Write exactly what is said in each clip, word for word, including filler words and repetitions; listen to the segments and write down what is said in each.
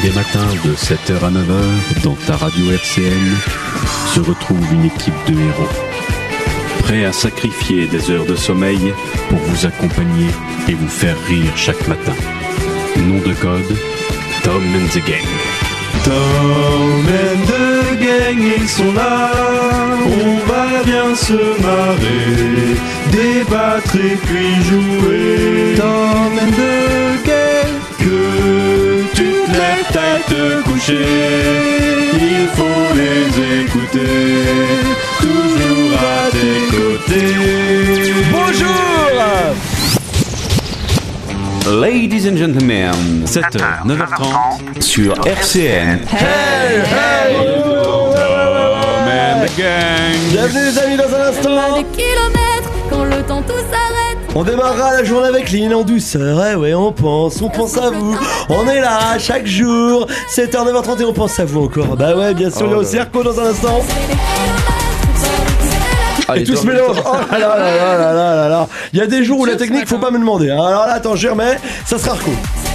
Tous les matins de sept heures à neuf heures, dans ta radio R C N, se retrouve une équipe de héros. Prêts à sacrifier des heures de sommeil pour vous accompagner et vous faire rire chaque matin. Nom de code, Tom and the Gang. Tom and the Gang, ils sont là. On va bien se marrer, débattre et puis jouer. Tom and the Gang, que tu te lèves tard te coucher, il faut les écouter, toujours à tes côtés. Bonjour Ladies and gentlemen, sept heures, neuf heures trente sur R C N. Hey, hey, Tom and the Gang. bienvenue les amis dans un instant. Des kilomètres, quand le temps tout s'arrête. On démarrera la journée avec Lynn en douceur. Eh ouais, on pense, on pense à vous. On est là chaque jour, sept heures, neuf heures trente et on pense à vous encore. Bah ouais, bien sûr, il y a aussi Erco dans un instant. Et tout se mélange. Oh là là là là là là là là. Il y a des jours où la technique, faut pas me demander. Alors là, attends, je remets, ça sera Erco.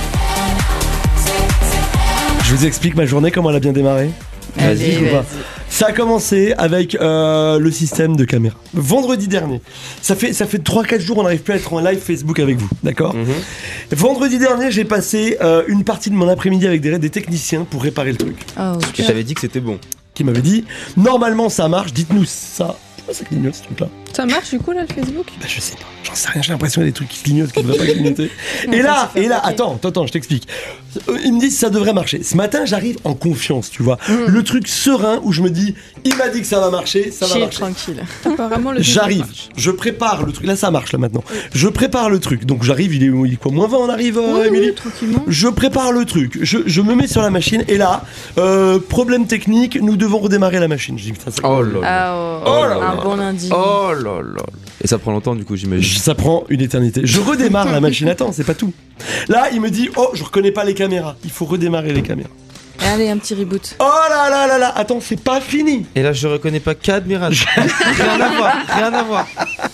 Je vous explique ma journée, comment elle a bien démarré. Vas-y, ou pas. Ça a commencé avec euh, le système de caméra. Vendredi dernier, ça fait, ça fait trois quatre jours on n'arrive plus à être en live Facebook avec vous, d'accord ? mm-hmm. Vendredi dernier, j'ai passé euh, une partie de mon après-midi avec des, des techniciens pour réparer le truc. Oh, Et t'avais dit que c'était bon. Qui m'avait dit, normalement ça marche, dites-nous ça. Je sais pas, ça clignote ce truc-là. Ça marche du coup là le Facebook ? Bah je sais pas, j'en sais rien, j'ai l'impression qu'il y a des trucs qui clignotent qui ne devraient pas clignoter. Et là, et là, attends, attends, attends, je t'explique. Ils me disent ça devrait marcher. Ce matin, j'arrive en confiance, tu vois. Mm. Le truc serein où je me dis, il m'a dit que ça va marcher, ça Chill, va marcher. tranquille. Apparemment le J'arrive, je prépare le truc. Là, ça marche là maintenant. Oui. Je prépare le truc. Donc j'arrive, il est, il est quoi, moins vingt, on arrive, euh, oui, Émilie oui, tranquillement. Je prépare le truc. Je, je me mets sur la machine et là, euh, problème technique, nous devons redémarrer la machine. Je dis, putain, ça Oh là là. Ah, oh, Oh là un là. bon lundi. Oh là là. Et ça prend longtemps du coup, j'imagine. Ça prend une éternité. Je redémarre la machine. Attends, c'est pas tout. Là, il me dit, oh, je reconnais pas les caméras. Il faut redémarrer les caméras. Allez, un petit reboot. Oh là là là là. Attends, c'est pas fini. Et là, je reconnais pas qu'Admiral. Rien à voir, rien à voir.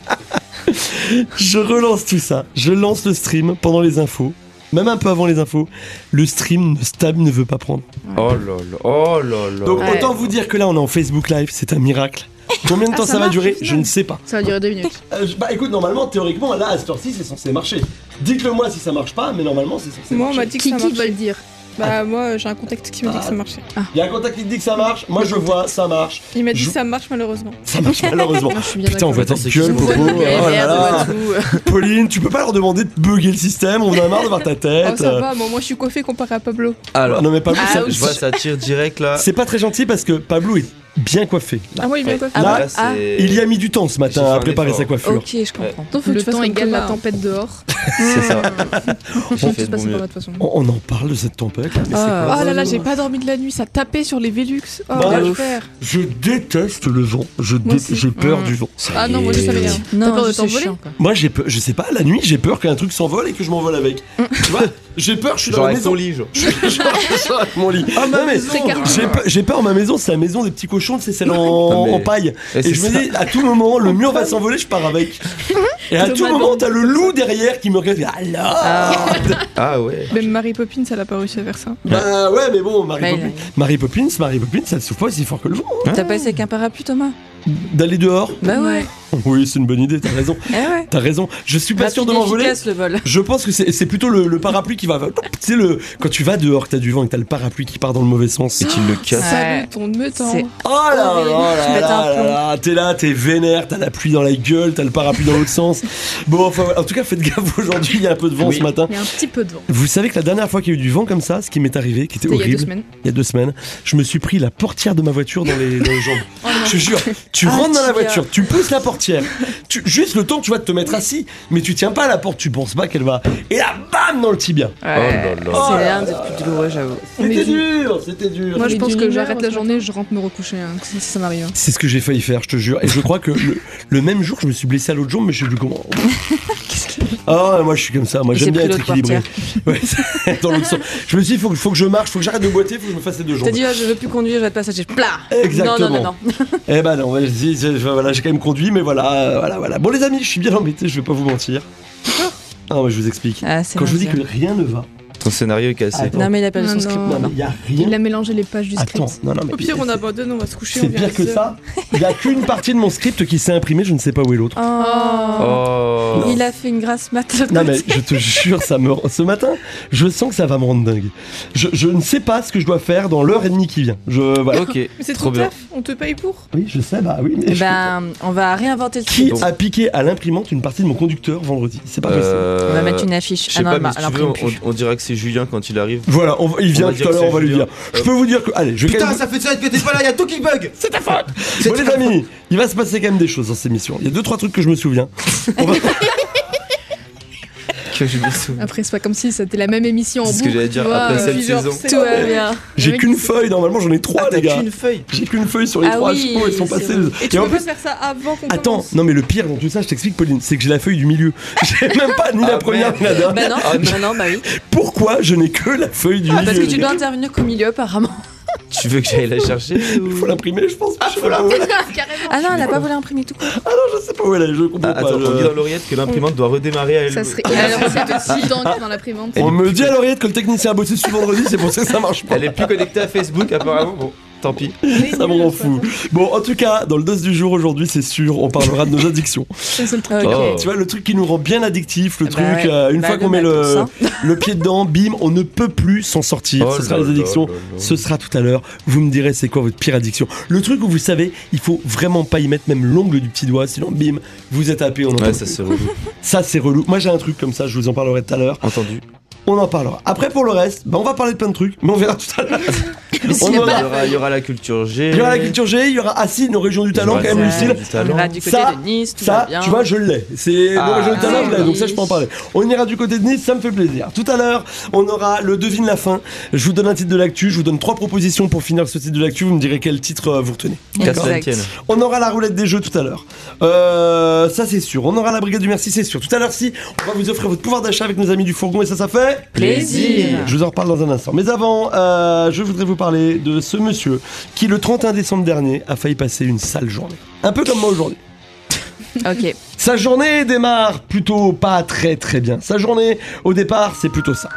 Je relance tout ça. Je lance le stream pendant les infos. Même un peu avant les infos, le stream stable ne veut pas prendre. Oh là là, oh là là. Donc Ouais. autant vous dire que là on est en Facebook Live, c'est un miracle. Combien de Ah, temps ça ça va marche, durer au final. Je ne sais pas. Ça va durer deux minutes. Euh, je- bah écoute, normalement, théoriquement, là à cette heure-ci, c'est censé marcher. Dites-le moi si ça marche pas, mais normalement c'est censé Moi, on marcher. m'a dit que Qui, ça qui marchait. va le dire ? Bah, moi, j'ai un contact qui me dit que ça marchait. Il y a un contact qui te dit que ça marche, moi je vois, ça marche. Il m'a dit Je- que ça marche malheureusement. Ça marche malheureusement. Moi, je suis bien Putain, on d'accord. voit ta Attends, c'est gueule, qui Popo. ce Oh là là. tout. Pauline, tu peux pas leur demander de bugger le système, on en a marre de voir ta Oh, tête. ça va, bon, moi je suis coiffée comparé à Pablo. Alors, Non mais Pablo, Ah, ça- oui. je vois ça tire direct là. c'est pas très gentil parce que Pablo est bien coiffé. Ah, moi il est bien coiffé. Ah, Là, ouais. Ah. c'est... Il y a mis du temps ce J'ai matin fait à un préparer effort. sa coiffure. Ok, je comprends. Donc, faut que Le tu fasses temps comme égale Thomas. la tempête dehors. C'est ça. On J'ai peut fait se de passer mon par mieux. de toute façon. On, on en parle de cette tempête là, mais Ah. c'est quoi Oh là là, j'ai pas dormi de la nuit, ça tapait sur les Velux. Oh, Bah, l'enfer. Je déteste le vent. Je Moi dé- aussi. j'ai peur Mmh. du vent. Ah non, moi je savais rien. T'as Non, peur de c'est t'envoler chiant, quoi. Moi j'ai peur, je sais pas, la nuit j'ai peur qu'un truc s'envole et que je m'envole avec. Tu vois, j'ai peur, je suis dans Genre la avec maison. ton lit, genre. Je suis genre- genre avec mon lit. Ah, ma Non, mais maison. j'ai peur, j'ai peur, ma maison, c'est la maison des petits cochons, c'est celle en, Ah, mais- en paille. Et Et, c'est je me ça. dis, à tout moment, le mur va s'envoler, je pars avec. Et à tout Thomas moment, Bond. t'as le loup derrière qui me regarde. Alors Ah ouais. Même Mary Poppins, elle a pas réussi à faire ça. Bah ouais, mais bon, Mary Ouais, Poppins, ouais. Mary Poppins, Mary Poppins, ça ne souffle pas aussi fort que le vent. hein. T'as passé avec un parapluie, Thomas ? D'aller dehors. Bah ouais. Oui, c'est une bonne idée, t'as raison. Eh ouais. T'as raison. Je suis pas sûr de Rapide et m'envoler. efficace, le vol. Je pense que c'est c'est plutôt le, le parapluie qui va. Tu sais, le, quand tu vas dehors, que t'as du vent et que t'as le parapluie qui part dans le mauvais sens. Et qu'il le casse. Ouais. Salut ton meutant. C'est- Oh là horrible. là Tu là pètes un là plomb. là, t'es là, t'es vénère, t'as la pluie dans la gueule, t'as le parapluie dans l'autre sens. Bon, enfin, en tout cas, faites gaffe aujourd'hui, il y a un peu de vent Oui. ce matin. Il y a un petit peu de vent. Vous savez que la dernière fois qu'il y a eu du vent comme ça, ce qui m'est arrivé, qui était C'était il y a deux horrible, semaines. il y a deux semaines, je me suis pris la portière de ma voiture dans les, dans les jambes. Oh non. Je te jure, tu Ah, rentres dans la tibia. voiture, tu pousses la portière, tu, juste le temps, tu vas te mettre assis, mais tu tiens pas à la porte, tu penses pas qu'elle va. Et là, bam, dans le tibia. Oh là là. Oh C'est là l'un des plus douloureux, j'avoue. On est C'était du- dur, c'était dur. Moi je Mais pense d'une que humeur, j'arrête la ce journée, je rentre me recoucher hein, si ça m'arrive. C'est ce que j'ai failli faire, je te jure. Et je crois que le, le même jour, je me suis blessé à l'autre jambe, mais je sais plus comment. Ah, moi je suis comme ça, moi Il j'aime s'est bien pris être l'autre équilibré. Ouais, c'est dans l'autre sens. Je me suis dit, faut que, faut que je marche, faut que j'arrête de boiter, faut que je me fasse les deux jambes. T'as dit, ah, je veux plus conduire, je vais te passager. Plat. Exactement. Non, non, non, non. Eh ben non, vas-y, je- je- voilà, j'ai quand même conduit, mais voilà, euh, voilà, voilà. Bon les amis, je suis bien embêté, je vais pas vous mentir. Ah, moi je vous explique. Ah, c'est Quand je vous dis bien. que rien ne va, Ton scénario est cassé. Attends. Non, mais il appelle son Non, script. non. Non, mais il y a rien. Il a mélangé les pages du script. Attends, non, non, mais Au pire, on c'est- abandonne, on va se coucher. C'est on verra pire que ça. ça. Il y a qu'une partie de mon script qui s'est imprimée, je ne sais pas où est l'autre. Oh. Oh. Il a fait une grasse mat. de l'autre Non mais côté. je te jure, ça me... ce matin, je sens que ça va me rendre dingue. Je, je ne sais pas ce que je dois faire dans l'heure et demie qui vient. Je, voilà. Ok, Mais c'est trop trop bien. taf, on te paye pour. Oui, je sais, bah oui, mais... Eh je- ben, on va réinventer le Qui script. a piqué à l'imprimante une partie de mon conducteur vendredi? C'est pas possible. Euh, On va mettre une affiche. Je sais Ah non, pas, elle mais m'a- si elle tu veux, imprime on, plus. on dira que c'est Julien quand il arrive. Voilà, on va- il vient va tout dire à que l'heure, c'est on va lui Julien. dire. Je peux vous dire que... Allez, je vais quand même- fait ça que t'es pas là, il y a tout qui bug. C'est ta faute. Bon les amis, il va se passer quand même des choses dans cette émission. Il y a deux trois trucs que je me souviens. On va- Que je me souviens. Après, c'est pas comme si c'était la même émission en C'est ce boucle. que j'allais dire, tu vois, après euh, cette puis genre, saison. c'est Tout pas- va bien. J'ai mec, qu'une il- feuille, normalement j'en ai trois Ah, les t'as gars. qu'une feuille. J'ai qu'une feuille sur les Ah trois oui, chevaux, ils sont c'est passés. vrai. Et tu Et en peux plus, pas faire ça avant qu'on attends, commence. non mais le pire dans tout ça, je t'explique Pauline, c'est que j'ai la feuille du milieu. J'ai même pas ni la Ah, première merde. ni la dernière. Bah non, Ah, non. bah non, bah oui. Pourquoi je n'ai que la feuille du Ah, milieu parce que tu les dois gars intervenir qu'au milieu, apparemment. Tu veux que j'aille la chercher ou... Faut l'imprimer, je pense. Ah, je sais faut pas où elle est. Carrément. Ah non, elle a pas voulu imprimer tout court. Ah non, je sais pas où elle est, je comprends Ah, pas. attends, je- on dit dans l'oreillette que l'imprimante doit redémarrer à elle. Ça serait. Alors, Alors, c'est aussi d'encre dans l'imprimante. On me dit à l'oreillette que le technicien a bossé ce vendredi, c'est pour ça que ça marche pas. Elle est plus connectée à Facebook apparemment. Bon, tant pis. Ça me rend fou. Bon, en tout cas, dans le dos du jour aujourd'hui, c'est sûr, on parlera de nos addictions. C'est le truc. Ok. Oh. Tu vois, le truc qui nous rend bien addictif, le Bah truc, ouais. euh, une Bah, fois le qu'on met le, matos, hein. le pied dedans, bim, on ne peut plus s'en sortir. Oh Ce sera là les addictions. là là là. Ce sera tout à l'heure. Vous me direz c'est quoi votre pire addiction. Le truc où vous savez, il faut vraiment pas y mettre même l'ongle du petit doigt, sinon bim, vous êtes happé. On en Ouais, peut ça plus. c'est relou. Ça c'est relou. Moi j'ai un truc comme ça, je vous en parlerai tout à l'heure. Entendu. On en parlera. Après pour le reste, bah, on va parler de plein de trucs, mais on verra tout à l'heure. Mais On s'il en est va- Il y pas aura, il y aura la culture G. Il y aura la culture G, il y aura Assis, nos régions du talent Ouais, quand même, ouais. Lucille. Du On talent. ira du côté Ça- de Nice, tout Ça, va bien. tu vois, je l'ai. C'est Ah, nos régions du talent, je l'ai, oui. donc ça, je peux en parler. On ira du côté de Nice, ça me fait plaisir. Tout à l'heure, on aura le devine la fin. Je vous donne un titre de l'actu, je vous donne trois propositions pour finir ce titre de l'actu. Vous me direz quel titre euh, vous retenez. Qu'à cela ne Exact. tienne. On aura la roulette des jeux tout à l'heure. Euh, ça, c'est sûr. On aura la brigade du merci, c'est sûr. Tout à l'heure, si, on va vous offrir votre pouvoir d'achat avec nos amis du fourgon et ça, ça fait Plaisir. Je vous en reparle dans un instant. Mais avant, euh, je voudrais vous parler de ce monsieur qui, le trente et un décembre dernier, a failli passer une sale journée. Un peu comme moi aujourd'hui. Ok. Sa journée démarre plutôt pas très très bien. Sa journée, au départ, c'est plutôt ça.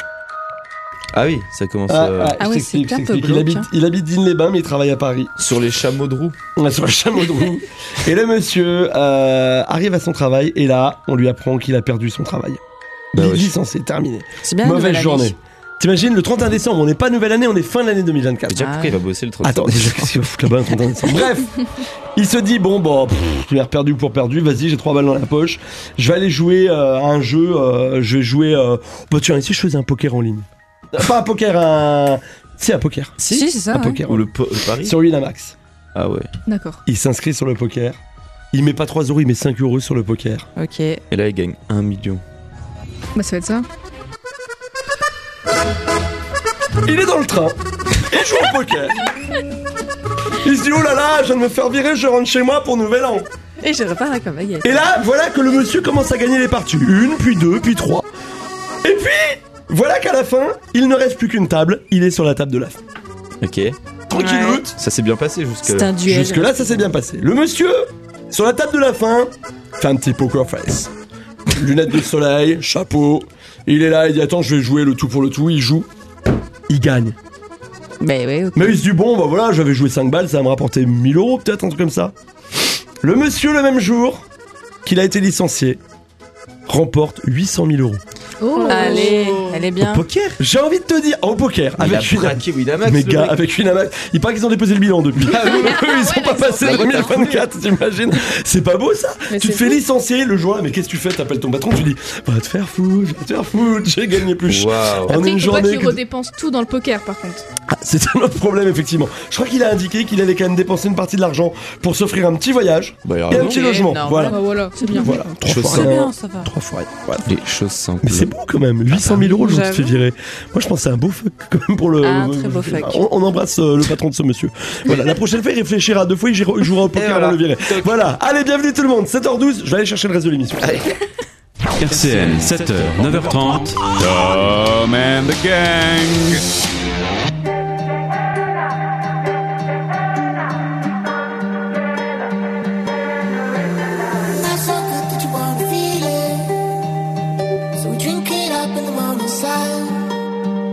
Ah oui, ça commence Ah, euh, ah, Ah je ouais, t'explique, c'est je un peu t'explique. Il glauque, habite, hein. il habite Digne-les-Bains, mais il travaille à Paris. sur les chameaux de roue. On est sur le chameau de roue. Et le monsieur euh, arrive à son travail, et là, on lui apprend qu'il a perdu son travail. Bah Il est ouais. licencié, terminé. C'est bien. Mauvaise nouvelle année. journée. T'imagines, le trente et un décembre, on n'est pas nouvelle année, on est fin de l'année deux mille vingt-quatre. Déjà, Ah. pourquoi il va bosser le trente Attends, déjà, qu'est-ce qu'il va foutre là-bas le trente et un décembre? Bref, il se dit, bon, bon, pff, tu l'as perdu pour perdu, vas-y, j'ai trois balles dans la poche, je vais aller jouer euh, à un jeu, euh, je vais jouer... Euh... Bah tiens, ici je faisais un poker en ligne. Euh, Pas un poker, un... Si, un poker. Si, c'est ça. Un ouais. poker. Ou le, po- le Paris. Sur Winamax. Ah ouais. D'accord. Il s'inscrit sur le poker. Il met pas trois euros, il met cinq euros sur le poker. Ok. Et là, il gagne un million. Bah, ça va être ça. Il est dans le train. Il joue au poker. Il se dit, oh là là, je viens de me faire virer, je rentre chez moi pour nouvel an. Et je repars comme baguette. Et là, voilà que le monsieur commence à gagner les parties. Une, puis deux, puis trois. Et puis, voilà qu'à la fin, il ne reste plus qu'une table. Il est sur la table de la fin. Ok. Tranquilloute. Ça s'est bien passé jusque C'est un duel. Jusque là, ça s'est bien passé. Le monsieur, sur la table de la fin, fait un petit poker face. Lunettes de soleil, chapeau. Il est là, il dit attends, je vais jouer le tout pour le tout. Il joue. Il gagne. Mais ouais, ok. Mais il se dit bon, bah voilà, j'avais joué cinq balles, ça va me rapporter mille euros, peut-être, un truc comme ça. Le monsieur, le même jour qu'il a été licencié, remporte huit cent mille euros. Oh. Allez, elle est bien. Au poker. J'ai envie de te dire, au poker, Il a avec une... braqué Winamax. Mais le gars, mec. avec Winamax, il paraît qu'ils ont déposé le bilan depuis. Ah oui, Eux, ils sont pas passés La deux boîte mille à vingt-quatre, t'imagines? C'est pas beau ça? Mais Tu te c'est fais fou. licencier le jour là, mais qu'est-ce que tu fais? T'appelles ton patron, tu dis va te faire foutre, va te faire foutre, j'ai gagné plus. Waouh. En Après, une il faut pas journée. qu'il que- redépense tout dans le poker, par contre. Ah, c'est un autre problème, effectivement. Je crois qu'il a indiqué qu'il allait quand même dépenser une partie de l'argent pour s'offrir un petit voyage Bah, il a et un raison. petit Ok, logement. normal. Voilà. Bah voilà, c'est bien. Voilà. Trois Chose fois C'est rien. bien, ça va. Trois fois rien. Voilà. Les choses simples. Mais c'est beau quand même, huit cent mille euros le jour où tu te fais J'avoue. virer. Moi je pense que c'est un beau fuck quand même pour le. Un très beau fuck. On, on embrasse euh, le patron de ce monsieur. Voilà, la prochaine fois il réfléchira deux fois, il jouera il jouera au poker Et voilà. avant de le virer. Voilà, allez, bienvenue tout le monde, sept heures douze, je vais aller chercher le reste de l'émission. R C N, sept heures, neuf heures trente. Tom and the Gang. Not so good that you wanna feel it. So we drink it up in the morning sun.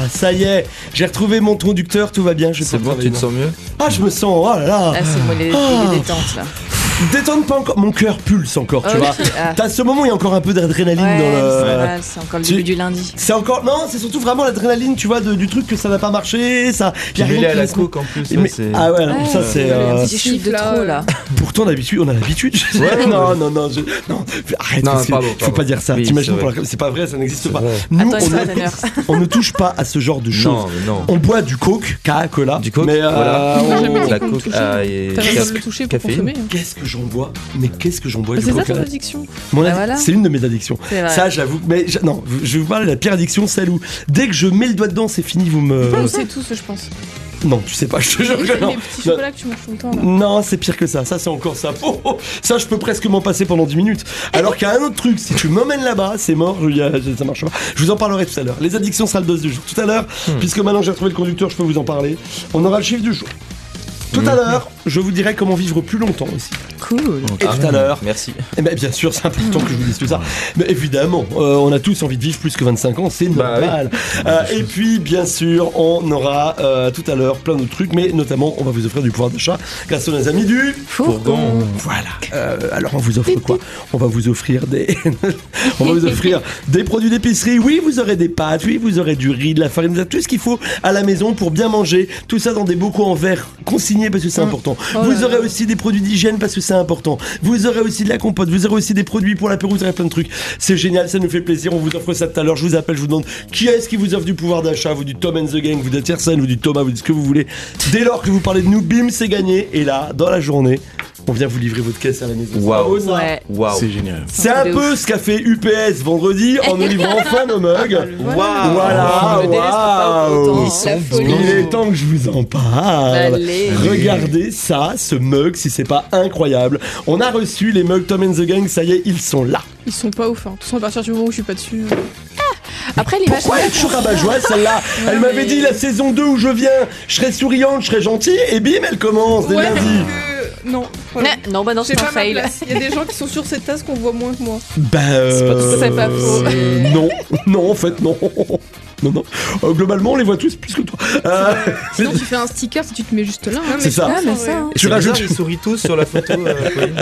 ça y est, j'ai retrouvé mon conducteur, tout va bien. Je vais C'est pouvoir bon, tu te travailler. sens mieux? Ah, je me sens, oh là là. Ah, c'est bon, il est, Ah. il est détente là. Détente pas encore, mon cœur pulse encore, tu Ok, vois. ah. T'as ce moment où il y a encore un peu d'adrénaline Ouais, dans c'est le. normal, c'est encore le Tu- début du lundi. C'est encore. Non, c'est surtout vraiment l'adrénaline, tu vois, de- du truc que ça n'a pas marché. Ça. y a Puis rien mêlé à qui la laisse- coke en plus. Mais- là, c'est- ah ouais, non, ça Ouais, c'est. ouais, euh, un petit chiffre de trop là. Pourtant d'habitude, on a l'habitude. Ouais, non, ouais. non, non, je- non, arrête. Non, parce que pardon, Faut pardon. pas dire ça. Oui, T'imagines c'est pour vrai. la- c'est pas vrai, ça n'existe C'est pas. vrai. Nous, Attends, on, une ne, heure. on ne touche pas à ce genre de choses. Non, mais non. On boit du coke, Coca-Cola. Du coke, mais euh, voilà. On n'a on- jamais dit La qu'on le coke touchait. ah, et T'as raison de casque- le toucher pour caféine. consommer. Qu'est-ce que j'en bois? Mais qu'est-ce que j'en bois Bah, du c'est ça coca ton addiction. Mon Bah addi- voilà. C'est une de mes addictions. C'est vrai. Ça, j'avoue. Mais je- non, je vais vous parler de la pire addiction, celle où dès que je mets le doigt dedans, c'est fini. Vous me. On sait tous, je pense. Non, tu sais pas. Je te jure que Les non. petits Non. chocolats que tu manges tout le temps là. Non, c'est pire que ça. Ça, c'est encore ça. Oh, oh, ça, je peux presque m'en passer pendant dix minutes. Alors qu'il y a un autre truc, si tu m'emmènes là-bas, c'est mort. Je- y a- ça marche pas. Je vous en parlerai tout à l'heure. Les addictions sera le dose du jour. Tout à l'heure, puisque maintenant j'ai retrouvé le conducteur, je peux vous en parler. On aura le chiffre du jour. Tout à l'heure, je vous dirai comment vivre plus longtemps aussi. Cool. Et tout à l'heure, Merci. eh ben, bien sûr, c'est important que je vous dise tout ça. Mais évidemment, euh, on a tous envie de vivre plus que vingt-cinq ans, c'est Bah normal. Euh, et puis, bien sûr, on aura euh, tout à l'heure plein d'autres trucs, mais notamment, on va vous offrir du pouvoir d'achat grâce à nos amis du Fourgon. Voilà. Euh, alors, on vous offre quoi? On va vous offrir des, on va vous offrir des produits d'épicerie. Oui, vous aurez des pâtes. Oui, vous aurez du riz, de la farine, vous avez tout ce qu'il faut à la maison pour bien manger. Tout ça dans des bocaux en verre consignés parce que c'est important. Oh vous là aurez là. aussi des produits d'hygiène parce que c'est important. Vous aurez aussi de la compote. Vous aurez aussi des produits pour l'apéro. Vous aurez plein de trucs. C'est génial. Ça nous fait plaisir. On vous offre ça tout à l'heure. Je vous appelle. Je vous demande qui est-ce qui vous offre du pouvoir d'achat. Vous dites Tom and the Gang. Vous dites Tiersen. Vous dites Thomas. Vous dites ce que vous voulez. Dès lors que vous parlez de nous, bim, c'est gagné. Et là, dans la journée, on vient vous livrer votre caisse à la maison. Waouh. C'est pas beau, ça Ouais. Waouh. C'est génial. C'est un De peu ce qu'a fait U P S vendredi en nous livrant enfin nos mugs. Waouh. Voilà, Le délai sera pas waouh. autant. Ils sont La folie. Il est temps que je vous en parle. Allez. Regardez ça, ce mug, si c'est pas incroyable. On a reçu les mugs Tom and the Gang, ça y est, ils sont là. Ils sont pas ouf. Hein. De toute façon, à partir du moment où je suis pas dessus. euh, Après, l'image. Pourquoi elle est toujours rabat-joie celle-là? Elle Ouais, m'avait mais- dit la saison deux où je viens, je serai souriante, je serai gentille, et bim, elle commence dès Ouais, lundi. que- Non. voilà. Non, bah non, J'ai c'est un pas ma fail. place. Il y a des gens qui sont sur cette tasse qu'on voit moins que moi. Bah, euh, C'est pas faux. Non, non, en fait, non. Non, non. Euh, globalement, on les voit tous plus que toi. Euh, Sinon, tu fais un sticker si tu te mets juste là. hein. C'est ça. Ah, mais ça. hein. Et Tu c'est rajoutes- bizarre, ils sourient tous sur la photo. euh, Pauline.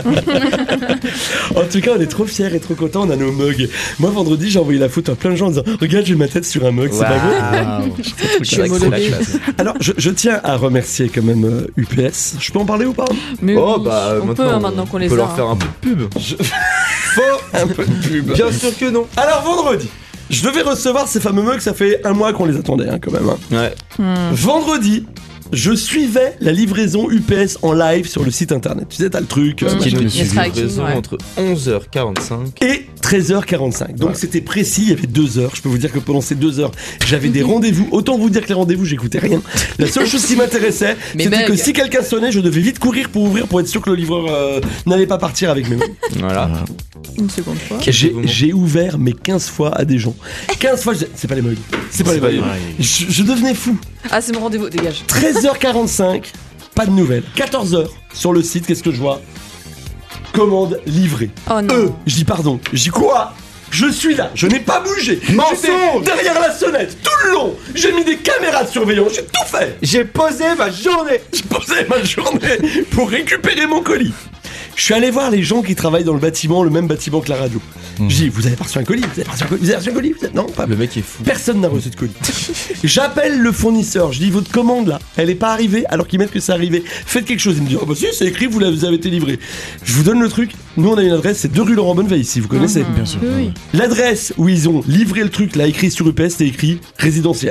En tout cas, on est trop fiers et trop contents, on a nos mugs. Moi, vendredi, j'ai envoyé la photo à plein de gens en disant Regarde, j'ai ma tête sur un mug, c'est pas beau. Waouh. Je suis C'est vrai que c'est la homologuée. classe. Alors, je, je tiens à remercier quand même euh, U P S. Je peux en parler ou pas? Mais Oh oui, bah on peut hein, maintenant qu'on on les peut a. leur faire hein. un peu de pub. Faux. Un peu de pub. Bien sûr que non. Alors, vendredi, je devais recevoir ces fameux mugs, ça fait un mois qu'on les attendait hein, quand même. hein. Ouais. Vendredi, je suivais la livraison U P S en live sur le site internet. Tu sais, t'as le truc. euh, Mmh. Qui je nous me dit suis vu. livraison Ouais. entre onze heures quarante-cinq. Et treize heures quarante-cinq. Donc Ouais. c'était précis, il y avait deux heures. Je peux vous dire que pendant ces deux heures, j'avais des rendez-vous. Autant vous dire que les rendez-vous, j'écoutais rien. La seule chose qui m'intéressait, Mais c'était que bug. si quelqu'un sonnait, je devais vite courir pour ouvrir pour être sûr que le livreur euh, n'allait pas partir avec mes mains. Voilà. Une seconde fois. Quel J'ai, dévouement. j'ai ouvert mes quinze fois à des gens. quinze fois, je disais, c'est pas les mugs. C'est pas C'est les pas mugs. les Je, je devenais fou. Ah, c'est mon rendez-vous, dégage. treize heures quarante-cinq, pas de nouvelles. quatorze heures sur le site, qu'est-ce que je vois? Commande livrée. Oh non. Euh, je dis pardon. Je dis quoi? Je suis là, je n'ai pas bougé. J'étais derrière la sonnette tout le long. J'ai mis des caméras de surveillance, j'ai tout fait. J'ai posé ma journée. Je posais ma journée pour récupérer mon colis. Je suis allé voir les gens qui travaillent dans le bâtiment, le même bâtiment que la radio. Je dis, vous avez pas reçu un colis? Vous avez pas reçu un colis? Vous avez reçu un colis? Vous avez- Non, pas. Le mec est fou. Personne n'a reçu de colis. J'appelle le fournisseur, je dis votre commande là, elle est pas arrivée alors qu'ils mettent que c'est arrivé. Faites quelque chose. Il me dit oh bah si c'est écrit, vous, l'avez- vous avez été livré. Je vous donne le truc. Nous on a une adresse, c'est deux rue Laurent Bonneveille ici, vous connaissez. Bien sûr. Oui, oui. L'adresse où ils ont livré le truc là écrit sur U P S, c'est écrit résidentiel.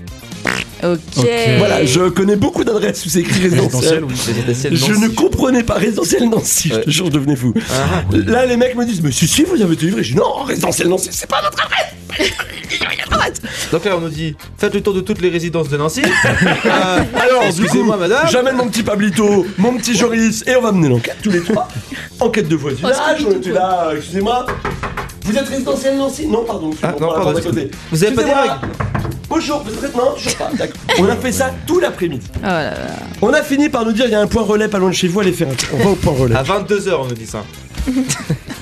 Ok. Ok. Voilà, je connais beaucoup d'adresses où c'est écrit résidentiel. Résidentiel, oui. Résidentiel Je Nancy. ne comprenais pas résidentiel Nancy, je Ouais. te jure, je devenais fou. Ah, Là, les mecs me disent, mais si, si, vous avez été livré. Je dis, non, résidentiel Nancy, c'est pas notre adresse. Arrête. donc là on nous dit faites le tour de toutes les résidences de Nancy. Euh, Alors, du excusez-moi coup, madame. j'amène mon petit Pablito, mon petit Joris, et on va mener l'enquête tous les trois. Enquête de voisinage, on était là, excusez-moi. Vous êtes résidentiel Nancy? Non, pardon. Ah, excusez-moi, non, on va pardon, attendre à côté. Vous avez pas des Excusez-moi. règles? Bonjour, vous êtes non, toujours pas. D'accord. On a fait ça tout l'après-midi. Oh là là. On a fini par nous dire il y a un point relais pas loin de chez vous, allez faire un tour. On va au point relais. À vingt-deux heures on nous dit ça.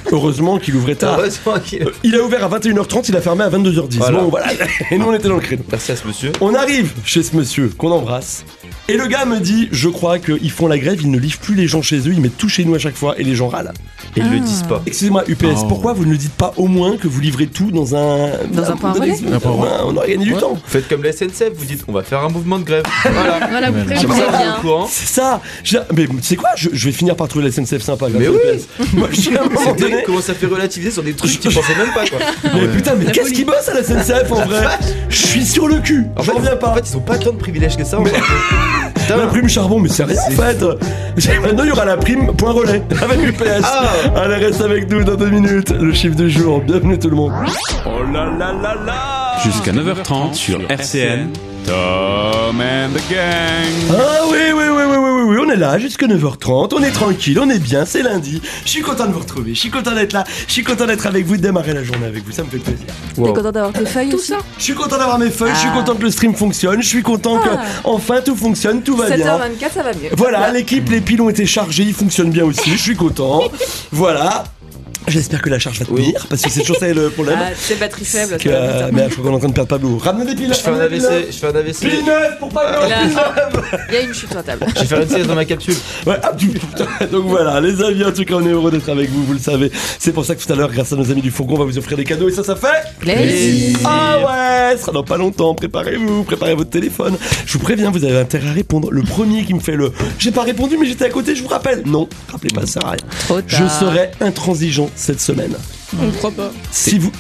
Heureusement qu'il ouvrait tard. Heureusement qu'il- Euh, Il a ouvert à vingt et une heures trente, il a fermé à vingt-deux heures dix. Voilà. Bon, voilà. Et nous, on était dans le créneau. Merci à ce monsieur. On arrive chez ce monsieur qu'on embrasse. Et le gars me dit, je crois qu'ils font la grève, ils ne livrent plus les gens chez eux, ils mettent tout chez nous à chaque fois et les gens râlent. Et ils le disent pas. Excusez-moi, U P S, Oh. pourquoi vous ne dites pas au moins que vous livrez tout dans un... Dans un point relais Un point relais. On aurait gagné du temps. Faites comme la S N C F, vous dites on va faire un mouvement de grève. Voilà. Voilà, vous Comme prévenez. ça, on est bien. au courant. C'est ça. J'ai- Mais tu sais quoi, je, je vais finir par trouver la S N C F sympa. grâce Mais à oui. U P S. Moi, je dis à un moment C'est dingue donné... comment ça fait relativiser sur des trucs qu'ils pensaient même pas quoi. Mais putain, mais La qu'est-ce folie. qui bosse à la S N C F en vrai? Je suis sur le cul. En J'en fait, reviens pas. En fait, ils ont pas tant de privilèges que ça. En fait. Putain. La prime charbon, mais c'est rien en fait. Maintenant, il y aura la prime point relais avec U P S. Ah. Allez, reste avec nous dans deux minutes. Le chiffre du jour. Bienvenue tout le monde. Oh là là là là. Jusqu'à neuf heures trente sur R C N. Tom and the Gang. Ah oui, oui, oui, oui, oui, oui, oui, on est là jusqu'à neuf heures trente, on est tranquille, on est bien, c'est lundi. Je suis content de vous retrouver, je suis content d'être là, je suis content d'être avec vous, de démarrer la journée avec vous, ça me fait plaisir. T'es content d'avoir tes feuilles Tout aussi ça. Je suis content d'avoir mes feuilles, je suis Ah. content que le stream fonctionne, je suis content que Ah. enfin tout fonctionne, tout va sept bien. heures vingt-quatre, ça va mieux. Voilà, l'équipe, les piles ont été chargés, ils fonctionnent bien aussi, je suis content. Voilà. J'espère que la charge va tenir, Oui. parce que c'est toujours ça le problème. Ah, c'est batterie faible. Que, ça va vite, hein. mais je crois qu'on est en train de perdre Pablo. Ramenez des piles. Je fais un ramenez des A V C. piles. Je fais un A V C. Pile neuf pour Pablo. Et là, il y a une chute sur la table. Je vais faire une sieste dans ma capsule. Ouais, ah, tu- donc voilà, les amis, en tout cas, on est heureux d'être avec vous, vous le savez. C'est pour ça que tout à l'heure, grâce à nos amis du Fourgon, on va vous offrir des cadeaux et ça, ça fait. Plaisir. Ah ouais, ce sera dans pas longtemps. Préparez-vous, préparez votre téléphone. Je vous préviens, vous avez intérêt à répondre. Le premier qui me fait le j'ai pas répondu, mais j'étais à côté, je vous rappelle. Non, rappelez pas, ça sert à rien. Trop tard. Je serai intransigeant cette semaine. On ne croit pas. Si vous.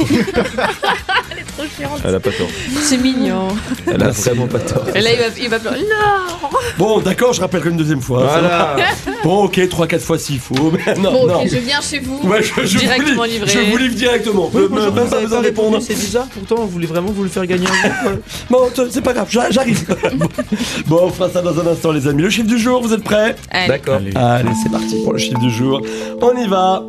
Elle a pas tort. C'est mignon. Elle a vraiment pas tort. Et là, il va, il va pleurer. Non. Bon, d'accord, je rappellerai une deuxième fois. ça Voilà. va. Bon, ok, trois quatre fois s'il faut. Mais non, Bon, non. ok, je viens chez vous. Ouais, je, je vous Directement livre, livré. je vous livre directement. Oui, Même- bonjour, même vous pas avez besoin de pas répondre. répondu, c'est bizarre. Pourtant, on voulait vraiment vous le faire gagner un jour. Bon, t- c'est pas grave, j'a- j'arrive. Bon, on fera ça dans un instant, les amis. Le chiffre du jour, vous êtes prêts? Allez. D'accord. Allez, c'est parti pour le chiffre du jour. On y va.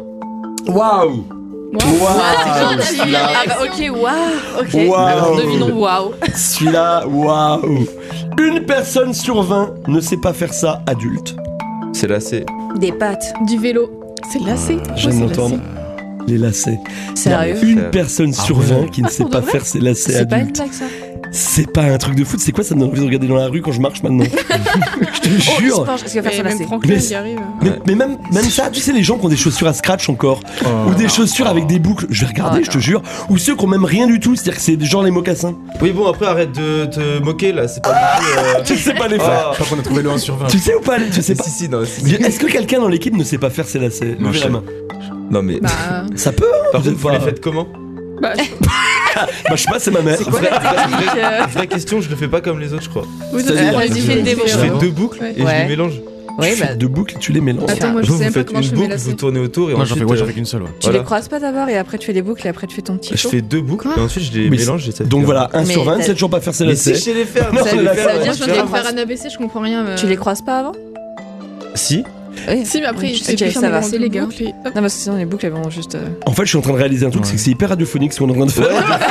Waouh! Waouh! Ah, Celui-là, bah, ok, waouh. Ok. Waouh. Alors, devinons waouh. celui-là, waouh! Une personne sur vingt ne sait pas faire ça adulte. C'est là, c'est. Des pâtes. Du vélo. C'est lacé. Je viens d'entendre les lacets. Sérieux? Il y a Une Ah personne sur ouais. vingt qui ne sait pour pas de vrai faire ses lacets C'est pas une adultes. blague, ça. C'est pas un truc de foot, c'est quoi ça me donne envie de regarder dans la rue quand je marche maintenant? Je te Oh, il se jure! penche. Est-ce qu'il va faire Et son même lacet? Franklin, Mais- il y arrive. Mais, mais même, même ça, tu sais, les gens qui ont des chaussures à scratch encore, ou des chaussures avec des boucles, je vais regarder, Oh, je te non. jure, ou ceux qui ont même rien du tout, c'est-à-dire que c'est des genre les mocassins. Oui, bon, après, arrête de te moquer là. C'est pas du tout. euh, Tu sais pas les faire. Ah. Je crois qu'on a trouvé le un sur vingt. Tu sais ou pas? Tu sais pas. Si, si, non. si. Est-ce que quelqu'un dans l'équipe ne sait pas faire ses lacets? Non, Levez je la sais. main. Non, mais. Bah, Ça peut, hein? Par Vous contre, êtes vous pas- les faites comment? bah, je- Bah, je sais pas, c'est ma mère. C'est quoi la technique euh Vraie question, je le fais pas comme les autres, je crois. oui, ça, C'est-à-dire, c'est- vas-y, fais une démo. Je Ouais. fais deux boucles Ouais. et je Ouais. les mélange. Oui, Tu bah. fais deux boucles, tu les mélanges. Attends, moi je Vous, sais vous même pas faites comment une je fais mes boucle, vous lacets. tournez autour et Moi j'en ensuite. fais, ouais, j'en euh, fais qu'une seule. Ouais. Tu voilà. les croises pas d'abord et après tu fais des boucles et après tu fais ton petit Je show. fais deux boucles Quoi et ensuite je les Mais mélange et ça fait Donc un- voilà, un Mais sur vingt, t'as- c'est toujours pas faire ses Mais si, je lacets. sais les faire. Non, je sais ça les veut faire, dire- Moi, ouais. je viens de les faire un A B C, je comprends rien. mais- Tu les croises pas avant? Si. Oui. Si, mais après, Oui, je sais ok, plus ça faire va. mes lacets, les gars. Non, parce que sinon les boucles elles vont juste. euh, En fait, je suis en train de réaliser un truc, Ouais. c'est que c'est hyper radiophonique ce qu'on est en train de faire.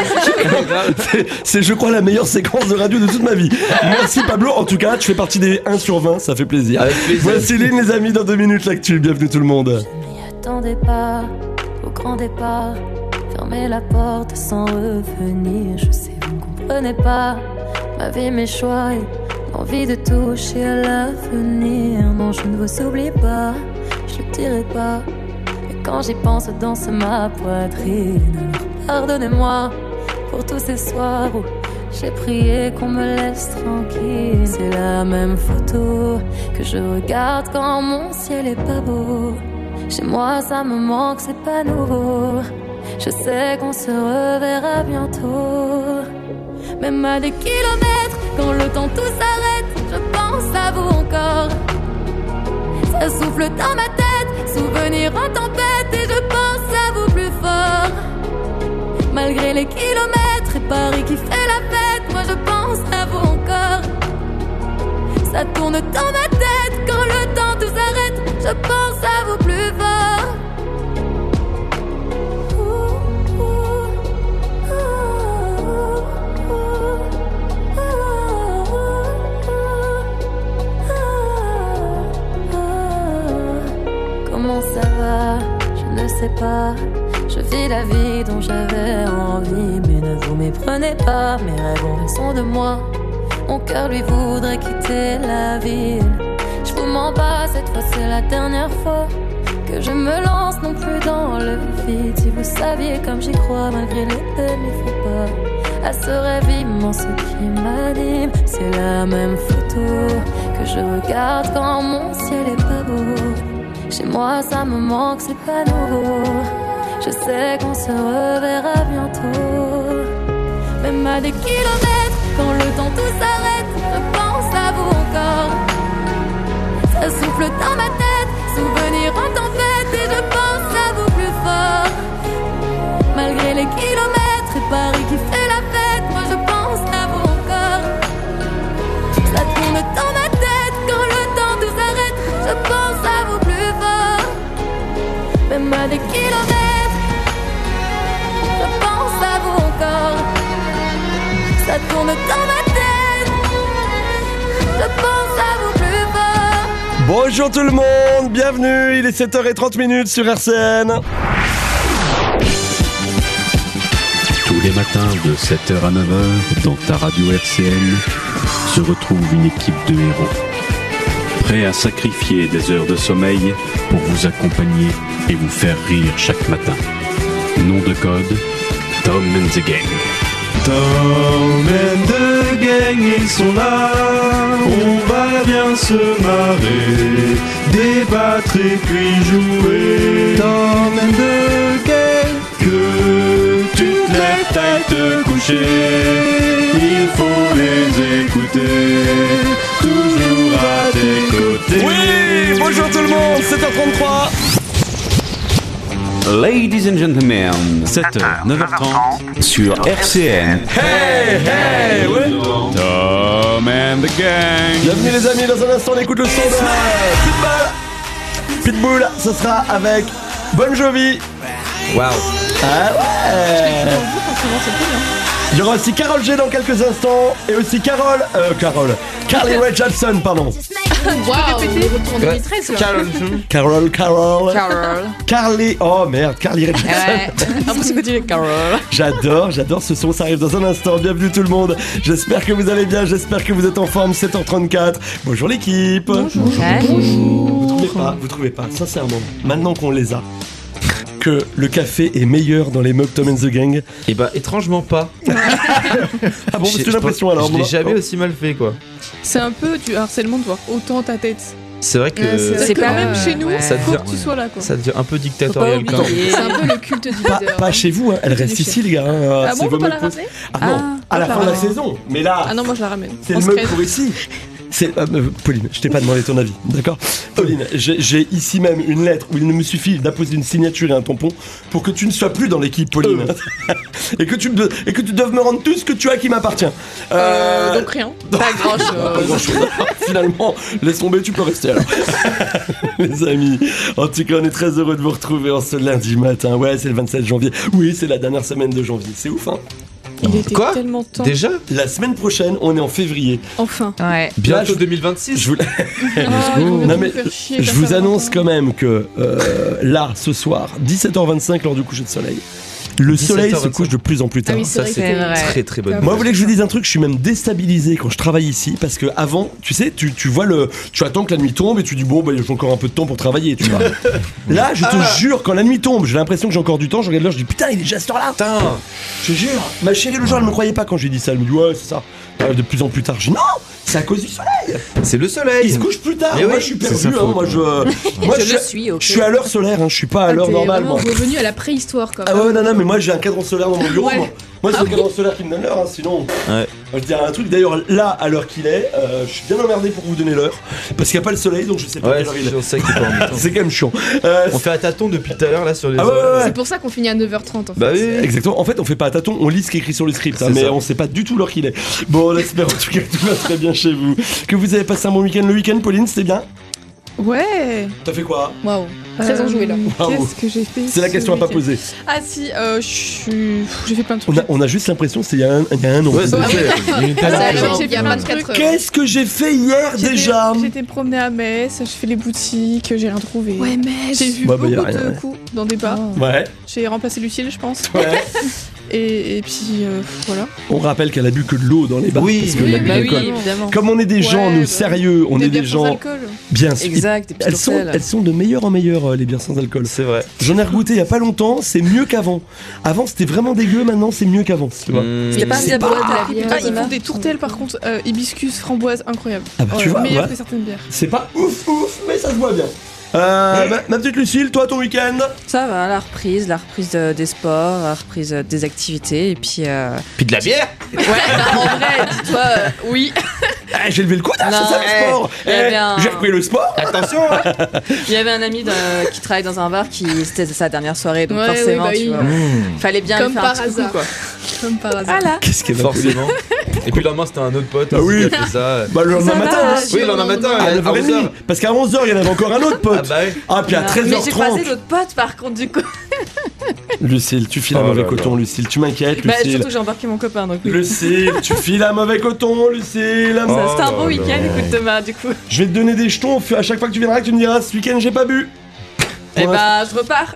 C'est- C'est, je crois, la meilleure séquence de radio de toute ma vie. Merci Pablo. En tout cas, tu fais partie des un sur vingt, ça fait plaisir. Avec plaisir. Voici Lynn, les amis, dans deux minutes l'actu. Bienvenue tout le monde. Je m'y attendais pas au grand départ. Fermer la porte sans revenir. Je sais, vous ne comprenez pas ma vie, mes choix et l'envie de toucher à l'avenir. Non, je ne vous oublie pas, je ne dirai pas. Mais quand j'y pense, danse ma poitrine. Alors pardonnez-moi pour tous ces soirs où j'ai prié qu'on me laisse tranquille. C'est la même photo que je regarde quand mon ciel est pas beau. Chez moi ça me manque, c'est pas nouveau. Je sais qu'on se reverra bientôt. Même à des kilomètres, quand le temps tout s'arrête, je pense à vous encore. Ça souffle dans ma tête, souvenir en tempête, et je pense à vous plus fort. Malgré les kilomètres et Paris qui fait la fête, moi je pense à vous encore. Ça tourne dans ma tête, quand le temps tout s'arrête, je pense à vous plus fort. Ouh, ouh, ouh, ouh, ouh, ouh. Comment ça va? Je ne sais vis la vie dont j'avais envie. Mais ne vous méprenez pas, mes rêves ont raison de moi. Mon cœur lui voudrait quitter la ville. Je vous mens pas, cette fois c'est la dernière fois que je me lance non plus dans le vide. Si vous saviez comme j'y crois malgré les peines, il faut pas à ce rêve immense qui m'anime. C'est la même photo que je regarde quand mon ciel est pas beau. Chez moi ça me manque, c'est pas nouveau. Je sais qu'on se reverra bientôt. Même à des kilomètres, quand le temps tout s'arrête, je pense à vous encore. Ça souffle dans ma tête, souvenirs en tempête, et je pense à vous plus fort. Malgré les kilomètres et Paris qui fait la fête, moi je pense à vous encore. Ça tourne dans ma tête, quand le temps tout s'arrête, je pense à vous plus fort. Même à des kilomètres, je pense à vous encore. Ça tourne dans ma tête, je pense à vous plus fort. Bonjour tout le monde, bienvenue, il est sept heures trente sur R C N. Tous les matins de sept heures à neuf heures, dans ta radio R C N, se retrouve une équipe de héros. Prêts à sacrifier des heures de sommeil pour vous accompagner et vous faire rire chaque matin. Nom de code, Tom and the Gang. Tom and the Gang, ils sont là. On va bien se marrer, débattre et puis jouer. Tom and the Gang, que tu te lèves, t'ailles te coucher. Il faut les écouter, toujours à tes côtés. Oui, bonjour tout le monde, sept heures trente-trois. Ladies and gentlemen, sept heures, neuf heures trente sur R C N. Hey, hey, ouais. Tom and the Gang. Bienvenue les amis, dans un instant on écoute le son de Pitbull. Pitbull, ce sera avec Bon Jovi. Waouh. Ah ouais. Il y aura aussi Carol G dans quelques instants et aussi Carol, euh, Carol, Carly Rae Jepsen, pardon. Waouh, le retour en deux mille treize là. Carol, Carol, Carol. Carly, oh merde, Carly Rae Jepsen. Ouais. L'impression que tu dis Carol. J'adore, j'adore ce son, ça arrive dans un instant. Bienvenue tout le monde. J'espère que vous allez bien, j'espère que vous êtes en forme. sept heures trente-quatre. Bonjour l'équipe. Bonjour. Vous trouvez pas, vous trouvez pas, sincèrement, maintenant qu'on les a, que le café est meilleur dans les mugs Tom and the Gang? Et bah étrangement pas. Ah bon, J'ai- c'est je l'impression pense- alors. Je l'ai bon, jamais bon. aussi mal fait quoi. C'est un peu du harcèlement de voir autant ta tête. C'est vrai que Euh, c'est C'est que pas- même chez nous, ouais. Ça faut devient- que tu sois là quoi. ça devient un peu Faut pas dictatorial quand même. oublier. C'est un peu le culte du Pas, leader. pas hein. chez vous, hein. Elle reste du ici les gars. Hein. Ah C'est bon, vos faut pas mugs la pour- ramener? Ah non, Ah, à la faut fin pas de la la ramener. saison. Mais là, Ah non, moi je la ramène. c'est En le mug secret. pour ici. C'est, euh, euh, Pauline, je t'ai pas demandé ton avis, d'accord? Pauline, j'ai, j'ai ici même une lettre où il ne me suffit d'apposer une signature et un tampon pour que tu ne sois plus dans l'équipe, Pauline. et, que tu, me- et que tu doives me rendre tout ce que tu as qui m'appartient. Euh, Euh, donc rien. Pas grand Pas chose. grand-chose. Finalement, laisse tomber, tu peux rester alors. Les amis, en tout cas, on est très heureux de vous retrouver en ce lundi matin. Ouais, c'est le vingt-sept janvier. Oui, c'est la dernière semaine de janvier. C'est ouf, hein? Il était Quoi tellement temps. Déjà La semaine prochaine, on est en février. Enfin. Ouais. Bientôt je- deux mille vingt-six. Je vous, Ah, ils vont Non, bientôt mais nous faire chier, je ça vous fait annonce longtemps. quand même que euh, là, ce soir, dix-sept heures vingt-cinq, lors du coucher de soleil, le soleil se couche de plus en plus tard. Ah oui, c'est Ça vrai. c'est que- vrai. très très bonne. Moi, Moi, nouvelle. vous voulez que je vous dise un truc, je suis même déstabilisé quand je travaille ici parce que avant, tu sais, tu, tu vois le, tu attends que la nuit tombe et tu dis bon, bah j'ai encore un peu de temps pour travailler, tu vois. Là, je te Ah. jure, quand la nuit tombe, j'ai l'impression que j'ai encore du temps. Je regarde l'heure, je dis putain, il est déjà cette heure-là. Putain. Je te jure, ma chérie le jour, elle me croyait pas quand je lui ai dit ça. Elle me dit ouais, c'est ça. Euh, De plus en plus tard, je dis non, c'est à cause du soleil. C'est le Il soleil. se couche plus tard. Mais Moi, oui, je suis c'est perdu. sa Hein. faute. Moi, je, moi, Je je, le suis- suis, ok. je suis à l'heure solaire. Hein. Je suis pas à Ah, l'heure t'es normale. vraiment Moi. revenu à la préhistoire quoi. Ah ouais, non, non, mais moi j'ai un cadran solaire dans mon bureau. Ouais. Moi, moi c'est le cadran solaire qui me donne l'heure, hein, sinon. Ouais. Moi, je dirais un truc. D'ailleurs, là, à l'heure qu'il est, euh, je suis bien emmerdé pour vous donner l'heure. Parce qu'il n'y a pas le soleil, donc je sais pas Ouais, quelle heure il est. on sait qu'il est pas en mi-temps. C'est quand même chiant. Euh, On fait un tâton depuis tout à l'heure là sur les. Ah ouais, ouais, ouais. C'est pour ça qu'on finit à neuf heures trente en fait. Bah oui. oui. Exactement. En fait, on fait pas à tâtons, on lit ce qui est écrit sur le script, hein, C'est mais ça. on sait pas du tout l'heure qu'il est. Bon, on espère en tout cas que tout va très bien chez vous. Que vous avez passé un bon week-end. Le week-end, Pauline, c'était bien? Ouais. T'as fait quoi? Waouh. Très enjoué là. Bravo. Qu'est-ce que j'ai fait? C'est la ce question à pas week-end poser. Ah si, euh, je suis- j'ai fait plein de trucs. On a, on a juste l'impression que c'est il y a un, il y a un an. Ouais, c'est Ah oui. vrai. Ah, Ouais, ça, j'ai genre, fait il y a plein de vingt-quatre trucs. heures. Qu'est-ce que j'ai fait hier J'étais- déjà? J'étais promenée à Metz, j'ai fait les boutiques, j'ai rien trouvé. Ouais, mais J'ai vu Ouais, bah, y a beaucoup rien, de ouais. coups dans des bars. Ouais, J'ai remplacé Lucille, je pense. ouais. Et, et puis euh, voilà. On rappelle qu'elle a bu que de l'eau dans les bars. Oui, parce que oui, l'abus Bah oui, d'alcool. évidemment. Comme on est des gens, Ouais, nous, bah, sérieux, on est des bières sans gens alcool. bien sûr. Exact, et puis Elles sont, sel. elles sont de meilleure en meilleure, euh, les bières sans alcool. C'est vrai. J'en ai regouté il y a pas longtemps, c'est mieux qu'avant. Avant c'était vraiment dégueu, maintenant c'est mieux qu'avant. Tu vois. Mmh. C'était pas un C'est diabolo pas- de la Ah, bière. Ah, ils Thomas font des tourtelles par contre, euh, hibiscus, framboise, incroyable. Ah bah tu Ouais, vois, meilleur ouais. que certaines bières. C'est pas ouf ouf, mais ça se voit bien. Euh, ma, ma petite Lucille, toi ton week-end? Ça va, la reprise, la reprise de- des sports, la reprise euh, des activités, et puis... euh, Puis de la bière. Ouais, bah, en vrai, dis-toi, euh, oui. Ah, j'ai levé le coude, ah, Non, c'est ça le eh, sport. il y Eh, avait un- J'ai repris le sport. Attention, hein. Il y avait un ami de- qui travaille dans un bar, qui c'était sa dernière soirée, donc Ouais, forcément, oui, bah tu oui. vois, fallait bien Comme lui faire par un petit coucou, hasard. quoi. Comme par hasard. Voilà. Qu'est-ce qu'elle a Forcément. Et puis le lendemain, c'était un autre pote Ah aussi oui. qui a fait ça. Bah le lendemain Ça matin. va, hein. Oui, le lendemain matin, À à neuf heures trente. onze heures. Parce qu'à onze heures, il y en avait encore un autre pote. Ah bah oui. Ah, puis à Mais treize heures j'ai trente. croisé d'autres potes, par contre, du coup. Lucille, tu files un Oh mauvais là coton, là. Lucille. Tu m'inquiètes, Bah, Lucille. surtout que j'ai embarqué mon copain, donc oui. Lucille, tu files un mauvais coton, Lucille. Ça, Oh C'était un là bon là. week-end, écoute Thomas, du coup. Je vais te donner des jetons. À chaque fois que tu viendras, tu me diras ce week-end j'ai pas bu. Et Pour bah, je repars.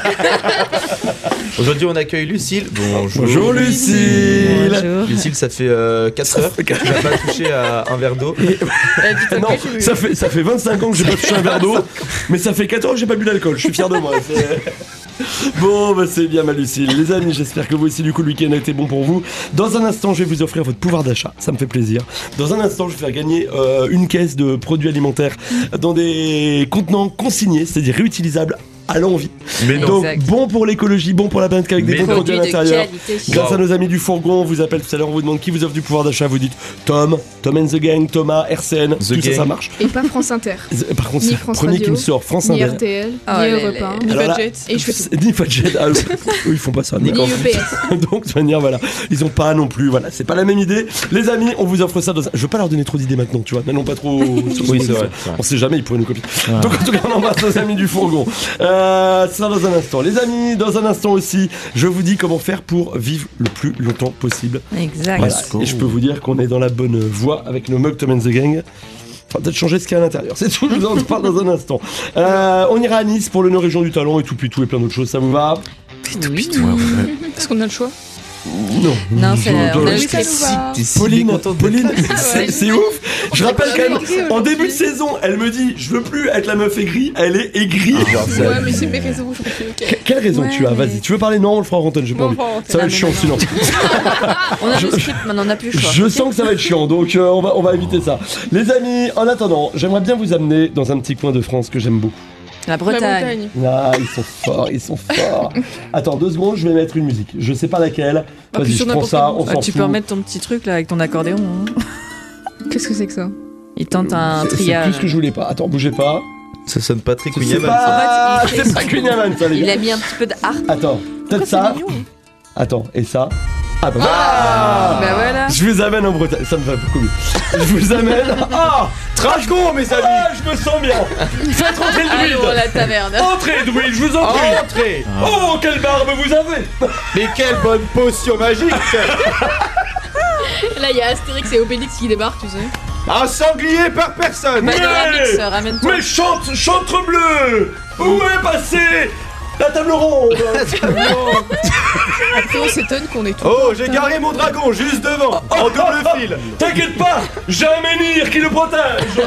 Aujourd'hui, on accueille Lucille. Bonjour. Bonjour Lucille. Bonjour. Lucille, ça fait euh, quatre heures que tu n'as pas touché à un verre d'eau. Eh, dis-toi Non, que je suis- ça fait, ça fait vingt-cinq ans que j'ai pas touché un verre d'eau, mais ça fait quatorze ans que j'ai pas bu d'alcool, je suis fier de moi. c'est- Bon, bah c'est bien ma Lucille. Les amis, j'espère que vous aussi, du coup, le week-end a été bon pour vous. Dans un instant, je vais vous offrir votre pouvoir d'achat, ça me fait plaisir. Dans un instant, je vais faire gagner euh, une caisse de produits alimentaires dans des contenants consignés, c'est-à-dire réutilisables à l'envie. Mais non. Donc, Exact. bon pour l'écologie, bon pour la planète avec des Mais bons non. produits à Produit de l'intérieur. qualité. Grâce Wow. à nos amis du fourgon, on vous appelle tout à l'heure, on vous demande qui vous offre du pouvoir d'achat, vous dites Tom, Tom and the Gang, Thomas, R C N, The tout ça, Gang. ça marche. Et pas France Inter, Euh, Par contre, Ni c'est le France premier qui Radio, me sort, France ni Inter. R T L, Oh, ni les- Europe les- un, Ni Alors là, budget. et je fais tout. Ni Fadjet, ah, eux, eux, ils font pas ça. Ni d'accord. U P S. Donc, de toute manière, voilà, ils ont pas non plus, voilà, c'est pas la même idée. Les amis, on vous offre ça dans un... Je veux pas leur donner trop d'idées maintenant, tu vois, n'allons pas trop... sur ce Oui, modèle. c'est vrai, c'est vrai. On sait jamais, ils pourraient nous copier. Donc, en tout cas, on embrasse nos amis du fourgon. Euh, ça dans un instant. Les amis, dans un instant aussi, je vous dis comment faire pour vivre le plus longtemps possible. Exact. Voilà. Et je peux vous dire qu'on est dans la bonne voie avec nos mugs Tom and the Gang. Enfin, peut-être changer ce qu'il y a à l'intérieur. C'est tout, je vous en parle dans un instant. Euh, on ira à Nice pour le No Région du Talent et tout pitou et plein d'autres choses. Ça vous va? Oui. Est-ce qu'on a le choix? Non. Non, c'est- Je- on a je- juste ça nous va. T'es si Pauline, mécontente de Pauline, toi. c'est c'est ouf. Je rappelle quand même, écrit en aujourd'hui. début de saison, elle me dit, je veux plus être la meuf aigrie. Elle est aigrie. Genre, ça- Ouais, mais c'est mes raisons aujourd'hui, ok. Que- Quelle raison Ouais, tu as? mais- Vas-y. Tu veux parler? Non, on le fera en antenne. J'ai pas Non, envie. on fera en Ça va Non, être mais chiant non, sinon. On a Je- le script, maintenant on n'a plus le choix. Je sens que ça va être chiant, donc euh, on, va, on va éviter ça. Les amis, en attendant, j'aimerais bien vous amener dans un petit coin de France que j'aime beaucoup. La La Bretagne. Bretagne. Ah, ils sont forts, ils sont forts. Attends, deux secondes, je vais mettre une musique. Je sais pas laquelle. Ah, Vas-y, puis je sur prends n'importe ça, quel on Ah, s'en tu fout. peux remettre ton petit truc là avec ton accordéon. hein. Qu'est-ce que c'est que ça? Il tente un C'est- C'est triage. plus ce que je voulais pas. Attends, bougez pas. Ça sonne pas très C'est Queen pas... En fait, il fait- C'est pas Queen Yaman, ça, les Il gars. a mis un petit peu de harpe. Attends, peut-être ça. Attends, et ça. Ah bah, Ah, bah voilà. Je vous amène en Bretagne, ça me va beaucoup mieux. Je vous amène. Ah, Trash-con, mes amis. ah, je me sens bien. Faites rentrer le Allons à druide. la taverne. Entrez, druide, je vous en prie. Entrez. Oh, quelle barbe vous avez. Mais quelle bonne potion magique. Là, il y a Astérix et Obélix qui débarquent, tu sais. Un sanglier par personne. Bah, il y a un Mais- mixeur, ramène-toi. Mais chante, chantre bleu. Où est passé la table ronde? Après, on s'étonne qu'on est tout. Oh, j'ai garé mon dragon juste devant, en double fil. T'inquiète pas, j'ai un menhir qui le protège.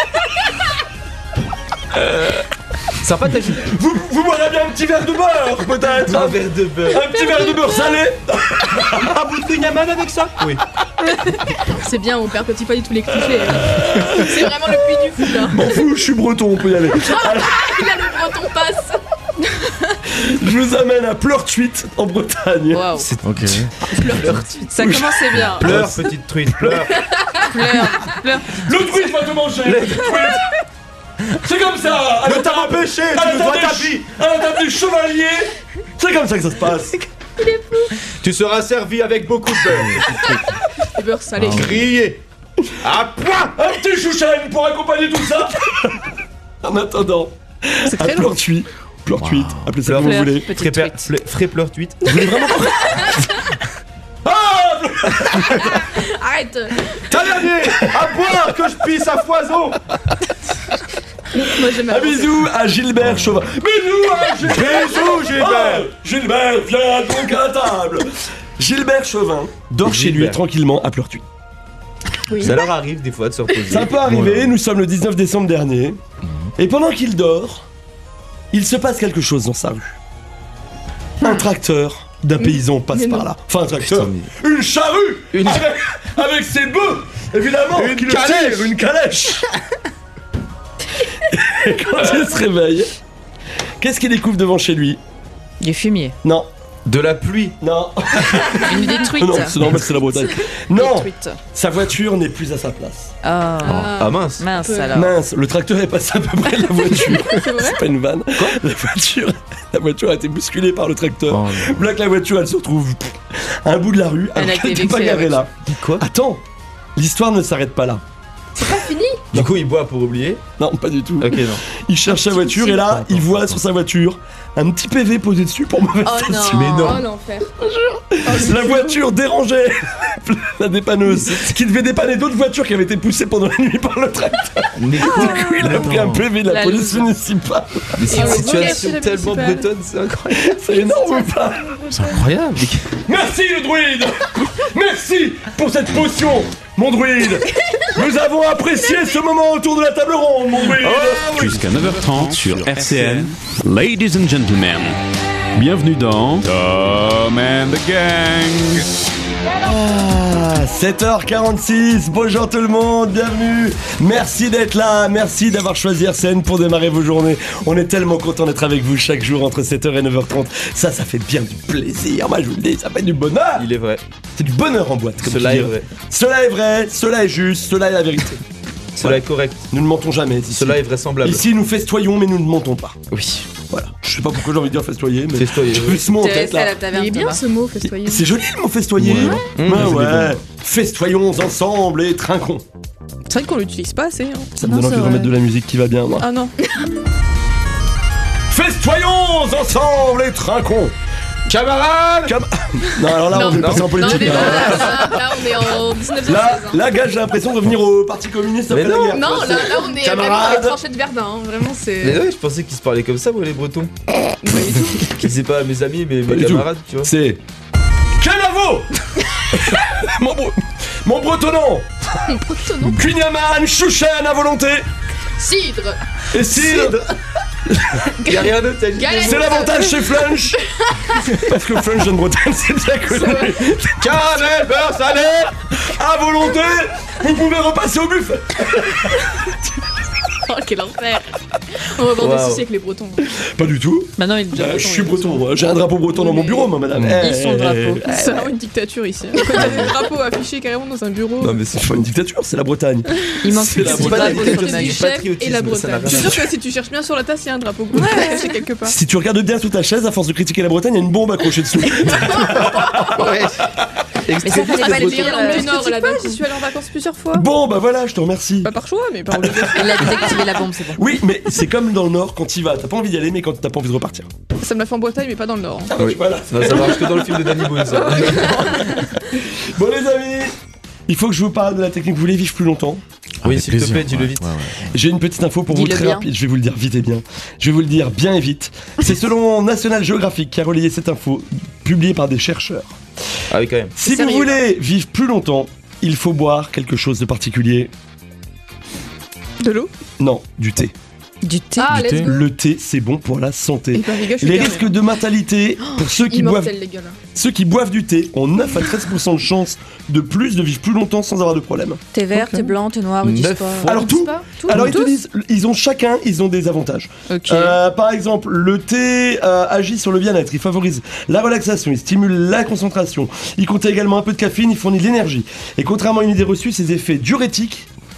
Sympa ta vie. Vous, vous boirez bien un petit verre de beurre, peut-être. Un verre de beurre. Un petit verre de beurre salé. Un bout de Queen Yaman avec ça. Oui. C'est bien, on perpétue pas du tout les clichés. hein. C'est vraiment le puits du fou, là. M'en fous, je suis breton, on peut y aller. Allez, Il a le breton passe. je vous amène à Pleurtuit en Bretagne. Waouh. Ok. Ça commençait bien. Pleure, petite truite, pleure. Pleure, pleure. Le truite va te manger. Le truite. C'est comme ça. À la Ne t'as table- empêché, à tu la nous dois table des tapis. ch- à la table des chevaliers. C'est comme ça que ça se passe. Tu seras servi avec beaucoup de beurre. Le beurre salé. Grillé. À point. Un petit chouchen pour accompagner tout ça. En attendant, C'est à très long. Pleurtuit, Pleurtuit, Wow. appelez ça comme vous Fleur, voulez. petite Fré tweet. Frais- Frais pleur tweet. Vous voulez vraiment Arrête. Tavernier, à boire que je pisse à foison. Moi j'aime Un bisou à Gilbert Chauvin. Bisous à Gilbert. Bisous, Gilbert. Ah, Gilbert, viens donc à la table. Gilbert Chauvin dort chez lui Gilbert. tranquillement à Pleurtuit. Oui. Ça leur arrive des fois de se reposer. Ça peut arriver, nous sommes le dix-neuf décembre dernier. Et pendant qu'il dort, il se passe quelque chose dans sa rue. Un tracteur d'un paysan passe Mais par non. là. Enfin, un tracteur. Putain, Une charrue Une- avec, avec ses bœufs, évidemment. Une qui le calèche. tire, Une calèche. Et quand il se réveille, qu'est-ce qu'il découvre devant chez lui? Du fumier. Non, De la pluie. non, Une détruite. non, c'est normal, c'est la Bretagne. Non, Détruite. sa voiture n'est plus à sa place. Ah. Ah mince. Mince peu. alors. Mince, le tracteur est passé à peu près de la voiture. C'est vrai C'est pas une vanne. La voiture, la voiture a été bousculée par le tracteur. Oh, Là que la voiture, elle se retrouve pff, à un bout de la rue. Elle alors a qu'elle été était pas vexée, la garée là. Quoi? Attends, l'histoire ne s'arrête pas là. Du coup, il boit pour oublier. Non, pas du tout. Ok, non. Il cherche sa voiture et là, il voit sur sa voiture un petit P V posé dessus pour mauvaise Oh station. non. Mais non. Oh l'enfer. La voiture dérangeait la dépanneuse qui devait dépanner d'autres voitures qui avaient été poussées pendant la nuit par le tracteur. Mais Du coup, il a pris un P V de la, La police loose. municipale. Mais c'est une Ah, situation ouais, tellement municipale. bretonne, c'est incroyable. C'est énorme ou pas? C'est incroyable. Merci le druide. Merci pour cette potion, mon druide. Nous avons apprécié ce moment autour de la table ronde, mon druide. Jusqu'à neuf heures trente sur R C N. Ladies and gentlemen, bienvenue dans Tom and the Gang. Ah, sept heures quarante-six, bonjour tout le monde, bienvenue. Merci d'être là, merci d'avoir choisi R C N pour démarrer vos journées. On est tellement content d'être avec vous chaque jour entre sept heures et neuf heures trente. Ça, ça fait bien du plaisir. Moi, je vous le dis, ça fait du bonheur. Il est vrai. C'est du bonheur en boîte, comme Cela tu est dis. vrai. Cela est vrai, cela est juste, cela est la vérité. Cela est correct. Nous ne mentons jamais. Ici. Cela est vraisemblable. Ici, nous festoyons, mais nous ne mentons pas. Oui. Voilà. Je sais pas pourquoi j'ai envie de dire festoyer, mais Festoyer, j'avais oui. ce mot en T'es tête resté à là. la taverne. Il est bien Thomas. ce mot, festoyer. C'est joli le mot festoyer. Ouais. Ouais, Mmh, ouais. c'est Festoyons ensemble et trinquons. C'est vrai qu'on l'utilise pas assez. Hein. Ça me Non, donne envie c'est de remettre vrai. de la musique qui va bien, moi. Ah non. Festoyons ensemble et trinquons. Camarades. Cam- non, alors là, Non, on est non. passé en Non, politique. mais là. là, là, là, on est en dix-neuf cent Là, seize. hein. là, gars, j'ai l'impression de revenir au Parti communiste après Mais la non. guerre. Non, tu vois, là, c'est- là, on est Camarades. vraiment dans les tranchées de Verdun. Hein. Vraiment, c'est. Mais ouais, je pensais qu'ils se parlaient comme ça, moi, les Bretons. Qu'ils disaient pas mes amis, mais Pas mes du tout. camarades, tu vois. C'est. Canavo. mon, bre- mon bretonnant. Bretonnon. Cunyaman, chouchen à volonté. Cidre. Et cidre. Y'a rien d'autre à dire. Galette. C'est l'avantage chez Flunch. Parce que Flunch de Bretagne, c'est bien connu. Cannelle, beurre salé. À volonté, vous pouvez repasser au buffet. Oh, quel enfer. On va avoir des Waouh. soucis avec les Bretons. Pas du tout. Maintenant, il est déjà Euh, je breton, suis il est breton, moi. J'ai un drapeau breton dans mon bureau, moi, madame. Ils sont le drapeau. C'est vraiment une dictature ici. Quand il y a des drapeaux affichés carrément dans un bureau. Non, mais c'est C'est pas une dictature, c'est la Bretagne. Il manque C'est plus la que C'est du pas la drapeau dictature, sur c'est le du Du mec. chef et patriotisme, la ça n'a Bretagne. rien Je à suis sûr que si tu cherches bien sur la tasse, il y a un drapeau bleu caché quelque part. Si tu regardes bien sous ta chaise, à force de critiquer la Bretagne, il y a une bombe accrochée dessous. Ouais. Mais ça Extrait fallait Ah, pas c'est le les dire. Irlandais euh, du Nord là-bas. J'y suis allée en vacances plusieurs fois. Bon, bah voilà, je te remercie. Pas par choix, mais par obligation. Il a désactivé la bombe, c'est bon. Oui, mais c'est comme dans le Nord, quand tu vas, t'as pas envie d'y aller, mais quand t'as pas envie de repartir. Ça me l'a fait en Bretagne, mais pas dans le Nord. hein. Oui. Voilà. Non, ça marche que dans le film de Danny Boone, ça. Bon, les amis, il faut que je vous parle de la technique. Vous voulez vivre plus longtemps? Oui, s'il te plaît, dis-le vite. J'ai une petite info pour vous Dis-le très bien. rapide. Je vais vous le dire vite et bien. Je vais vous le dire bien et vite. C'est selon National Geographic qui a relayé cette info, publiée par des chercheurs. Ah oui, quand même. Si vous Sérieux. voulez vivre plus longtemps, il faut boire quelque chose de particulier. De l'eau. Non, du thé. Du thé. Ah, Du let's thé. go. Le thé, c'est bon pour la Et santé. pas les gars, je suis Les fermée, risques hein. de mortalité pour ceux qui boivent Immortels, les gars là. Ceux qui boivent du thé ont neuf à treize pour cent de chance de plus de vivre plus longtemps sans avoir de problème. Thé vert, thé blanc, thé noir ou du Neuf sport. fois. Alors On tout, dit pas Tout alors ils te Tous disent, ils ont chacun, ils ont des avantages. Ok. Euh, par exemple, le thé euh, agit sur le bien-être, il favorise la relaxation, il stimule la concentration, il contient également un peu de caféine, il fournit de l'énergie. Et contrairement à une idée reçue, ses effets diurétiques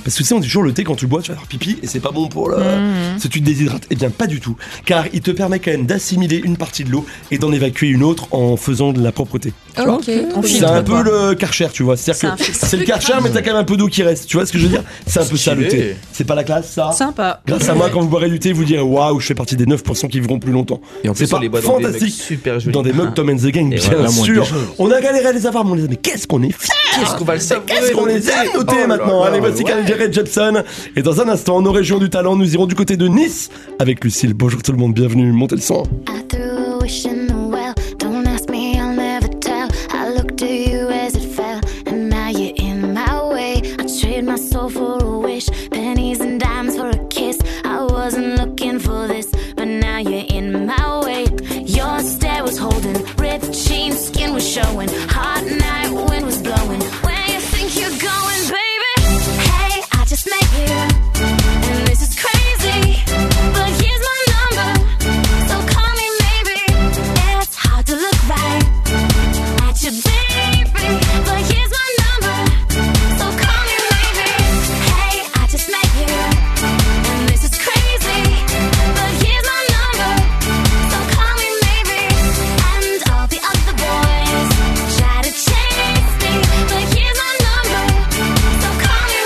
Parce que tu sais, on dit toujours le thé quand tu le bois, tu vas faire pipi et c'est pas bon pour le. Mmh. Si tu te déshydrates. Eh bien, pas du tout. Car il te permet quand même d'assimiler une partie de l'eau et d'en évacuer une autre en faisant de la propreté. Ok, on C'est filtre un peu quoi. le Karcher, tu vois. C'est-à-dire C'est un que filtre. c'est le Karcher, mais t'as quand même un peu d'eau qui reste. Tu vois ce que je veux dire? C'est un peu ça le thé. C'est pas la classe, ça? Sympa. Grâce à moi, quand vous boirez du thé, vous direz waouh, je fais partie des neuf pour cent qui vivront plus longtemps. Et en plus, C'est on pas les boit dans des mugs fantastique. super jolis. Dans des mugs Tom and the Gang, Et bien voilà, sûr. On a galéré à les avoir, mais on les a. Mais qu'est-ce qu'on est fiers! Qu'est-ce qu'on va le savoir? Qu'est-ce qu'on les a notés Oh là maintenant? là, Allez, voici ouais. Carly Rae Jepsen. Et dans un instant, nos régions du talent, nous irons du côté de Nice avec Lucille. Bonjour tout le monde, bienvenue. Montez le son. I threw a wish in the well. Don't ask me, I'll never tell. I looked to you as it fell, and now you're in my way. I trade my soul for a wish, pennies and dimes for a kiss. I wasn't looking for this, but now you're in my way. Your stare was holding, ripped jeans, skin was showing. Hot night, wind was blowing. Where you think you're going, baby? Hey, I just met you, and this is crazy. But here's my number, so call me maybe. It's hard to look right at your baby, but here's my number, so call me maybe. Hey, I just met you, and this is crazy. But here's my number, so call me maybe. And all the other boys try to chase me, but here's my number, so call me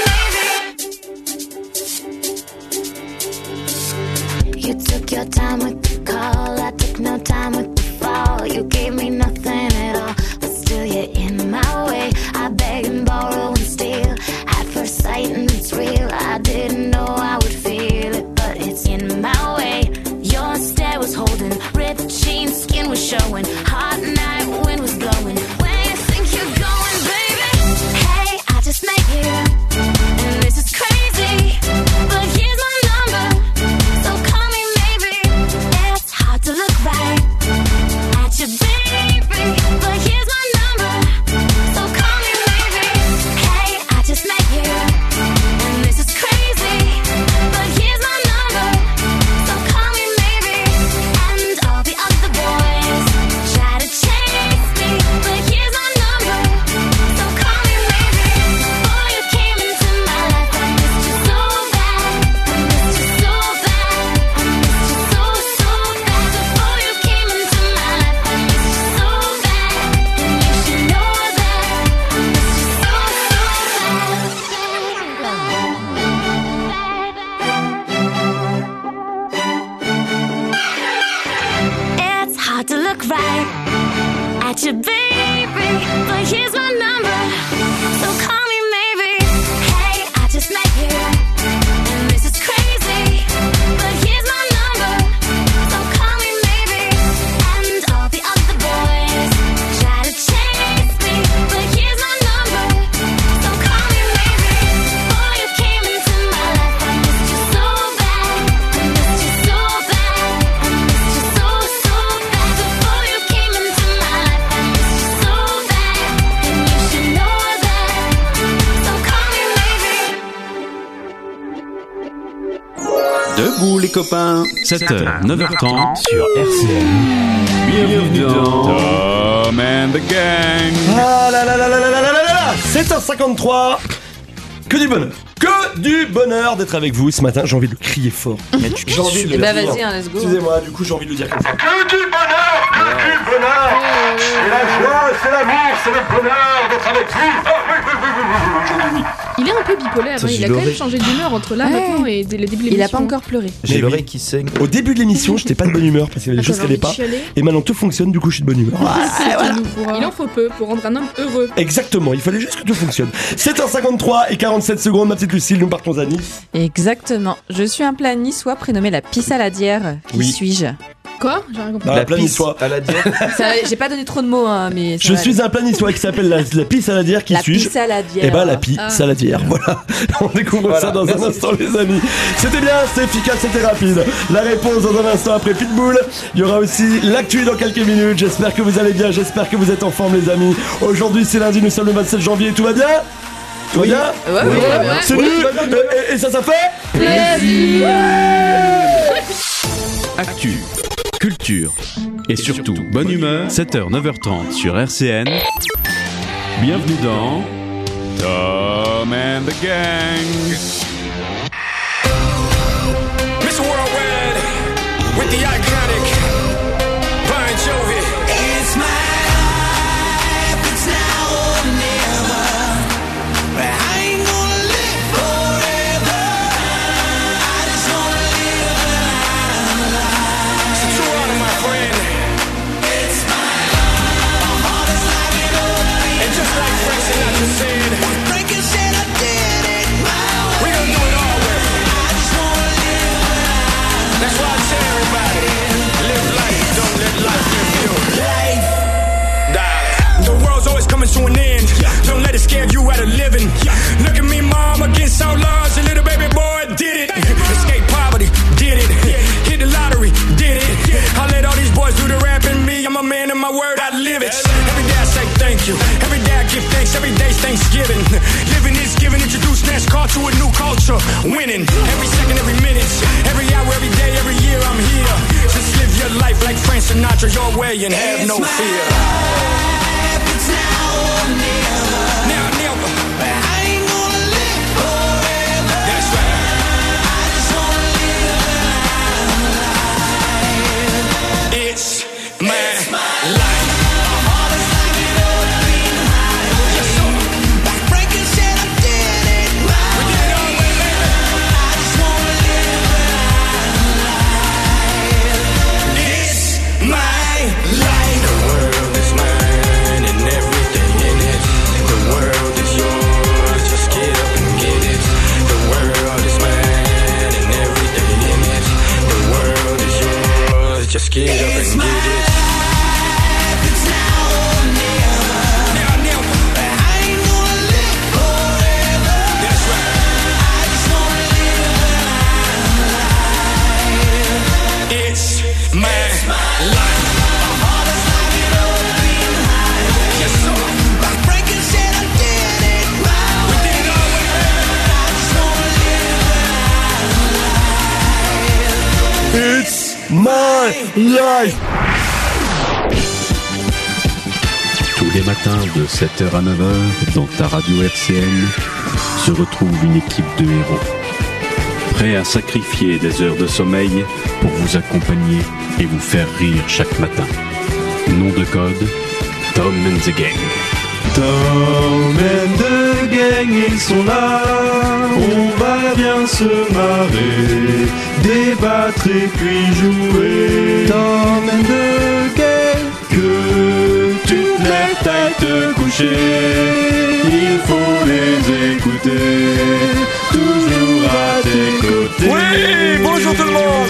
maybe. You took your time with the call, I took no time with the fall. You gave me nothing at all, but still you're in my way. I beg and borrow and steal at first sight, and it's real. I didn't know I would feel it, but it's in my way. Your stare was holding, ripped jeans, skin was showing. Hot night, wind was blowing. Where you think you're going, baby? Hey, I just met you, and this is crazy. But here's my number, so call me maybe. It's hard to look right at your baby, but here's my number, so call me maybe. Hey, I just met you, and this is crazy. But here's my number, so call me maybe. And all the other boys try to chase me, but here's my number, so call me maybe. Before you came into my life, I missed you so bad. I missed you so bad. I missed you so, so bad. Before you came into my life, I missed you so bad. And you should know that. I missed you so, so bad. It's hard to look right at your baby, but here's my number, so call me maybe. Hey, I just met you, and this is crazy, but here's my number, so call me maybe. And all the other boys try to chase me, but here's my number, so call me maybe. Before you came into my life, I missed you so bad. I missed you so bad. I missed you so, so bad. Before you came into my life, I missed you so bad. And you should know that, so call me maybe. Debout les copains, sept heures, neuf heures trente sur R C N. Bienvenue dans Tom and the Gang. Ah là là là là là là là là là sept heures cinquante-trois. Que du bonheur. Que du bonheur d'être avec vous ce matin. J'ai envie de le crier fort. J'ai envie de Eh le bah dire. vas-y, hein, let's go. Excusez-moi, du coup j'ai envie de le dire comme ça. Que du bonheur. Que du bonheur. C'est la joie, c'est l'amour, c'est le bonheur d'être avec vous. Il est un peu bipolaire, Ça, hein, il j'ai a quand même l'oreille. changé d'humeur entre là Ouais. maintenant et dès le début de Il a l'émission. pas encore pleuré. J'ai Mais l'oreille oui. qui saigne. Au début de l'émission, j'étais pas de bonne humeur parce qu'il y avait des Ah, choses qui t'avais allaient pas. envie de chialer. Et maintenant tout fonctionne, du coup je suis de bonne humeur. Il en faut peu pour rendre un homme heureux. Exactement, il fallait juste que tout fonctionne. sept heures cinquante-trois et quarante-sept secondes, ma petite Lucille, nous partons à Nice. Exactement. Je suis un plat niçois prénommé la pissaladière. Qui Oui. suis-je? Quoi? J'ai rien compris. Dans la pleine pisse histoire. à la dière. Ça, j'ai pas donné trop de mots, hein, mais. ça Je va suis un planissois qui s'appelle la, la pisse saladière, qui La suis-je? pissaladière. Eh ben la pie Ah. saladière, voilà. On découvre Voilà, ça dans merci. un instant les amis. C'était bien, c'était efficace, c'était rapide. La réponse dans un instant après Pitbull. Il y aura aussi l'actu dans quelques minutes. J'espère que vous allez bien, j'espère que vous êtes en forme les amis. Aujourd'hui c'est lundi, nous sommes le vingt-sept janvier, tout va bien? Tout va bien? Ouais, ouais, ouais, ouais. C'est Oui, lui bah, bah, bah. et, et ça ça fait Actu, culture et surtout bonne humeur, sept heures, neuf heures trente sur R C N. Bienvenue dans Tom and the Gang. Mister Worldwide with the iconic Bon Jovi. It's my life, it's now or never. But I ain't gonna live forever. I just wanna live a life. It's a true honor, my friend. It's my life. My heart is like an open. And just like Frank Sinatra said, Frank said I did it my way. We gon' do it all way. I just wanna live a life. That's why I tell everybody, live life, don't let life live you. Life, darling. The world's always coming to an end. Don't let it scare you out of living. Look at me, mom, against all odds. A little baby boy did it. Escape poverty, did it. Hit the lottery, did it. I let all these boys do the rap and me. I'm a man of my word, I live it. Every day I say thank you. Every day I give thanks. Every day's Thanksgiving. Living is giving. Introduce NASCAR to a new culture. Winning every second, every minute, every hour, every day, every year. I'm here. Just live your life like Frank Sinatra your way and have no fear. It's now or never. Now, never. But I ain't gonna live forever. That's right. I just wanna live a life. It's my, it's my life. My heart is like an open highway. Yes, sir. Like Frankie said, I did it my way. We did it all way, baby. I just wanna live a life. It's my life. The world is mine and everything in it. The world is yours, just get up and get it. The world is mine and everything in it. The world is yours, just get up and get it. It's now or never. Now, never. But I ain't gonna live forever. That's right. I just wanna live a life. It's my life. My heart is like an open highway. Yes, sir. Like Frankie said, I did it my way. We did it all way, baby. I just wanna live a life. It's my life. Tous les matins de sept heures à neuf heures, dans ta radio R C N, se retrouve une équipe de héros. Prêts à sacrifier des heures de sommeil pour vous accompagner et vous faire rire chaque matin. Nom de code, Tom and the Gang. Tom and the Gang, ils sont là. On va bien se marrer, débattre et puis jouer. Tom and the Gang, que tu te lèves à te coucher, il faut les écouter, toujours à tes côtés. Oui, bonjour tout le monde.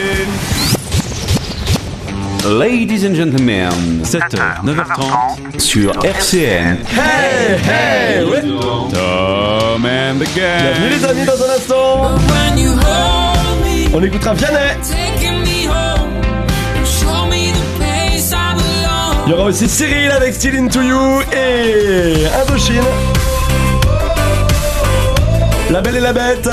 Ladies and gentlemen, sept heures, neuf heures trente sur R C N. Hey, hey, ouais. Tom and the Gang. Bienvenue les amis dans un instant. On écoutera Vianney. Il y aura aussi Cyril avec Still Into You et Indochine. La Belle et la Bête.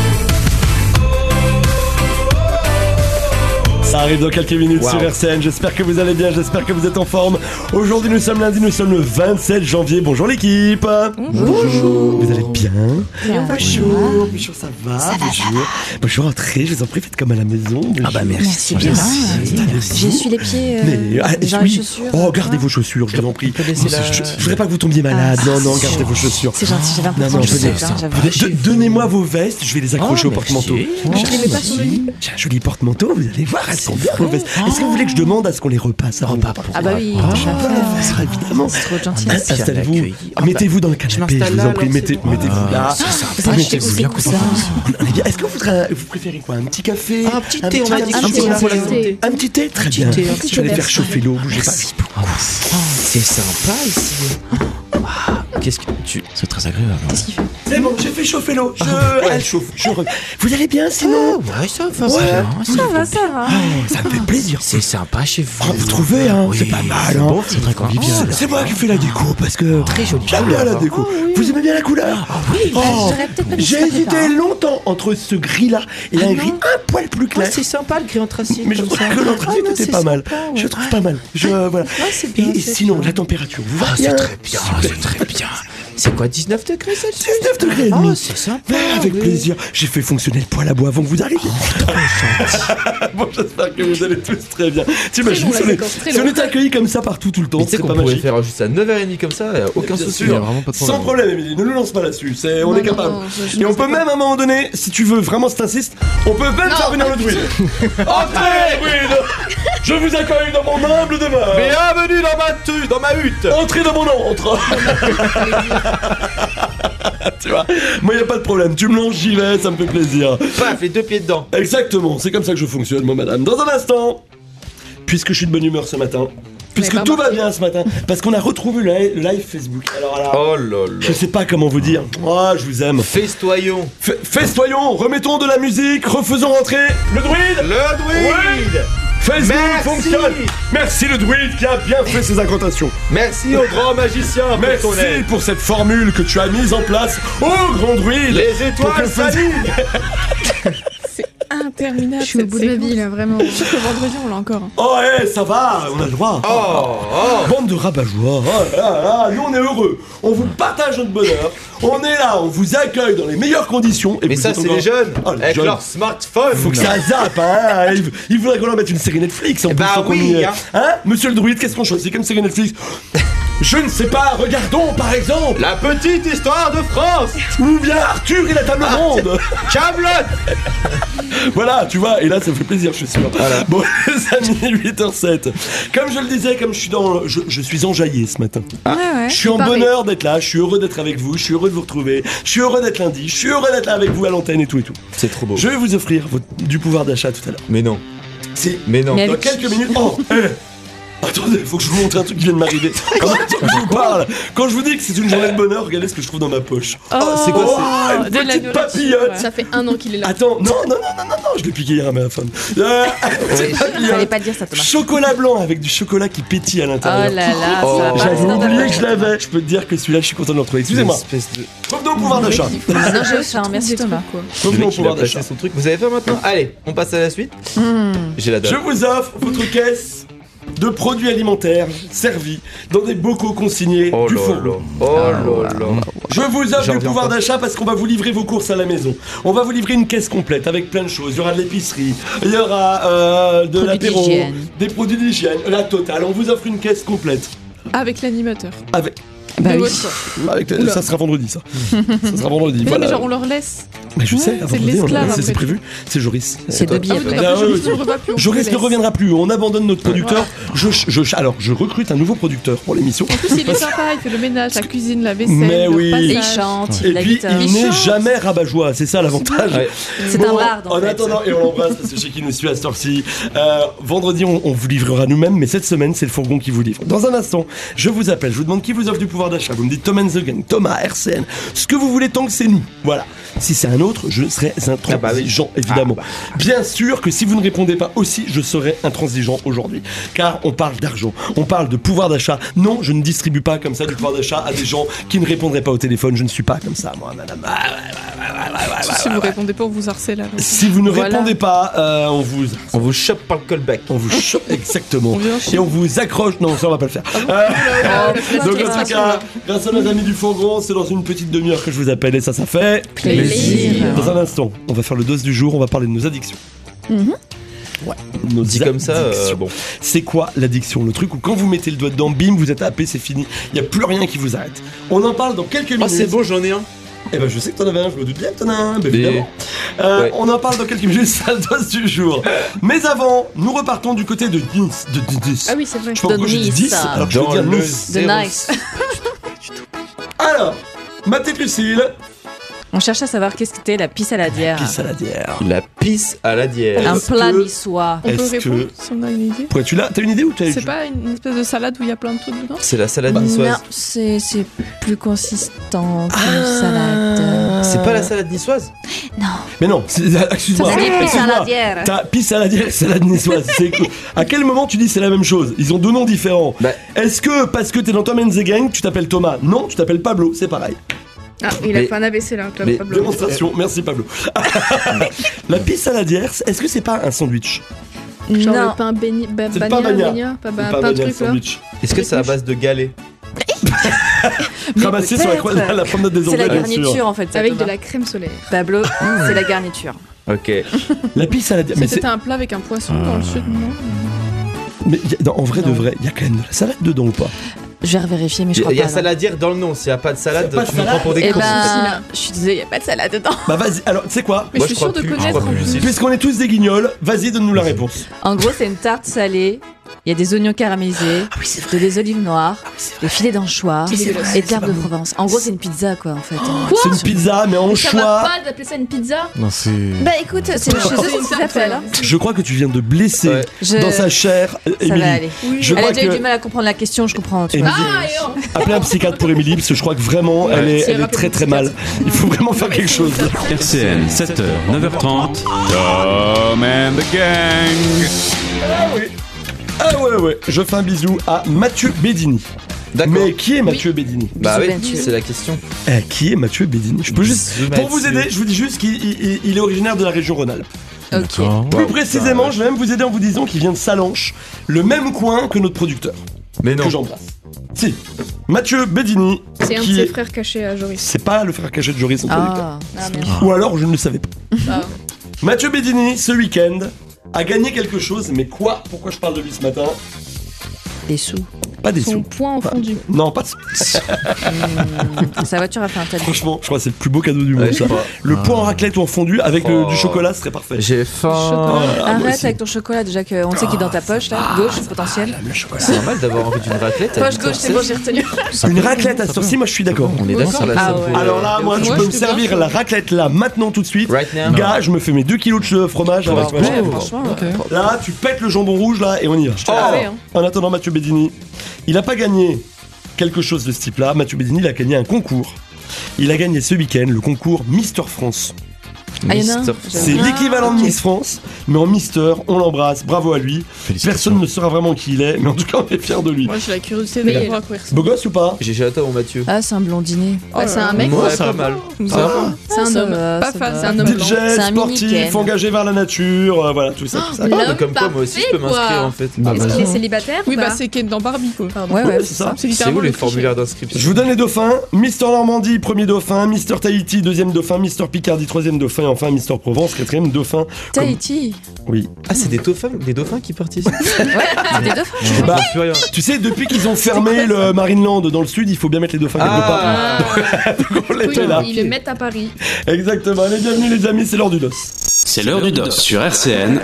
Ça arrive dans quelques minutes wow. sur R C N. J'espère que vous allez bien, j'espère que vous êtes en forme. Aujourd'hui nous sommes lundi, nous sommes le vingt-sept janvier. Bonjour l'équipe. Bonjour. Vous allez bien? Bien. Bonjour. Bonjour, ça va? Ça va, bonjour. Ça va. Bonjour, entrez, je vous en prie, faites comme à la maison. Bonjour. Ah bah merci. Merci bien. J'essuie les pieds. Euh, Mais, ah, oui. Les chaussures. Oh, gardez vos chaussures, je vous en prie. Oh, la... Je ne voudrais pas que vous tombiez malade. Ah, non, non, gardez vos chaussures. C'est gentil, j'avais un peu de chaussures. Donnez-moi vos vestes, je vais les accrocher au porte-manteau. Je les mets pas sur le lit. J'ai un joli porte-manteau, vous allez voir. Sont bien vos vestes. Est-ce que vous voulez que je demande à ce qu'on les repasse à repas? Ah bah oui, ah, évidemment. C'est trop gentil. Installez-vous. Mettez-vous dans le canapé, je vous en prie. Mettez, mettez-vous là. Mettez-vous bien comme ça. Est-ce que vous, voudrez, vous préférez quoi? Un petit café? Un petit thé, on m'a dit que c'était un petit thé, très bien. Je vais aller faire chauffer l'eau, bougez pas. C'est sympa ici. Qu'est-ce que tu... C'est très agréable. Qu'est-ce qu'il fait? C'est bon, j'ai fait chauffer l'eau. Je... Ah, elle chauffe. Je... Vous allez bien sinon? Ah, ouais, ça va. Ouais. Ça va, ça va. Oh, ça me fait plaisir. C'est sympa chez vous. Oh, vous trouvez, hein? Oui. C'est pas mal, hein? Bon, c'est très convivial. C'est moi qui fais la déco parce que... Très joli. J'aime bien la déco. Oh, oui. Vous aimez bien la couleur? Oh, oui. Oh, j'ai hésité longtemps entre ce gris-là et ah, un gris un poil plus clair. Ah, c'est sympa le gris anthracite. Mais je trouve que l'anthracite était pas mal. Je trouve pas mal. Je... Voilà. Et sinon, la température, vous va bien? C'est très bien, c'est très bien. C'est quoi, dix-neuf degrés Celsius? dix-neuf degrés et demi. Ah, c'est sympa. Mais avec oui. plaisir. J'ai fait fonctionner le poêle à bois avant que vous arriviez. Bon, j'espère que vous allez tous très bien. T'imagines, long, si la on est- séquence, très si on long. était accueillis comme ça partout tout le temps, Mais tu sais c'est qu'on pas pourrait magique. faire juste à neuf heures trente comme ça, y a aucun Bien souci. sûr. Il y a vraiment pas de Sans problème, Émilie, ne nous lance pas là-dessus. C'est, on Non, est non, capable. non, je- je Et on ne peut sais même pas. à un moment donné, si tu veux vraiment, si t'insistes, on peut même Non, faire venir le druide. Entrez, druide. Je vous accueille dans mon humble demeure. Bienvenue dans ma tu, dans ma hutte. Entrez dans mon antre. Tu vois, moi y a pas de problème. Tu me lances, j'y vais, ça me fait plaisir. Paf, les deux pieds dedans. Exactement, c'est comme ça que je fonctionne, moi, madame. Dans un instant, puisque je suis de bonne humeur ce matin, puisque pas tout va marqué. bien ce matin, parce qu'on a retrouvé le li- le live Facebook. Alors là, Oh là là. je sais pas comment vous dire. Oh, je vous aime. Festoyons. Fe- Festoyons, remettons de la musique, refaisons rentrer le druide. Le druide. Facebook Merci. fonctionne. Merci le druide qui a bien fait ses incantations. Merci au grand magicien pour ton Merci aide. pour cette formule que tu as mise en place. Oh, grand druide. Les Pour étoiles que fasse- s'alignent. C'est interminable. Je suis au cette bout de ma séquence. vie là, vraiment. Je suis sûr que vendredi on l'a encore. hein. Oh, eh, ça va, on a le droit. Oh, oh. Bande de rabat-joie. Oh là là, nous on est heureux. On vous partage notre bonheur. On est là, on vous accueille dans les meilleures conditions. Et Mais vous ça, êtes c'est encore- les jeunes. Oh, les Avec jeunes. leur smartphone. Faut que ça zappe, hein. Il, il voudrait qu'on leur mette une série Netflix en Eh plus, bah tant qu'on oui, y est. hein. Hein, monsieur le druide, qu'est-ce qu'on choisit comme série Netflix? Je ne sais pas, regardons par exemple. La petite histoire de France. Ou bien Arthur et la table ronde. Camelot. Voilà, tu vois, et là ça me fait plaisir, je suis sûr. Bon, les amis, huit heures sept. Comme je le disais, comme je suis dans. le- Je, je suis enjaillé ce matin. Ouais, ouais. Je suis en pareil. bonheur d'être là, je suis heureux d'être avec vous, je suis heureux de vous retrouver, je suis heureux d'être lundi, je suis heureux d'être là avec vous à l'antenne et tout et tout. C'est trop beau. Je vais vous offrir votre- du pouvoir d'achat tout à l'heure. Mais non. Si, Mais non. Mais dans avec quelques minutes. Oh, eh, attendez, faut que je vous montre un truc qui vient de m'arriver. En même temps que je vous parle, quand je vous dis que c'est une journée de bonheur, regardez ce que je trouve dans ma poche. Oh, c'est quoi, Oh, une de la petite nourriture, papillote. ouais. Ça fait un an qu'il est là. Attends, non, non, non, non, non, non, je l'ai piqué hier à ma femme. Euh, petite papillote. Fallait pas dire ça, Thomas. Chocolat blanc avec du chocolat qui pétille à Oh l'intérieur. là là, Oh. ça va pas J'avais rester dans ta oublié poche. que je l'avais. Je peux te dire que celui-là, je suis content de le retrouver. Excusez-moi. Espèce de... Revenons au pouvoir d'achat. Ah non, j'ai faim, merci Thomas. Le Revenons au mec, il a pouvoir placé d'achat. son truc. Vous avez fait maintenant? Allez, on passe à la suite. J'ai la Je date. vous offre votre caisse de produits alimentaires servis dans des bocaux consignés Oh du là fourgon. là. Oh là là. Je vous offre J'en du reviens pouvoir pas. d'achat parce qu'on va vous livrer vos courses à la maison. On va vous livrer une caisse complète avec plein de choses. Il y aura de l'épicerie, il y aura euh, de Produits l'apéro, d'hygiène. des produits d'hygiène, la totale. On vous offre une caisse complète. Avec l'animateur. Avec, Bah De oui. votre choix. avec Oula. ça sera vendredi, ça. ça sera vendredi. Mais, voilà. mais genre on leur laisse. Mais je sais, Ouais, à c'est de vendredi, on- l'esclave, c'est c'est après. prévu. C'est Joris. C'est toi. de billes Ah oui, donc après. Ah après, oui, Joris oui. ne revient plus. on Joris les ne laisse. reviendra plus, on abandonne notre producteur. Je, je- alors, je recrute un nouveau producteur pour l'émission. En plus, il est sympa, il fait le ménage, la cuisine, la vaisselle. Mais le oui. repassage. Et il chante, Et il a puis, guitare. il n'est chante. jamais rabat-joie, c'est ça l'avantage. Ouais. C'est Bon, un barde en En fait. attendant, et on l'embrasse parce que je sais qu'il nous suit à cette heure-ci. Euh, vendredi, on, on vous livrera nous-mêmes, mais cette semaine, c'est le fourgon qui vous livre. Dans un instant, je vous appelle, je vous demande qui vous offre du pouvoir d'achat. Vous me dites Tom and the Gang, Thomas, R C N, ce que vous voulez tant que c'est nous. Voilà. Si c'est un autre, je serai intransigeant, Ah bah oui. évidemment. Bien sûr que si vous ne répondez pas aussi, je serai intransigeant aujourd'hui. Car on parle d'argent, on parle de pouvoir d'achat. Non, je ne distribue pas comme ça du pouvoir d'achat à des gens qui ne répondraient pas au téléphone. Je ne suis pas comme ça, moi, madame. Ah, ouais, ouais, ouais, ouais, ouais, ouais, Si ouais, vous ouais. répondez pas, on vous harcèle alors. Si vous ne Voilà. répondez pas, euh, on vous On vous chope par le callback. on vous chope exactement. On vient Et on vous accroche. Non, ça on va pas le faire. Euh, Oh, donc en tout frustration, cas, là. grâce à nos amis du fourgon, c'est dans une petite demi-heure que je vous appelle et ça, ça fait Plaisir. Dans un instant, on va faire le dos du jour. On va parler de nos addictions. Ouais. Nos Dit comme ça, euh, addictions. bon. C'est quoi l'addiction? Le truc où quand vous mettez le doigt dedans, bim, vous êtes happé, c'est fini. Il y a plus rien qui vous arrête. On en parle dans quelques Oh, minutes. c'est bon, j'en ai un. Eh ben je sais que t'en avais un, je me doute bien que t'en as un, mais Mais- évidemment. Euh, Ouais. On en parle dans quelques minutes, c'est la dose du jour. Mais avant, nous repartons du côté de Nice. De, de, de- Ah oui, c'est vrai. Je sais pas pourquoi De j'ai dit Nice. dix, alors que je veux Dans dire le Nice. De zéro- nice. Alors, ma petite Lucille, On cherche à savoir qu'est-ce que c'était la pisse à la bière. pisse à la dière. La pisse à la dière. Un Est-ce plat que- niçois. On peut Est-ce répondre que- si on a une idée. Pourquoi tu l'as? T'as une idée ou t'as C'est pas une espèce de salade où il y a plein de trucs dedans? C'est la salade Non, niçoise. c'est c'est plus consistant qu'une Ah. salade. C'est pas la salade niçoise? Mais non, c'est- excuse-moi. Ça, c'est des pisses à la Excuse-moi. bière. T'as pisse à la dière et salade niçoise. C'est- À quel moment tu dis c'est la même chose? Ils ont deux noms différents. Bah. Est-ce que parce que t'es dans Tom and the Gang, tu t'appelles Thomas? Non, tu t'appelles Pablo, c'est pareil. Ah, il a Mais- fait un A V C là, Club mais- Pablo. Démonstration, merci Pablo. La pisse à la dière, est-ce que c'est pas un sandwich? Genre Non. le pain béni, ba- C'est le bagna, pain bagna. bagna, pas C'est ba- pas pain bagna, truc là. sandwich. Est-ce que c'est à base de galets? Ramassé sur la, croix- la, la promenade des C'est Anglais, la bien sûr. garniture en fait. ça, Avec de Thomas. la crème solaire. Pablo, c'est la garniture. Ok. La pisse à la... Mais, c'est... C'était un plat avec un poisson dans le sud, non mais y a- non, en vrai de vrai, il y a quand même de la salade dedans ou pas? Je vais revérifier, mais je Il crois y a pas. non. saladière dans le nom. S'il n'y a pas de salade, S'il y a pas de tu me salade, prends pour des Eh cons. ben, je suis désolée, il n'y a pas de salade dedans. Bah vas-y, alors tu sais quoi? Mais Moi, je je suis sûre crois de plus, je connaître crois en plus, plus. si. Puisqu'on est tous des guignols, vas-y, donne-nous la réponse. En gros, c'est une tarte salée. Il y a des oignons caramélisés, de des olives noires, des filets d'anchois C'est dégueulasse. et de l'herbe de Provence. En gros, c'est une pizza quoi en fait. Quoi C'est une pizza, mais en Ça va choix. pas d'appeler ça une pizza? Non, c'est. Bah écoute, c'est chez eux, c'est ce qu'ils appellent. hein. Je crois que tu viens de blesser Ouais. Je- dans sa chair, Ça Émilie. va aller. Je Elle crois a déjà eu que du mal à comprendre la question, je comprends. Tu vois. Émilie, Ah, et oh. appelez un psychiatre pour Émilie, parce que je crois que vraiment, elle est, C'est elle est rapide, très très mal. Il faut vraiment faire quelque chose. R C N, sept heures, neuf heures trente. Tom and the Gang. Ah oui. Ah ouais ouais, je fais un bisou à Mathieu Bedini. D'accord. Mais qui est Mathieu Bedini? Bah oui, Bisous, c'est la question. Eh, qui est Mathieu Bedini? Je peux juste, Bisous, pour vous Mathieu. aider, je vous dis juste qu'il il- il- il est originaire de la région Rhône-Alpes. Ok. Plus précisément, je vais même vous aider en vous disant qu'il vient de Salanches, le même coin que notre producteur, Mais non. que j'embrasse. Si, Mathieu Bedini, C'est un de qui ses est... frères cachés à Joris. C'est pas le frère caché de Joris, son producteur. Ah, ah, merde. Ou alors je ne le savais pas. Ah. Mathieu Bedini, ce week-end, a gagné quelque chose, mais quoi? Pourquoi je parle de lui ce matin? Des sous. Pas des Son sous. poing en fondu. Non, pas de Mmh, sa voiture a fait un tas de. Franchement, je crois que c'est le plus beau cadeau du monde, Ouais, je ça. crois. Le poids en raclette ou en fondu avec le- Oh. du chocolat, ce serait parfait. J'ai faim. Ah, moi Arrête aussi. avec ton chocolat déjà qu'on sait qu'il est dans ta poche là, gauche potentiel. Le chocolat. C'est normal d'avoir envie d'une raclette. à Poche huit gauche, heures c'est bon, j'ai retenu. Une raclette à ce tour-ci, moi je suis d'accord. On est d'accord là. Ah ça ouais. peut- Alors là, moi, tu Moi, peux je me suis bien servir chaud. la raclette là, maintenant, tout de suite. Right now. Gars, je me fais mes deux kilos de che- fromage avec Ouais, ma chèvre. franchement, Là, tu pètes le jambon rouge là et on y va. te la fais, hein. En attendant, Mathieu Bedini, il a pas gagné quelque chose de ce type-là. Mathieu Bedini, il a gagné un concours. Il a gagné ce week-end le concours Mister France. Ah, y en a un Mister- C'est Ah, l'équivalent ok. de Miss France, mais en Mister, on l'embrasse, bravo à lui. Personne ne saura vraiment qui il est, mais en tout cas, on est fiers de lui. Moi j'ai la curiosité de Mais- voir à quoi il ressemble. Beau gosse ou pas? J'ai j'ai attends mon Mathieu. Ah, c'est un blondinet. Bah, c'est un mec. Ouais, ça pas va. mal. Ça va. C'est un Ça homme. va, Pas ça fan, va. c'est un homme D blanc. J, C'est un sportif, mini-Ken. engagé vers la nature, euh, voilà, tout ça, tout ça. Ah, mais L'homme comme quoi, moi aussi, je peux parfait, m'inscrire quoi. en fait. Est-ce qu'il est célibataire Oui, ou bah pas? c'est Ken dans Barbie quoi. Ouais, ouais, c'est ça. C'est C'est littéralement où les le cliché. formulaires d'inscription? Je vous donne les dauphins. Mister Normandie, premier dauphin. Mister Tahiti, deuxième dauphin. Mister Picardie, troisième dauphin. Et enfin, Mister Provence, quatrième dauphin. Comme- Tahiti. Oui. Ah, c'est des dauphins, des dauphins qui participent. Ouais, c'est des dauphins. Je Bah, comprends plus rien. Tu sais, depuis qu'ils ont fermé le Marineland dans le sud, il faut bien mettre les dauphins quelque part. Ah, Donc on Oui, l'était là. ils le mettent à Paris. Exactement. Allez, bienvenue les amis, c'est l'heure du dos. C'est l'heure du dos sur R C N.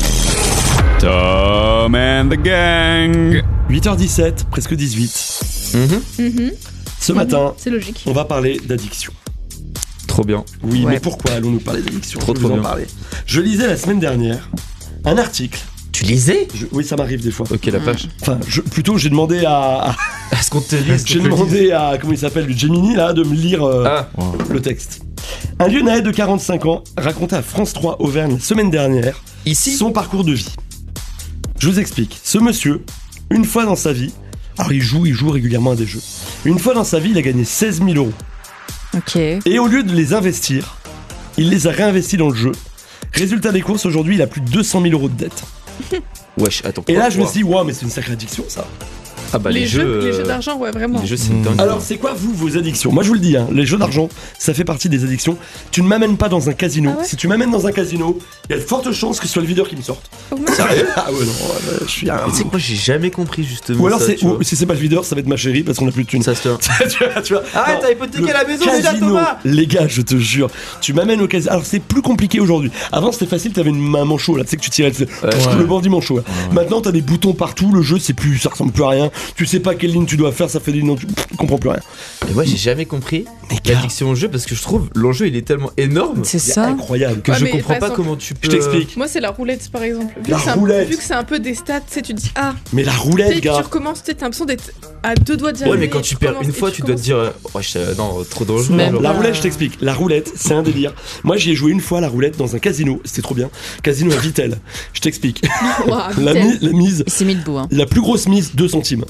Tom and the Gang. huit heures dix-sept, presque dix-huit. Mhm. Mhm. Ce matin, C'est logique. on va parler d'addiction. Trop bien. Oui, Ouais. mais pourquoi allons-nous parler d'addiction? Trop, Je vais trop vous en bien. parler. Je lisais la semaine dernière un article. Tu lisais? Je- oui, ça m'arrive des fois. Ok, la vache. Enfin, je- plutôt, j'ai demandé à, à- Est-ce qu'on te lise? j'ai demandé à comment il s'appelle, le Gemini là, de me lire euh, Ah, le texte. Un Lyonnais de quarante-cinq ans racontait à France trois Auvergne la semaine dernière ici? son parcours de vie. Je vous explique. Ce monsieur, une fois dans sa vie, alors il joue, il joue régulièrement à des jeux. Une fois dans sa vie, il a gagné seize mille euros. Ok. Et au lieu de les investir, il les a réinvestis dans le jeu. Résultat des courses, aujourd'hui, il a plus de deux cent mille euros de dette. Wesh, attends. Et quoi, là, je me quoi suis dit, waouh, mais c'est une sacrée addiction, ça. Ah bah les, Les jeux, les euh, jeux d'argent, ouais, vraiment. Les jeux, c'est dingue. Alors, c'est quoi, vous, vos addictions? Moi, je vous le dis, hein, les jeux d'argent, ça fait partie des addictions. Tu ne m'amènes pas dans un casino. Ah ouais Si tu m'amènes dans un casino, il y a de fortes chances que ce soit le videur qui me sorte. Oh, moi, Sérieux? Ah ouais, non, ouais, je suis un... Mais tu sais que moi, j'ai jamais compris justement. Ou alors, ça, c'est, tu vois. ou, si c'est pas le videur, ça va être ma chérie parce qu'on a plus de thunes. Ça se tient. tu vois, tu vois. Arrête, Non, t'as hypothéqué le la maison déjà, casino, Thomas. les gars, je te jure, tu m'amènes au casino. Alors c'est plus compliqué aujourd'hui. Avant c'était facile, t'avais une main manchot là, tu sais que tu tirais tu sais, Ouais. le bandit manchot. Là. Maintenant t'as des boutons partout, le jeu c'est plus, ça ressemble plus à rien. Tu sais pas quelle ligne tu dois faire, ça fait des noms, tu pff, tu comprends plus rien. Et moi, j'ai jamais compris Mais gars, l'addiction au jeu parce que je trouve l'enjeu il est tellement énorme C'est c'est ça. incroyable. que Ouais, je mais comprends de toute pas façon- comment tu peux. Je t'explique. Moi, c'est la roulette, par exemple. Vu La que c'est un- roulette. Vu que c'est un peu des stats, tu sais, tu dis, ah, Mais la tu sais, roulette, que tu gars. recommences, tu sais, t'as l'impression d'être à deux doigts d'y Ouais, arriver, mais quand et tu perds recommences, une et fois, tu dois te dire, euh, wesh, euh, non, trop dangereux. Même genre. La Ah. roulette, je t'explique. La roulette, c'est un délire. Moi, j'y ai joué une fois à la roulette dans un casino. C'était trop bien. Casino à Vitel. Je t'explique. Ouah, La, Vitel. mi- la mise, Il s'est mis debout. Hein. la plus grosse mise, deux centimes.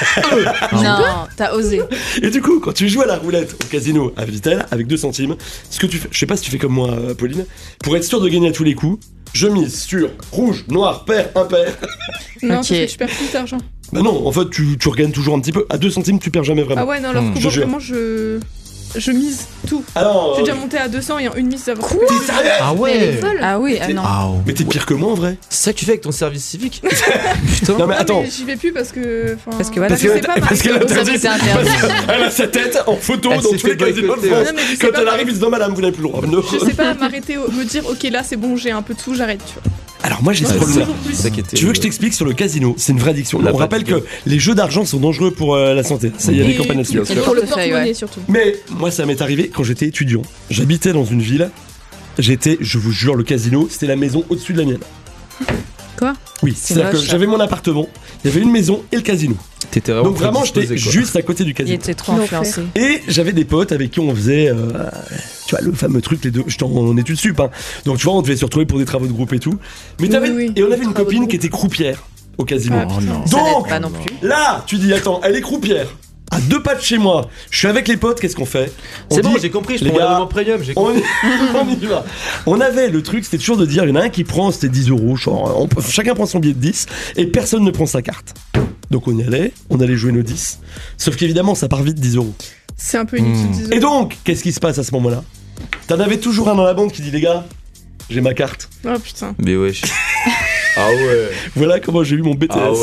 Non, t'as osé. Et du coup, quand tu joues à la roulette au casino à Vitel avec deux centimes, ce que tu fais, je sais pas si tu fais comme moi, euh, Pauline, pour être sûr de gagner à tous les coups, je mise sur rouge, noir, pair, impair. Non, Ok. ça fait que je perds plus d'argent. Bah non, en fait, tu, tu regagnes toujours un petit peu. À deux centimes, tu perds jamais vraiment. Ah ouais, non, alors Mmh. que Je moi, jure. vraiment, je. Je mise tout. Alors, J'ai déjà monté à deux cents et en une mise, ça va. T'es sérieux? Ah Elle est ouais. folle. Ah oui, ah non. Ah, Mais t'es pire que moi en vrai. C'est ça que tu fais avec ton service civique. Putain. Non mais Ah, attends. mais j'y vais plus parce que. enfin, Parce que voilà, Parce je qu'elle sais pas, parce qu'elle Marie-Théo, interdit. c'est interdit. Elle a sa tête en photo Elle dans s'est tous les fait casinos de boycotter. France. Non, mais je sais Quand pas, elle arrive, ils disent non madame, vous n'avez plus le droit. Non. Je sais pas m'arrêter, au- me dire ok là c'est bon, j'ai un peu de sous, j'arrête, tu vois. Alors moi j'ai ce Ouais, problème là. toujours plus. C'est ça qui était- Tu veux que je t'explique sur le casino? C'est une vraie addiction. La On rappelle pratique. que les jeux d'argent sont dangereux pour euh, la santé. Ça, il y a des Et campagnes tout- là-dessus. sûr. Pour le Portefeuille, porte-monnaie ouais. surtout. Mais moi ça m'est arrivé quand j'étais étudiant. J'habitais dans une ville. J'étais, je vous jure, le casino, c'était la maison au-dessus de la mienne. Quoi? Oui, C'est c'est-à-dire que moche, ça. j'avais mon appartement, il y avait une maison et le casino. T'étais vraiment Donc vraiment, j'étais prédisposé, quoi. juste à côté du Il casino. était trop L'enfer. influencé. Et j'avais des potes avec qui on faisait, euh, tu vois, le fameux truc, les deux, j'étais en études sup, hein. Donc tu vois, on devait se retrouver pour des travaux de groupe et tout. Mais t'avais, Oui, oui. et on avait une Travaux de copine groupe. qui était croupière au casino. Ah, putain. Ça Donc, n'aide pas non plus. là, tu dis, attends, elle est croupière. À deux pas de chez moi, je suis avec les potes, qu'est-ce qu'on fait? On C'est bon, dit, j'ai compris, je les prends gars, l'abonnement premium, j'ai on compris. y, on y va. On avait le truc, c'était toujours de dire, il y en a un qui prend, c'était dix euros, genre, on peut- chacun prend son billet de dix, et personne ne prend sa carte. Donc on y allait, on allait jouer nos dix. Sauf qu'évidemment, ça part vite, dix euros. C'est un peu inutile, Mmh. disons. Et donc, qu'est-ce qui se passe à ce moment-là? T'en avais toujours un dans la bande qui dit, les gars, j'ai ma carte. Oh putain. Mais wesh. Ah ouais. Voilà comment j'ai eu mon B T S. Ah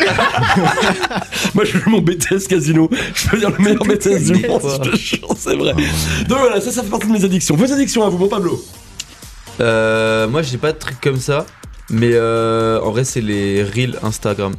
ouais. Moi j'ai eu mon B T S casino. Je peux dire le meilleur B T S du monde, je te jure, c'est vrai. Donc voilà, ça, ça fait partie de mes addictions. Vos addictions à vous, mon Pablo? Euh, moi j'ai pas de trucs comme ça, mais euh, en vrai c'est les reels Instagram.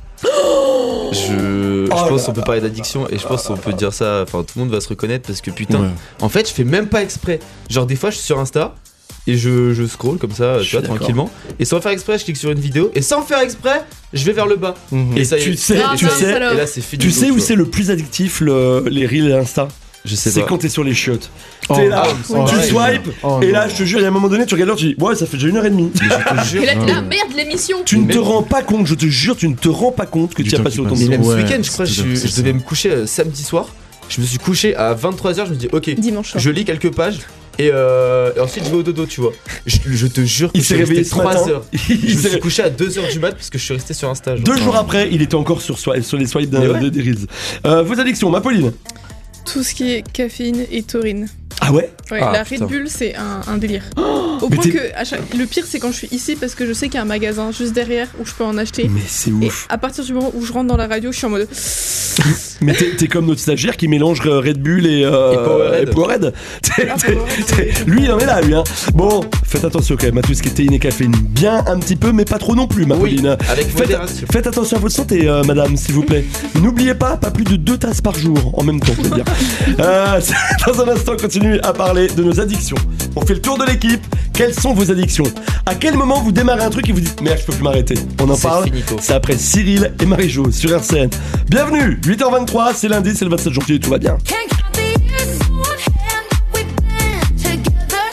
Je, je Oh pense là qu'on peut parler d'addiction et je pense qu'on peut dire ça, enfin tout le monde va se reconnaître parce que putain, Ouais. en fait je fais même pas exprès. Genre des fois je suis sur Insta et je, je scroll comme ça, Je tu vois, suis d'accord. tranquillement. Et sans faire exprès je clique sur une vidéo et sans faire exprès je vais vers le bas. Mhm. Et ça y est. tu sais, Ah, tu mince, sais, alors. Et là c'est fini. tu sais où c'est le plus addictif, le- les reels Insta? Je sais C'est pas. quand t'es sur les chiottes. Oh. T'es là, Ah, oh, tu ouais. swipes, Oh, et non. là je te jure, il y a un moment donné, tu regardes l'heure, tu dis, ouais, ça fait déjà une heure et demie. Mais je te jure. Et là, t'es Ouais. là, merde, l'émission. Tu ne Mais- te rends pas compte, je te jure, tu ne te rends pas compte que Du tu as temps passé qui autant passe. de Mais temps. même Ouais, ce week-end, je crois, c'est je, tout à fait je ça. devais me coucher euh, samedi soir. Je me suis couché à vingt-trois heures, je me dis ok, Dimanche soir. je lis quelques pages et, euh, et ensuite je vais au dodo, tu vois. Je, je te jure que Il je s'est suis réveillé resté ce matin. trois heures. Il Je me s'est suis couché à deux heures du mat parce que je suis resté sur Insta. genre. Deux jours après, il était encore sur, swi- sur les swipes d'un- Mais ouais. de- des Reels. Euh, vos addictions, ma Pauline. Tout ce qui est caféine et taurine. Ah ouais? Ouais, Ah, la putain. Red Bull, c'est un, un délire. Au mais point t'es- que à chaque- le pire, c'est quand je suis ici parce que je sais qu'il y a un magasin juste derrière où je peux en acheter. Mais c'est Et ouf. à partir du moment où je rentre dans la radio, je suis en mode. Mais t'es t'es comme notre stagiaire qui mélange euh, Red Bull et, euh, Et Powerade. et Powerade. T'es- Ah, t'es- Powerade, t'es- Lui, il en est là, lui. Hein. Bon, faites attention quand même à tout ce qui est théine et caféine. Bien un petit peu, mais pas trop non plus, ma Oui, Pauline. avec Faites, modération. faites attention à votre santé, euh, madame, s'il vous plaît. N'oubliez pas, pas plus de deux tasses par jour en même temps, je veux dire. Euh, dans un instant, on continue à parler de nos addictions. On fait le tour de l'équipe. Quelles sont vos addictions? À quel moment vous démarrez un truc et vous dites merde, je peux plus m'arrêter? On en C'est parle. finito. C'est après Cyril et Marie-Jo sur R C N. Bienvenue, huit heures vingt-trois, c'est lundi, c'est le vingt-sept janvier, tout va bien. Can't count the years on one hand we've been together.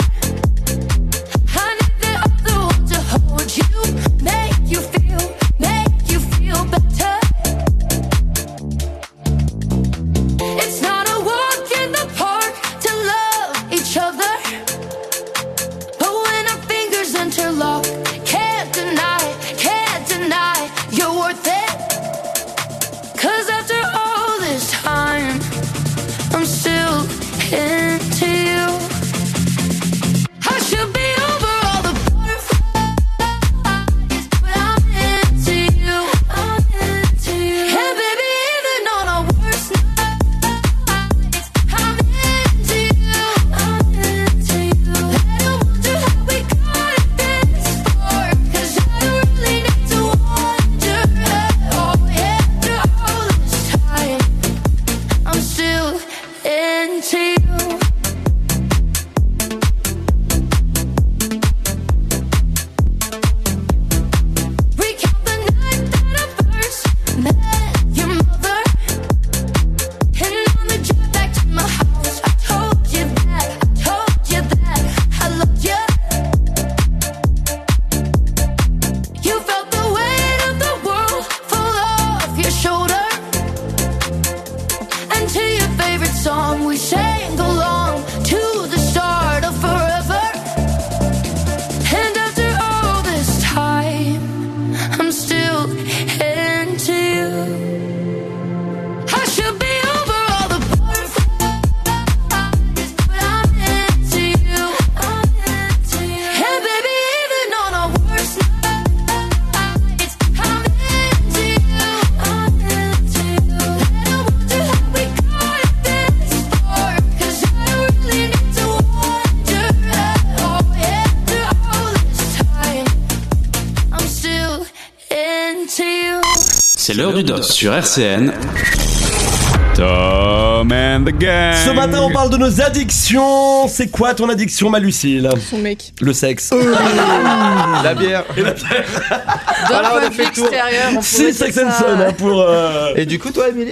I need the other one to hold you, make you feel, make you feel better. It's not a walk in the park to love each other, but when our fingers interlock, can't deny, can't deny you're worth it. 'Cause after all this time, I'm still into you. I should be over all the butterflies, but I'm into you. I'm into you. And baby, even on our worst nights, I'm into you. I'm into you. I don't wonder how we got it this far, 'cause I don't really need to wonder at all. After all this time, I'm still into you. Recount the night that I first met your mother, and on the drive back to my house, I told you that, I told you that I loved you. You felt the weight of the world fall off your shoulder. And to your favorite song we sang along to the start of forever. And after all this time, I'm still into you. l'heure du dos sur R C N. Tom and the Gang. Ce matin, on parle de nos addictions. C'est quoi ton addiction, ma Lucille? Son mec. Le sexe. La bière. Et la bière. Voilà, on a fait le tour. C'est Sex and Son hein, pour. Euh... Et du coup, toi, Émilie?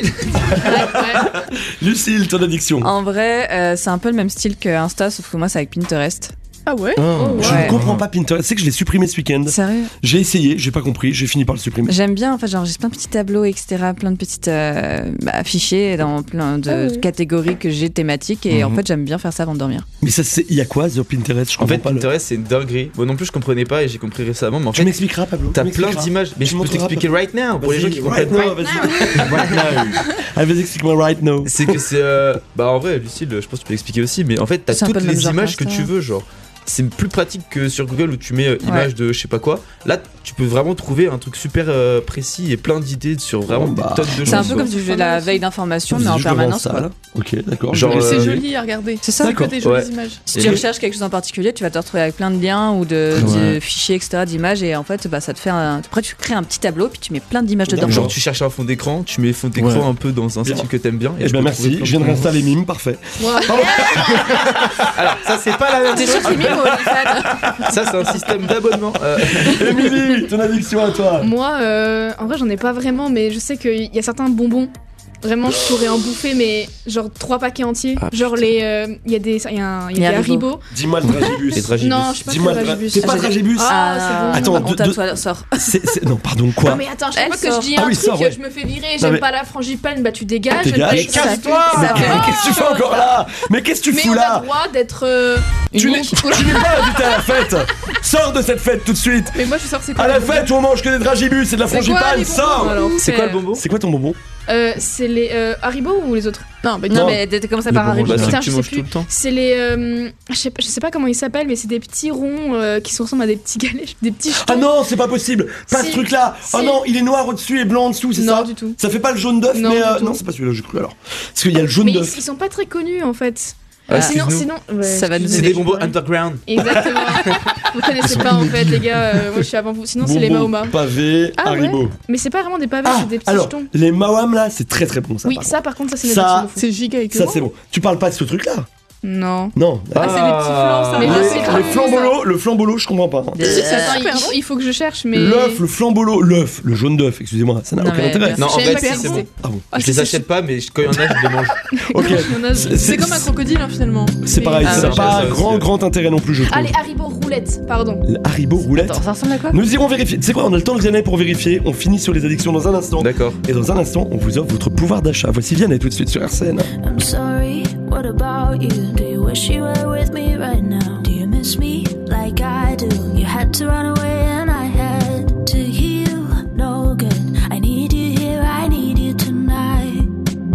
Lucille, ton addiction. En vrai, euh, c'est un peu le même style que Insta, sauf que moi, c'est avec Pinterest. Ah ouais, oh, oh, Je ouais. ne comprends pas Pinterest. C'est que je l'ai supprimé ce week-end. Sérieux? J'ai essayé, j'ai pas compris, j'ai fini par le supprimer. J'aime bien, en fait, genre j'ai plein de petits tableaux, et cetera, plein de petites euh, bah, fichiers dans plein de Ah oui. catégories que j'ai thématiques, et Mhm. en fait, j'aime bien faire ça avant de dormir. Mais ça, c'est, il y a quoi sur Pinterest? Je En fait, comprends pas le- Pinterest, c'est une dinguerie. Moi non plus, je comprenais pas et j'ai compris récemment. Mais en Tu fait, m'expliqueras, Pablo. t'as tu plein m'expliqueras. d'images. Mais Tu je peux montreras, t'expliquer right now pour les gens qui Vas-y, comprennent right pas. now, vas-y. Right now. Allez, vas-y, explique-moi right now. C'est que c'est. euh, Bah en vrai, Lucille, je pense que tu peux l'expliquer aussi. Mais en fait, t'as C'est un peu toutes le même les genre images que qu'Insta. tu veux, genre. C'est plus pratique que sur Google où tu mets euh, image Ouais. de je sais pas quoi. Là, tu peux vraiment trouver un truc super euh, précis et plein d'idées sur vraiment Oh, bah. des tonnes de choses. C'est un peu quoi. comme si je faisais la veille d'information, mais Vas-y, en je devance permanence. ça, quoi. là. Ok, d'accord. Genre, je vais euh, C'est essayer. joli à regarder. C'est ça. C'est que D'accord. des jolies Ouais. images. Si Et tu le- recherches quelque chose en particulier, tu vas te retrouver avec plein de liens ou de, Ouais. de fichiers, et cetera, d'images, et en fait, bah, ça te fait un. Après, tu crées un petit tableau, puis tu mets plein d'images dedans. D'accord. Genre, tu cherches un fond d'écran, tu mets fond d'écran Ouais. un peu dans un Bien. style que t'aimes bien. Eh tu ben peux merci, trouver plein je viens de de- réinstaller Mime, parfait. Alors, ça, c'est pas la même T'es chose. sûr que c'est mime ou OnlyFans? Ça, c'est un système d'abonnement. Euh, Émilie, ton addiction à toi. Moi, euh, en vrai, j'en ai pas vraiment, mais je sais qu'il y a certains bonbons. Vraiment, je pourrais en bouffer, mais genre trois paquets entiers. Ah, genre les. euh, Il y a des, il y a un- il y a Les des Haribo. Haribo. Dis-moi le Dragibus. Les Dragibus. Non, je suis pas Dis-moi très le Dra- Dragibus. T'es pas Ah, j'ai- Dragibus? Ah, Ah, c'est bon. Attends, honte de- à de- toi, sors. C'est- c'est- Non, pardon, quoi? Non mais attends, chaque Elle fois que je sort. dis Ah un oui, truc, sors, ouais. je me fais virer, Non, j'aime mais- pas la frangipane, bah tu dégages. Dégage. bah, Mais je- ça casse-toi. fait- Mais ça fait- qu'est-ce que tu fais encore là? Mais qu'est-ce que tu Mais fous on a là? le droit d'être euh, Tu n'es unique. tu n'es pas invité à la fête. Sors de cette fête tout de suite. Mais moi je suis sortie quoi À la les fête où on mange que des Dragibus et de la C'est quoi, frangipane, les bonbons, sors. alors C'est quoi le bonbon? C'est quoi ton bonbon? Euh, c'est les euh, Haribo ou les autres? Non, mais Non, Non. mais t'es commencé Les par bonbons, Haribo. bah, Bah, Putain, c'est Putain, que tu je sais manges plus. tout le temps. C'est les. euh, je, sais, pas- je sais pas comment ils s'appellent, mais c'est des petits ronds euh, qui se ressemblent à des petits galets, des petits jetons. Ah non, c'est pas possible. Pas Si. ce truc-là. Oh Si. non, il est noir au-dessus et blanc en dessous, c'est Non, ça? du tout. Ça fait pas le jaune d'œuf, Non, mais du euh, tout. non, c'est pas celui-là, j'ai cru alors. Parce qu'il y a le jaune Mais ils, d'œuf. ils sont pas très connus en fait. Ah, sinon, excuse-nous. sinon. ouais, Ça va nous C'est aider. des bonbons underground. Exactement. Vous connaissez pas en fait, les gars. euh, moi je suis avant vous. Sinon, c'est les Bonbons, Mahoma. pavés, Ah ouais. Haribo. Mais c'est pas vraiment des pavés, Ah, c'est des petits alors, jetons. les Mawam là, c'est très très bon ça. Oui, par ça par contre, ça c'est Ça- notre C'est giga contre. Ça c'est bon. Tu parles pas de ce truc là? Non. Non. Ah, c'est les petits flancs, ça. Mais va. je Les, sais les pas. flambolo, le flambolo, je comprends pas. hein. Si, c'est- Euh, attends, il, il faut- il faut que je cherche, mais. L'œuf, le flambolo, l'œuf, le jaune d'œuf, excusez-moi, ça n'a Non, aucun mais intérêt. merci. Non, en Je savais vrai, pas que si, ça c'est bon. existait. Ah bon. Ah, Je si, les si, achète pas, mais quand il y en a, je les mange. Ok. Il y en a- C'est- C'est comme un crocodile hein, finalement. C'est pareil, Ah, ça n'a ouais. pas Ça, ça, grand c'est- grand intérêt non plus, je trouve. Ah, les Haribo roulettes, pardon. Le Haribo roulette. Attends, ça ressemble à quoi? Nous irons vérifier. C'est quoi, on a le temps de Vianney pour vérifier. On finit sur les addictions dans un instant. D'accord. Et dans un instant, on vous offre votre pouvoir d'achat. Voici Vianney tout de suite sur R C N. I'm sorry, what about you? Do you wish you were with me right now? Do you miss me like I do? You had to run away and I had to heal. No good. I need you here, I need you tonight.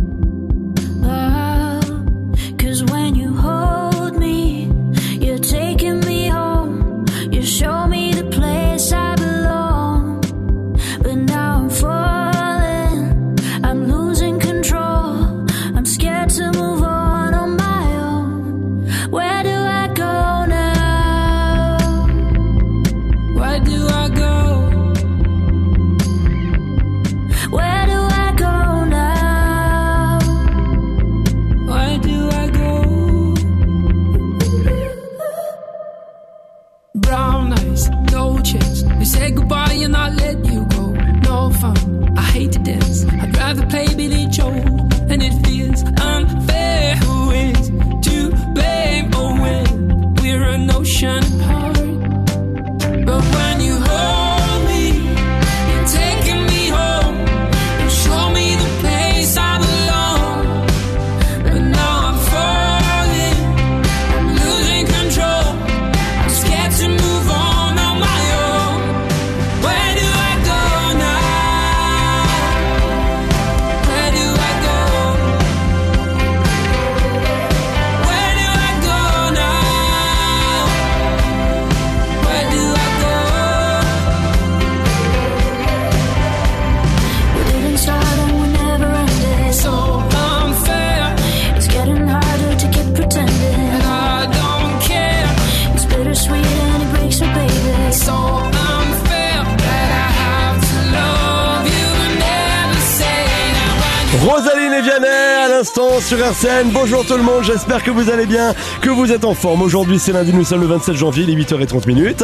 Oh, 'cause when you hold me, you're taking me home. You show me the place I belong. But now I'm falling, I'm losing control. I'm scared to move on on my own. Where do I go now? Where do I go? Where do I go now? Where do I go? Brown eyes, no chance. We said goodbye and I let you go. No fun, I hate to dance. I'd rather play Billy Joe. And it feels unfair. Who is to blame? Oh, when we're an ocean apart. But when you hold me, you're taking me home. You show me the place I belong. But now I'm falling, I'm losing control. I'm scared to move on on my own. Where do I go now? Where do I go? l'instant sur R C N. Bonjour tout le monde, j'espère que vous allez bien, que vous êtes en forme. Aujourd'hui c'est lundi, nous sommes le vingt-sept janvier, il est huit heures trente minutes.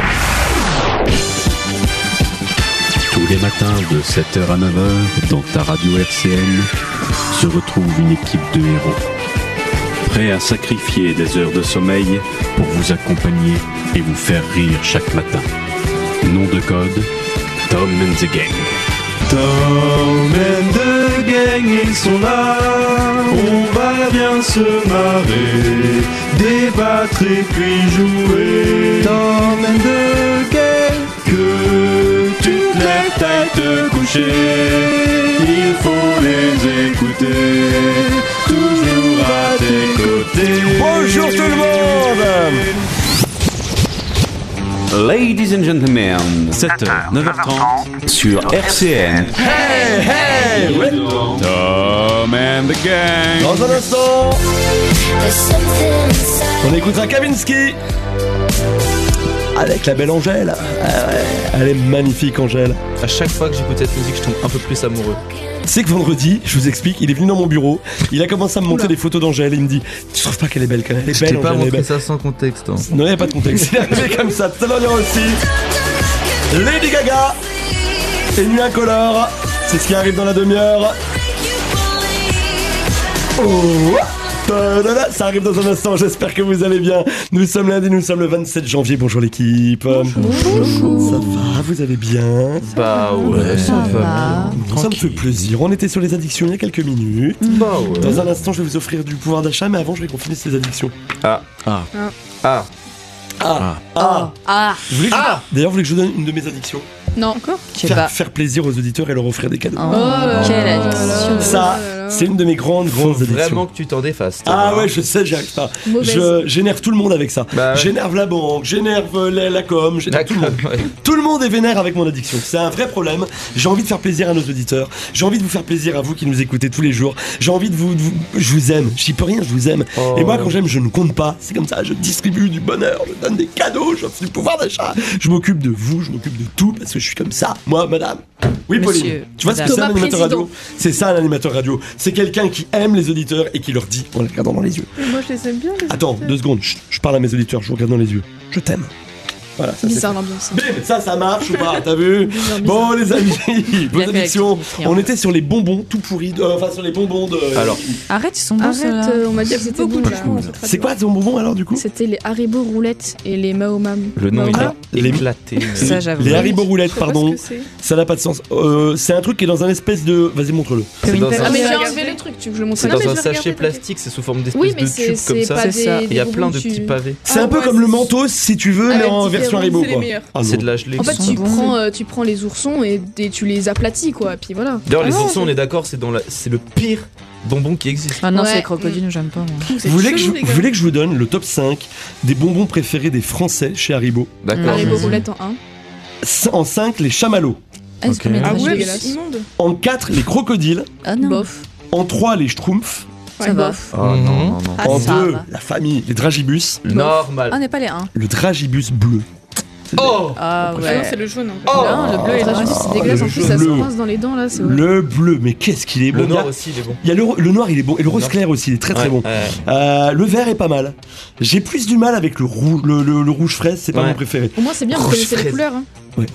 Tous les matins de sept heures à neuf heures, dans ta radio R C N, se retrouve une équipe de héros. Prêts à sacrifier des heures de sommeil pour vous accompagner et vous faire rire chaque matin. Nom de code, Tom and the Gang. Tom and the Gang, ils sont là. On va bien se marrer, débattre et puis jouer. Tom and the Gang, que tu te lèves, t'ailles te coucher. Il faut les écouter, toujours à tes côtés. Bonjour tout le monde. Ladies and gentlemen, sept heures, neuf heures trente sur R C N. Hey, hey, ouais. Tom and the Gang. Dans un instant, on écoutera Kavinsky avec la belle Angèle. Ah ouais, elle est magnifique, Angèle. À chaque fois que j'écoute cette musique, je tombe un peu plus amoureux. C'est que vendredi, je vous explique, il est venu dans mon bureau, il a commencé à me montrer des photos d'Angèle et il me dit tu trouves pas qu'elle est belle quand même, elle est Je belle, t'ai pas Angèle, elle est montré belle. ça sans contexte. Hein. Non, il n'y a pas de contexte, il est arrivé comme ça. Tout à l'heure, il y aura aussi Lady Gaga et Nuit Incolore, c'est ce qui arrive dans la demi-heure. Oh, ça arrive dans un instant, j'espère que vous allez bien. Nous sommes lundi, nous sommes le vingt-sept janvier. Bonjour l'équipe. Bonjour. Ça va, vous allez bien? Bah ouais, ça va. Ça me fait plaisir. On était sur les addictions il y a quelques minutes. Bah ouais. Dans un instant, je vais vous offrir du pouvoir d'achat, mais avant, je vais qu'on finisse les addictions. Ah. Ah. Ah. Ah. Ah. Ah. Vous voulez que je- Ah. D'ailleurs, vous voulez que je vous donne une de mes addictions? Non, encore Je sais Faire, pas. faire plaisir aux auditeurs et leur offrir des cadeaux. Oh, quelle addiction. Ça, c'est une de mes grandes, Faut grandes addictions. vraiment que tu t'en défasses. toi, Ah hein. ouais, je sais, j'y arrive pas. Mauvaise. Je j'énerve tout le monde avec ça. Bah ouais. J'énerve la banque, j'énerve la, la com, j'énerve tout le monde. Ouais. Tout le monde est vénère avec mon addiction. C'est un vrai problème. J'ai envie de faire plaisir à nos auditeurs. J'ai envie de vous faire plaisir à vous qui nous écoutez tous les jours. J'ai envie de vous, de vous- je vous aime. J'y peux rien, je vous aime. Oh. Et moi, quand j'aime, je ne compte pas. C'est comme ça. Je distribue du bonheur, je donne des cadeaux, j'offre du pouvoir d'achat. Je m'occupe de vous, je m'occupe de tout parce que je suis comme ça. Moi, madame. Oui, Pauline. Monsieur, Tu vois ce que madame. c'est un Thomas animateur Président. radio? C'est ça un animateur radio. C'est quelqu'un qui aime les auditeurs et qui leur dit en les regardant dans les yeux. Moi, je les aime bien. Les Attends, auditeurs. deux secondes. Chut, je parle à mes auditeurs, je vous regarde dans les yeux. Je t'aime. Voilà, ça c'est. Bizarre l'ambiance. Bim, ça, ça marche ou pas? T'as vu? Bizarre, bizarre. Bon, les amis, vos Bien fait, addictions. Alexis, On était sur les bonbons tout pourris. de- euh, Enfin, sur les bonbons de. Alors. Arrête, ils sont bons Arrête, ceux-là. euh, on m'a dit que c'était beaucoup bon. de là. gens. C'est quoi ces bonbons alors du coup? C'était les Haribo roulettes et les Maomam. Le nom il Maomam. est Les- éclaté. mais- Ça, j'avoue. Les Haribo roulettes, Je sais pas pardon. ce que c'est. Ça n'a pas de sens. Euh, c'est un truc qui est dans un espèce de. Vas-y, montre-le. C'est Comme dans une un- Ah, mais je j'ai vais enlevé regarder. le truc, tu veux que je le montre C'est Non, dans mais un je vais sachet regarder, plastique, c'est sous forme d'espèce Oui, mais de c'est- tube comme c'est ça. pas C'est des- ça. des Il y a plein de bonbons, tu- petits pavés. C'est Ah un peu ouais, comme le c'est- mentos si tu veux, Ah, mais ouais, en différent, version Haribo c'est les quoi. meilleurs. Ah, C'est non. de la gelée. En fait, Ils sont tu bons. prends, euh, tu prends les oursons et, et tu les aplatis, quoi. Puis voilà. D'ailleurs, les Ah non, oursons, on c'est- est d'accord, c'est dans la... c'est le pire bonbon qui existe. Ah non, Ouais. c'est les crocodiles, j'aime pas moi. C'est Vous voulez, que je, chelou, les vous gars. voulez que je vous donne le top cinq des bonbons préférés des Français chez Haribo? D'accord. Haribo Mhm. roulettes en un. En cinq, les chamallows. Ah, c'est combien de Ah pages ouais, mais dégueulasse. c'est immonde. En quatre, les crocodiles. Ah non. Bof. En trois, les schtroumpfs. Ça Ouais, va. bof. Oh non, non, non. Ah, En ça deux, va. la famille, les dragibus. Ah, on Normal. n'est pas les uns. Le dragibus bleu. Oh Ah Ah non, ouais. c'est le jaune. en fait. Oh Non, le bleu et Le le dragibus, rose. c'est dégueulasse. le En plus, ça se bleu. coince dans les dents, là. C'est horrible. Le bleu, mais qu'est-ce qu'il est bon. Le Il y a- noir aussi, il est bon. Il y a le, le noir, il est bon. Et le rose Noir. clair aussi, il est très très Ouais, bon. ouais. Euh, le vert est pas mal. J'ai plus du mal avec le rouge, le, le- le rouge fraise, c'est pas Ouais. mon préféré. Au moins, c'est bien, vous Rouge connaissez les fraise. couleurs. Hein. Ouais.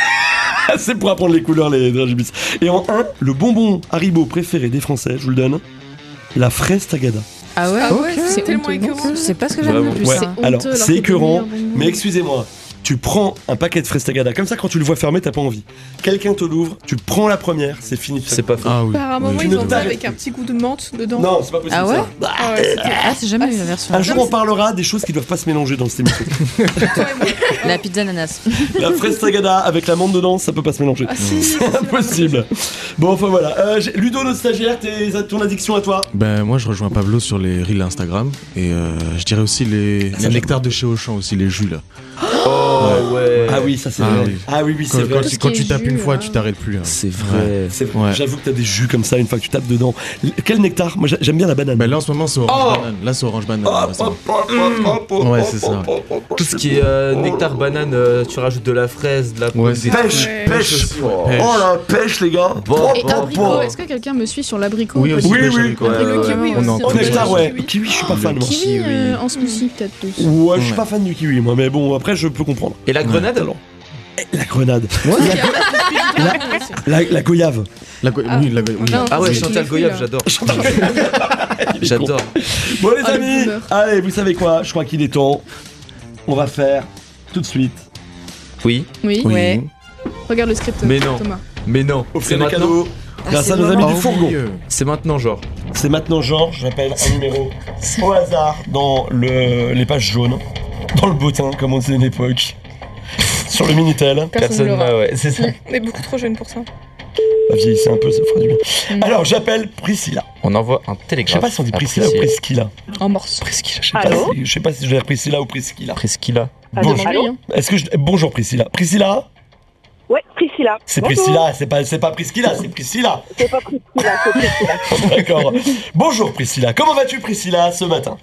C'est pour apprendre les couleurs, les dragibus. Et en un, le bonbon Haribo préféré des Français, je vous le donne, la fraise tagada. Ah ouais. Ah ouais, C'est c'est tellement honteux, non écœurant. Je sais pas ce que j'aime Vraiment. le plus. Ouais. ça. honteux, Alors, alors c'est que le écœurant, meilleur bonbon. mais excusez-moi. Tu prends un paquet de fraises tagada, comme ça quand tu le vois fermé, t'as pas envie. Quelqu'un te l'ouvre, tu prends la première, c'est fini. C'est pas faux. Ah oui. Par un moment, Tu ils ne en faisaient t'arrêtes avec plus. un petit goût de menthe dedans. Non, c'est pas possible. Ah ouais ça. Ah ouais, c'était- Ah, c'est jamais vu la version. Un jour, on parlera des choses qui doivent pas se mélanger dans cette émission. La pizza ananas. La fraise tagada avec la menthe dedans, ça peut pas se mélanger. Ah si, si, C'est impossible. Bon, enfin voilà. Euh, j'ai- Ludo, notre stagiaire, t'es- ton addiction à toi? Ben moi je rejoins Pablo sur les reels Instagram et euh, je dirais aussi les, les nectars de chez Auchan aussi, les jus là. Oh ouais. Ah oui, ça c'est Ah vrai. oui. Ah oui, oui, Quand, c'est vrai. quand tu, quand tu tapes une fois, tu t'arrêtes plus. hein. C'est vrai. C'est vrai. Ouais. J'avoue que t'as des jus comme ça une fois que tu tapes dedans. L- Quel nectar? Moi j'a- j'aime bien la banane. Bah là en ce moment c'est orange Oh banane. Là c'est orange banane. Ah, là, ça va. hop, hop, hop, hop, Ouais, hop, c'est hop, ça. hop, hop, hop. Tout ce qui est euh, nectar, banane, euh, tu rajoutes de la fraise, de la pomme, Ouais, des c'est- trucs. Pêche, Ouais. pêche. aussi, ouais. Oh la pêche les gars. Bon, Et bon, abricot, bon. est-ce que quelqu'un me suit sur l'abricot Oui, ou pas aussi, Oui, pêche oui. abricot. Ouais, Et le ouais, kiwi ouais. On est aussi. en En Ouais, nectar, ouais. ouais. Kiwi, je suis pas fan moi. Kiwi euh, en smoothie peut-être plus. Ouais, je suis Ouais. pas fan du kiwi moi, mais bon après je peux comprendre. Et la grenade Alors, eh, la grenade. La... La, la goyave. La go- Ah. oui, la go- oui. Non. Ah ouais, C'est Chantal les Goyave, fruits, là. j'adore. J'adore. Bon les Ah, le amis, boomer. allez, vous savez quoi? Je crois qu'il est temps. On va faire tout de suite. Oui, Oui. Oui. Ouais. Regarde le script, Mais non. Thomas. mais non. C'est Offrir des maintenant. cadeaux. Grâce c'est à nos le amis moment. du fourgon. Oui, euh, C'est maintenant, genre. C'est maintenant Georges, j'appelle un numéro au hasard dans le, les pages jaunes, dans le bottin comme on disait à une époque, sur le Minitel. Personne ne l'aura. n'a, ouais, c'est ça. On est beaucoup trop jeune pour ça. Va vieillissez un peu, ça fera du bien. Mm. Alors j'appelle Priscilla. On envoie un Je sais télégramme. pas si on dit à Priscilla ou Priscilla. En morse. Priscilla, je sais pas, Allô si, je sais pas si je vais dire Priscilla ou Priscilla. Priscilla. Ah, Bonjour. demande-lui, hein. Est-ce que je... Bonjour Priscilla. Priscilla? Ouais, Priscilla. C'est Bonjour. Priscilla, c'est pas, c'est pas Priscilla, c'est Priscilla. C'est pas Priscilla, c'est Priscilla. D'accord. Bonjour Priscilla. Comment vas-tu Priscilla ce matin?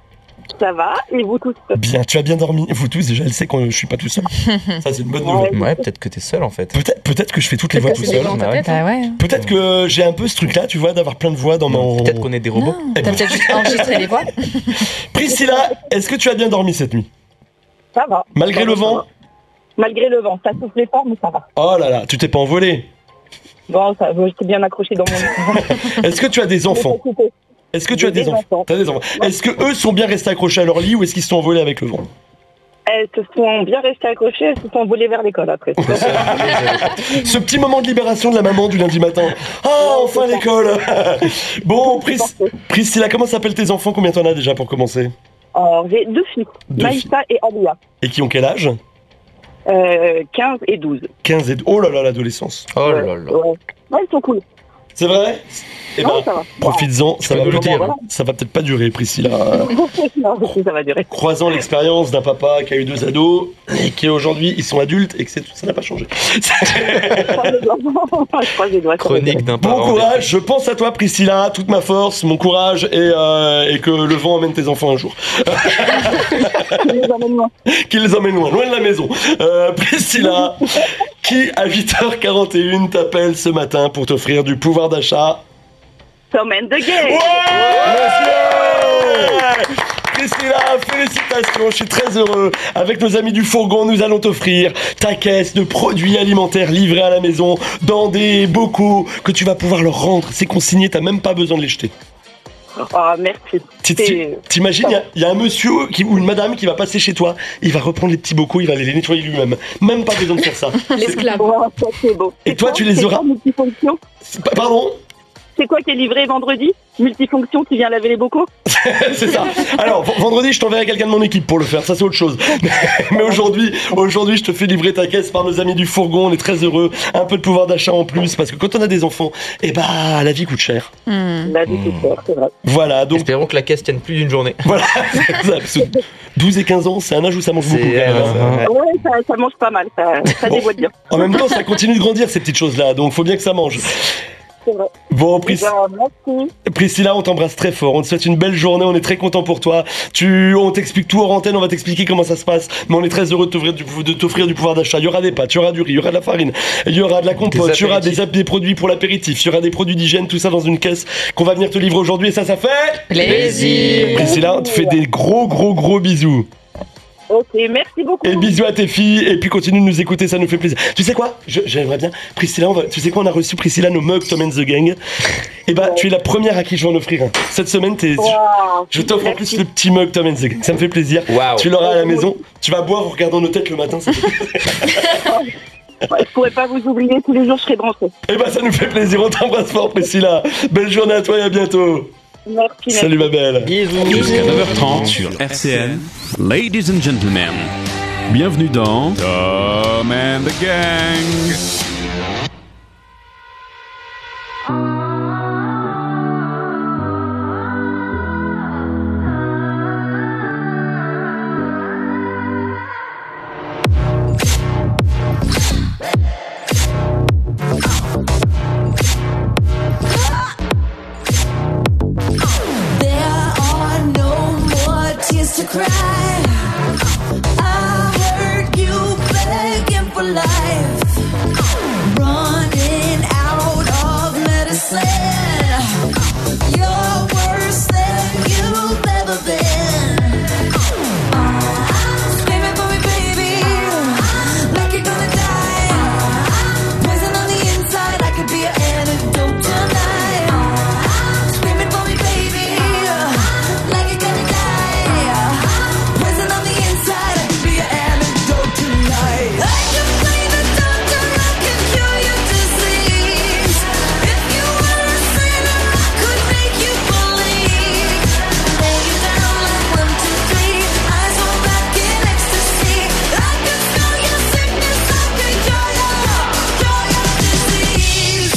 Ça va, et vous tous? Bien, tu as bien dormi. Vous tous, déjà, elle sait que je suis pas tout seul. Ça, c'est une bonne nouvelle. Ouais, peut-être que t'es seul en fait. Peut-être, peut-être que je fais toutes les voix tout seul. dans ta Bah ouais. tête. Bah ouais. Peut-être que j'ai un peu ce truc-là, tu vois, d'avoir plein de voix dans mon. Peut-être qu'on est des robots. Non, t'as peut-être juste enregistré les voix. Priscilla, est-ce que tu as bien dormi cette nuit? Ça va. Malgré Ça le va, ça vent? va. Malgré le vent, ça soufflait fort, mais ça va. Oh là là, tu t'es pas envolé. Bon, ça, j'étais bien accroché dans mon. Est-ce que tu as des enfants? Est-ce que tu as J'ai des des enfants? enfants. T'as des enfants. Est-ce que eux sont bien restés accrochés à leur lit ou est-ce qu'ils se sont envolés avec le vent? Elles se sont bien restées accrochées, elles se sont volées vers l'école après. Ce petit moment de libération de la maman du lundi matin. Ah, enfin l'école. Bon, Pris- Priscilla, comment s'appellent tes enfants? Combien t'en as déjà pour commencer? Alors, j'ai deux filles, Deux Maïssa et Alia, Et qui ont quel âge? euh, quinze et douze. quinze et... Oh là là, l'adolescence. Oh là là. Ouais. Ouais, ils sont cool. C'est vrai? Eh ben, Non, ça va. profites-en, ça peux va, nous le peut-être- dire. ça va peut-être pas durer, Priscilla. Non, ça va durer. Croisant l'expérience d'un papa qui a eu deux ados et qui aujourd'hui ils sont adultes et que c'est- ça n'a pas changé. Je croise les doigts. Je croise les doigts. Chronique d'un Bon parent. courage, je pense à toi Priscilla, toute ma force, mon courage et, euh, et que le vent emmène tes enfants un jour. Qu'ils les emmènent loin. Qu'il les emmène loin, loin de la maison. Euh, Priscilla, qui à huit heures quarante et une t'appelle ce matin pour t'offrir du pouvoir d'achat. Tom and the game. Ouais Priscilla, félicitations, je suis très heureux. Avec nos amis du fourgon, nous allons t'offrir ta caisse de produits alimentaires livrés à la maison dans des bocaux que tu vas pouvoir leur rendre. C'est consigné, t'as même pas besoin de les jeter. Ah, merci. Ti- C'est- ti- T'imagines, il y a- il y, a un monsieur qui, ou une madame qui va passer chez toi, il va reprendre les petits bocaux, il va les nettoyer lui-même. Même pas besoin de faire ça. L'esclave. Oh, ça, c'est beau. Et C'est toi, quoi- tu les c'est auras- quoi, multifonction? C'est pas- Pardon C'est quoi qui est livré vendredi? Multifonction, tu viens laver les bocaux? C'est ça. Alors, v- vendredi, je t'enverrai quelqu'un de mon équipe pour le faire, ça c'est autre chose. Mais aujourd'hui, aujourd'hui, je te fais livrer ta caisse par nos amis du fourgon, on est très heureux. Un peu de pouvoir d'achat en plus, parce que quand on a des enfants, eh bah, la vie coûte cher. La vie, c'est cher, c'est vrai. Voilà, donc Espérons que la caisse tienne plus d'une journée. voilà. C'est ça, parce que douze et quinze ans, c'est un âge où ça mange beaucoup. C'est, quand même, euh, hein. Ouais, ça, ça mange pas mal, ça, ça Bon. dévoile bien. En même temps, ça continue de grandir ces petites choses-là, donc faut bien que ça mange. C'est vrai. Bon, Eh Pris- ben, merci. Priscilla, on t'embrasse très fort. On te souhaite une belle journée. On est très content pour toi. Tu, on t'explique tout hors antenne. On va t'expliquer comment ça se passe. Mais on est très heureux de t'offrir du, de t'offrir du pouvoir d'achat. Il y aura des pâtes, il y aura du riz, il y aura de la farine, il y aura de la compote, il y aura des, apéritifs. des produits pour l'apéritif, il y aura des produits d'hygiène, tout ça dans une caisse qu'on va venir te livrer aujourd'hui. Et ça, ça fait Plaisir. Priscilla, on te fait des gros, gros, gros bisous. Ok, merci beaucoup. Et bisous à tes filles. Et puis continue de nous écouter, ça nous fait plaisir. Tu sais quoi? Je- J'aimerais bien. Priscilla, on va, tu sais quoi? On a reçu Priscilla nos mugs Tom and the Gang. Et bah, tu es la première à qui je vais en offrir un. Cette semaine, t'es. Wow. Je t'offre en plus le petit mug Tom and the Gang. Ça me fait plaisir. Waouh. Tu l'auras à la maison. Tu vas boire en regardant nos têtes le matin. Ça fait plaisir. Ouais, je pourrais pas vous oublier, tous les jours je serai branchée. Et bah, ça nous fait plaisir. On t'embrasse fort, Priscilla. Belle journée à toi et à bientôt. Merci, merci. Salut, ma belle. Jusqu'à neuf heures trente sur R C N. Ladies and gentlemen, bienvenue dans Tom and the Gang. cry. I heard you begging for life, running out of medicine. You're worse than you've ever been. Screaming for me, baby, like you're gonna die. Poison on the inside, I could be an antidote tonight. Screaming for me, baby, like you're gonna die. Poison on the inside, I could be an antidote tonight. I can play the doctor, I can cure your disease. If you were a sinner, I could make you believe. Lay you down like one, two, three, eyes roll back in ecstasy. I can smell your sickness, I can cure your, cure your disease.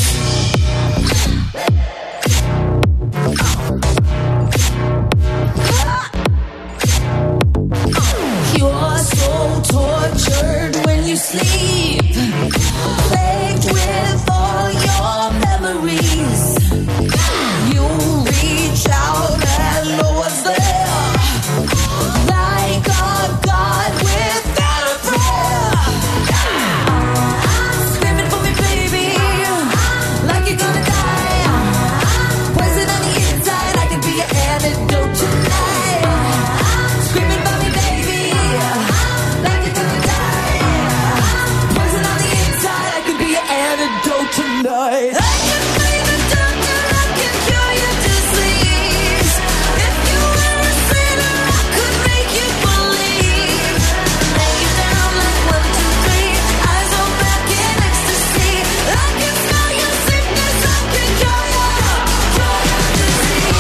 You're so tortured when you sleep, plagued with all your memories. You reach out and know what's there, like a god without a prayer. Screaming for me, baby, like you're gonna die. Poison on the inside, I could be an antidote tonight. Screaming for me, baby, like you're gonna die. Poison on the inside, I could be an antidote tonight. I can play the doctor, I can cure your disease. If you were a sinner, I could make you believe. Lay you down like one, two, three, eyes roll back in ecstasy. I can smell your sickness, I can cure your, cure your disease.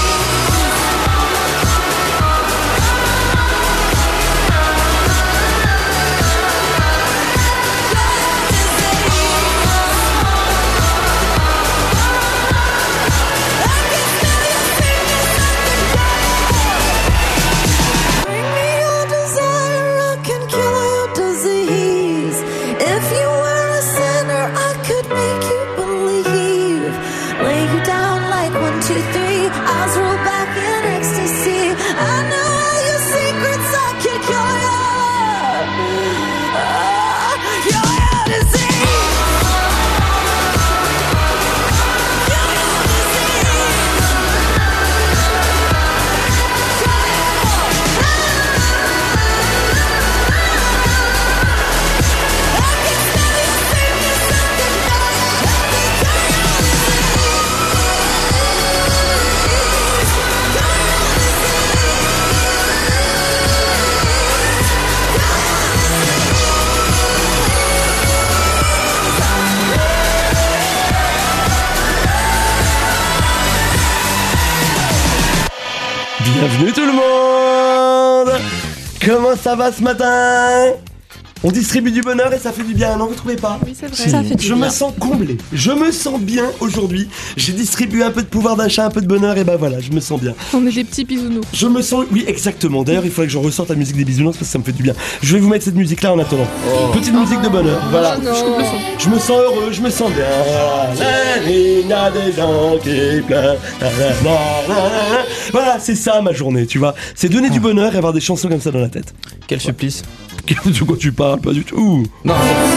Bring me your desire, I can cure your disease. If you were a sinner, I could make you believe. Lay you down like one, two, three, eyes roll back in ecstasy. I know all your secrets, I can cure your, uh, cure your disease. Cure your Bienvenue tout le monde. Comment ça va ce matin? On distribue du bonheur et ça fait du bien, non, vous trouvez pas? Oui, c'est vrai. Si. Ça fait du Je bien. me sens comblé, je me sens bien aujourd'hui. J'ai distribué un peu de pouvoir d'achat, un peu de bonheur et bah voilà, je me sens bien. On est des petits bisounours. Je me sens, oui exactement. D'ailleurs, il faudrait que je ressorte la musique des bisounours parce que ça me fait du bien. Je vais vous mettre cette musique là en attendant. Petite musique de bonheur, voilà. Je coupe le son. Je me sens heureux, je me sens bien. Il y a des gens qui pleurent. Voilà, c'est ça ma journée, tu vois. C'est donner du bonheur et avoir des chansons comme ça dans la tête. Quel supplice. De quoi tu parles? Pas du tout. Non.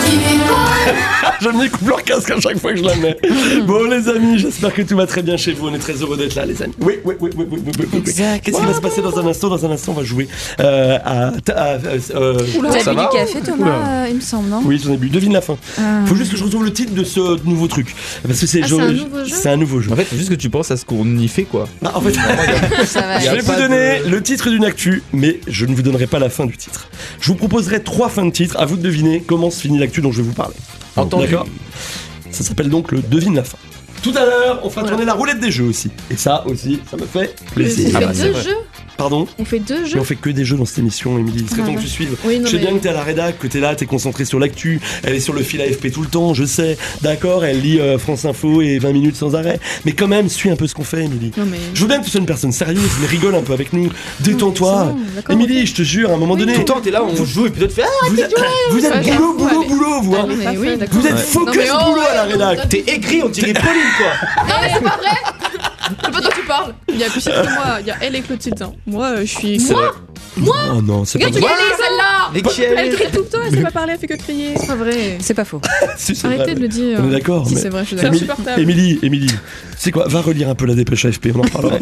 J'aime bien couper leur casque à chaque fois que je la mets. Bon les amis, j'espère que tout va très bien chez vous. On est très heureux d'être là les amis. Oui, oui, oui, oui, oui, oui, oui, oui. Exact. Qu'est-ce qui va se passer dans un instant? Dans un instant, on va jouer euh, à... à euh, Oula, ça t'as bu va du café, Thomas, euh, il me semble, non? Oui, j'en ai bu. Devine la fin. Ah. Faut juste que je retrouve le titre de ce nouveau truc. Parce que c'est Ah, jo- c'est un nouveau jeu c'est un nouveau jeu. En fait, faut juste que tu penses à ce qu'on y fait, quoi. Ah, en fait, Ça va. je Y a vais vous pas donner de- le titre d'une actu, mais je ne vous donnerai pas la fin du titre. Je vous proposerai trois fins de titre. À vous de deviner comment se finit l'actu dont je vais vous parler. Entendu. D'accord. Ça s'appelle donc le devine la fin. Tout à l'heure, on fera tourner la roulette des jeux aussi. Et ça aussi, ça me fait On plaisir. fait Ah bah, c'est deux vrai. jeux. Pardon? On fait deux Mais jeux. on fait que des jeux dans cette émission, Émilie. Il serait Ah temps que ouais. tu suives. Oui, non, je sais mais- bien que t'es à la rédac, que t'es là, t'es concentré sur l'actu. Elle est sur le fil A F P tout le temps, je sais. D'accord, elle lit euh, France Info et vingt minutes sans arrêt. Mais quand même, suis un peu ce qu'on fait, Émilie. Non, mais- Je veux bien que tu sois une personne sérieuse, mais rigole un peu avec nous. Détends-toi. c'est bon, d'accord, Émilie, je te jure, à un moment donné. Tout le temps, t'es là, on joue et puis toi tu fais Ah, Vous êtes, vous êtes Ouais, boulot, j'avoue, boulot, allez. boulot, vous. hein. Ah, mais oui, d'accord. Vous êtes Ouais. focus Non, mais oh, boulot à la ouais, rédac. t'es aigri, on dirait Pauline, quoi. Non, mais c'est pas vrai. C'est pas toi tu parle. Il y a plus que moi. Il y a elle et Clotilde. hein. Moi, euh, je suis. C'est Moi vrai. Moi Oh non, c'est pas Regarde, tu vrai. l'as dit celle-là. Mais qui elle Elle crie tout le temps, elle sait pas parler, elle fait que crier. C'est pas vrai. C'est pas faux. Si, c'est Arrêtez vrai. de le dire. On est d'accord. Si, mais- c'est vrai, je suis C'est d'accord. Émilie, insupportable. Émilie, Émilie, c'est quoi? Va relire un peu la dépêche A F P, on en reparlera.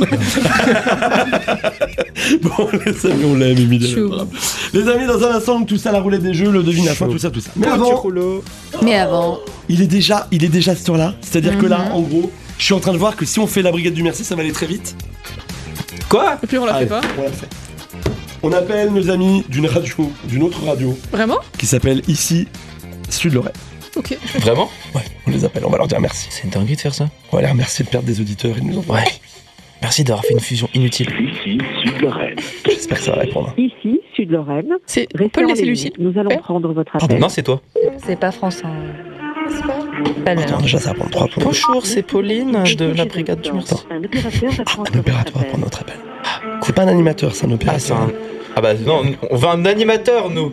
Bon, les amis, on l'aime, Émilie. elle est Chou. adorable. Les amis, dans un instant, donc, tout ça, la roulette des jeux, le devine la fin, tout ça, tout ça. Mais avant, Mais avant, il est déjà, il est déjà à cette heure-là. C'est-à-dire que là, Mhm. en gros, je suis en train de voir que si on fait la brigade du merci, ça va aller très vite. Quoi? Et puis on la Allez, fait pas. on l'a fait. On appelle nos amis d'une radio, d'une autre radio, Vraiment? qui s'appelle ici Sud-Lorraine. Ok. Vraiment? Ouais, on les appelle, on va leur dire merci. C'est une dinguerie de faire ça. On va les remercier de perdre des auditeurs et de nous envoyer. Ouais. Merci d'avoir fait une fusion inutile. Ici, Sud-Lorraine. J'espère que ça va répondre. Ici, Sud-Lorraine. C'est. On Restez peut le en laisser ligne. Lucille. Nous allons Ouais. prendre votre Pardon. appel. Non, c'est toi. c'est pas France. Hein. Pas le Attends, même. déjà, ça va prendre trois points. Bonjour, c'est Pauline de la brigade du merci. Un opérateur va Ah, prendre un opérateur va prendre notre appel. C'est pas un animateur, c'est un Ah, opérateur. c'est un. Ah bah non, on veut un animateur, nous.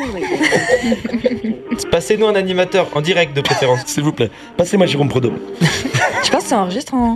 Passez-nous un animateur, en direct de préférence. S'il vous plaît, passez-moi Jérôme Prodhomme. Je pense que c'est enregistrant.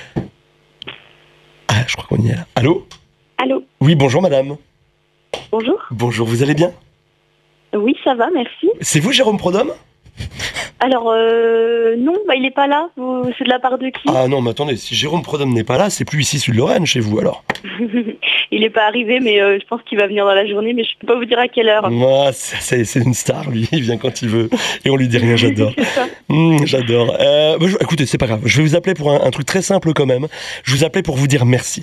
Ah, je crois qu'on y est là. Allô? Allô, Oui, bonjour madame. bonjour. Bonjour, vous allez bien? Oui, ça va, merci. C'est vous Jérôme Prodhomme? Alors, euh, non, bah, il est pas là. Vous- C'est de la part de qui? Ah non, mais attendez, si Jérôme Prodhomme n'est pas là, c'est plus ici Sud-Lorraine chez vous alors. Il est pas arrivé, mais euh, je pense qu'il va venir dans la journée, mais je peux pas vous dire à quelle heure. Moi, c'est- c'est c'est une star, lui, il vient quand il veut. Et on lui dit rien, j'adore. C'est ça. Mmh, j'adore. Euh, bah, je- écoutez, c'est pas grave, je vais vous appeler pour un, un truc très simple quand même. Je vous appelais pour vous dire merci.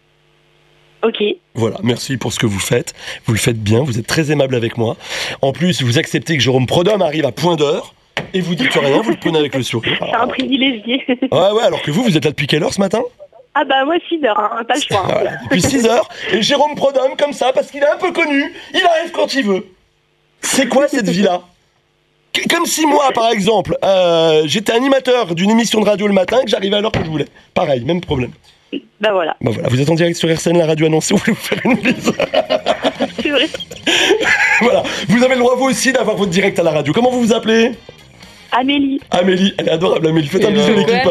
Ok. Voilà, merci pour ce que vous faites. Vous le faites bien, vous êtes très aimable avec moi. En plus, vous acceptez que Jérôme Prodhomme arrive à point d'heure et vous dites rien, vous le prenez avec le sourire. C'est un privilégié. Ouais, ouais, alors que vous, vous êtes là depuis quelle heure ce matin? Ah bah moi six heures, hein, pas le choix. hein. Voilà, depuis six heures. Et Jérôme Prodhomme, comme ça, parce qu'il est un peu connu, il arrive quand il veut. C'est quoi cette vie-là? Qu- Comme si moi, par exemple, euh, j'étais animateur d'une émission de radio le matin et que j'arrivais à l'heure que je voulais. Pareil, même problème. Bah voilà, Bah voilà, vous êtes en direct sur R C N, la radio annoncée, vous voulez vous faire une bise. c'est vrai. Voilà, vous avez le droit vous aussi d'avoir votre direct à la radio. Comment vous vous appelez? Amélie. Amélie, elle est adorable Amélie, faites un Et bisou ouais, l'équipe.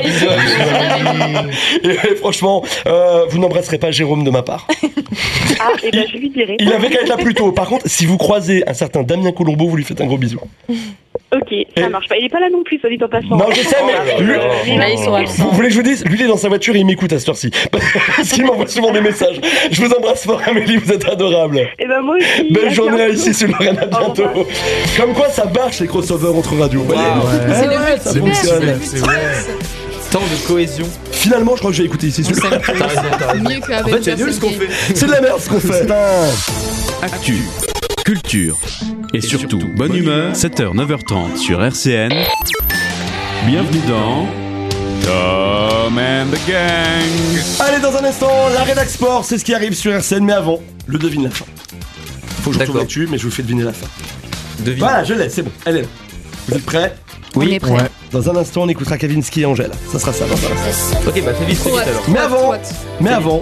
ouais, Et, et franchement, euh, vous n'embrasserez pas Jérôme de ma part. Ah, et ben je lui dirai. Il avait qu'à être là plus tôt. Par contre, si vous croisez un certain Damien Colombo, vous lui faites un gros bisou. Ok, ça Et- marche pas. Il est pas là non plus, soit dit en passant. Non, je sais, mais lui- Là, ils sont vous absents. voulez que je vous dise, lui il est dans sa voiture et il m'écoute à cette heure-ci. Parce qu'il m'envoie souvent des messages. Je vous embrasse fort Amélie, vous êtes adorable. Et ben moi aussi. Belle à journée à bientôt. ici sur Lorraine, à bientôt. Comme quoi ça marche les crossovers entre radios. vous voyez. ouais. Ah ouais, ça C'est fonctionne. c'est vrai. Tant de cohésion. Finalement, je crois que je vais écouter ici. sur- T'as raison, t'as raison. Mieux qu'avec En fait, c'est nul ce qu'on fait. C'est de la merde ce qu'on fait. Actu, culture et surtout bonne humeur, sept heures neuf heures trente sur R C N. Bienvenue dans Tom and the Gang. Allez, dans un instant, la rédac sport, c'est ce qui arrive sur R C N, mais avant, le devine la fin. Faut que je retrouve D'accord. là-dessus, mais je vous fais deviner la fin. Devine. Voilà, je l'ai, c'est bon, elle est là. Vous êtes prêts? On est prêt. Ouais. Dans un instant, on écoutera Kavinsky et Angèle. Ça sera ça dans un instant. Ok, bah fais vite, fais vite alors. Mais avant, What mais avant,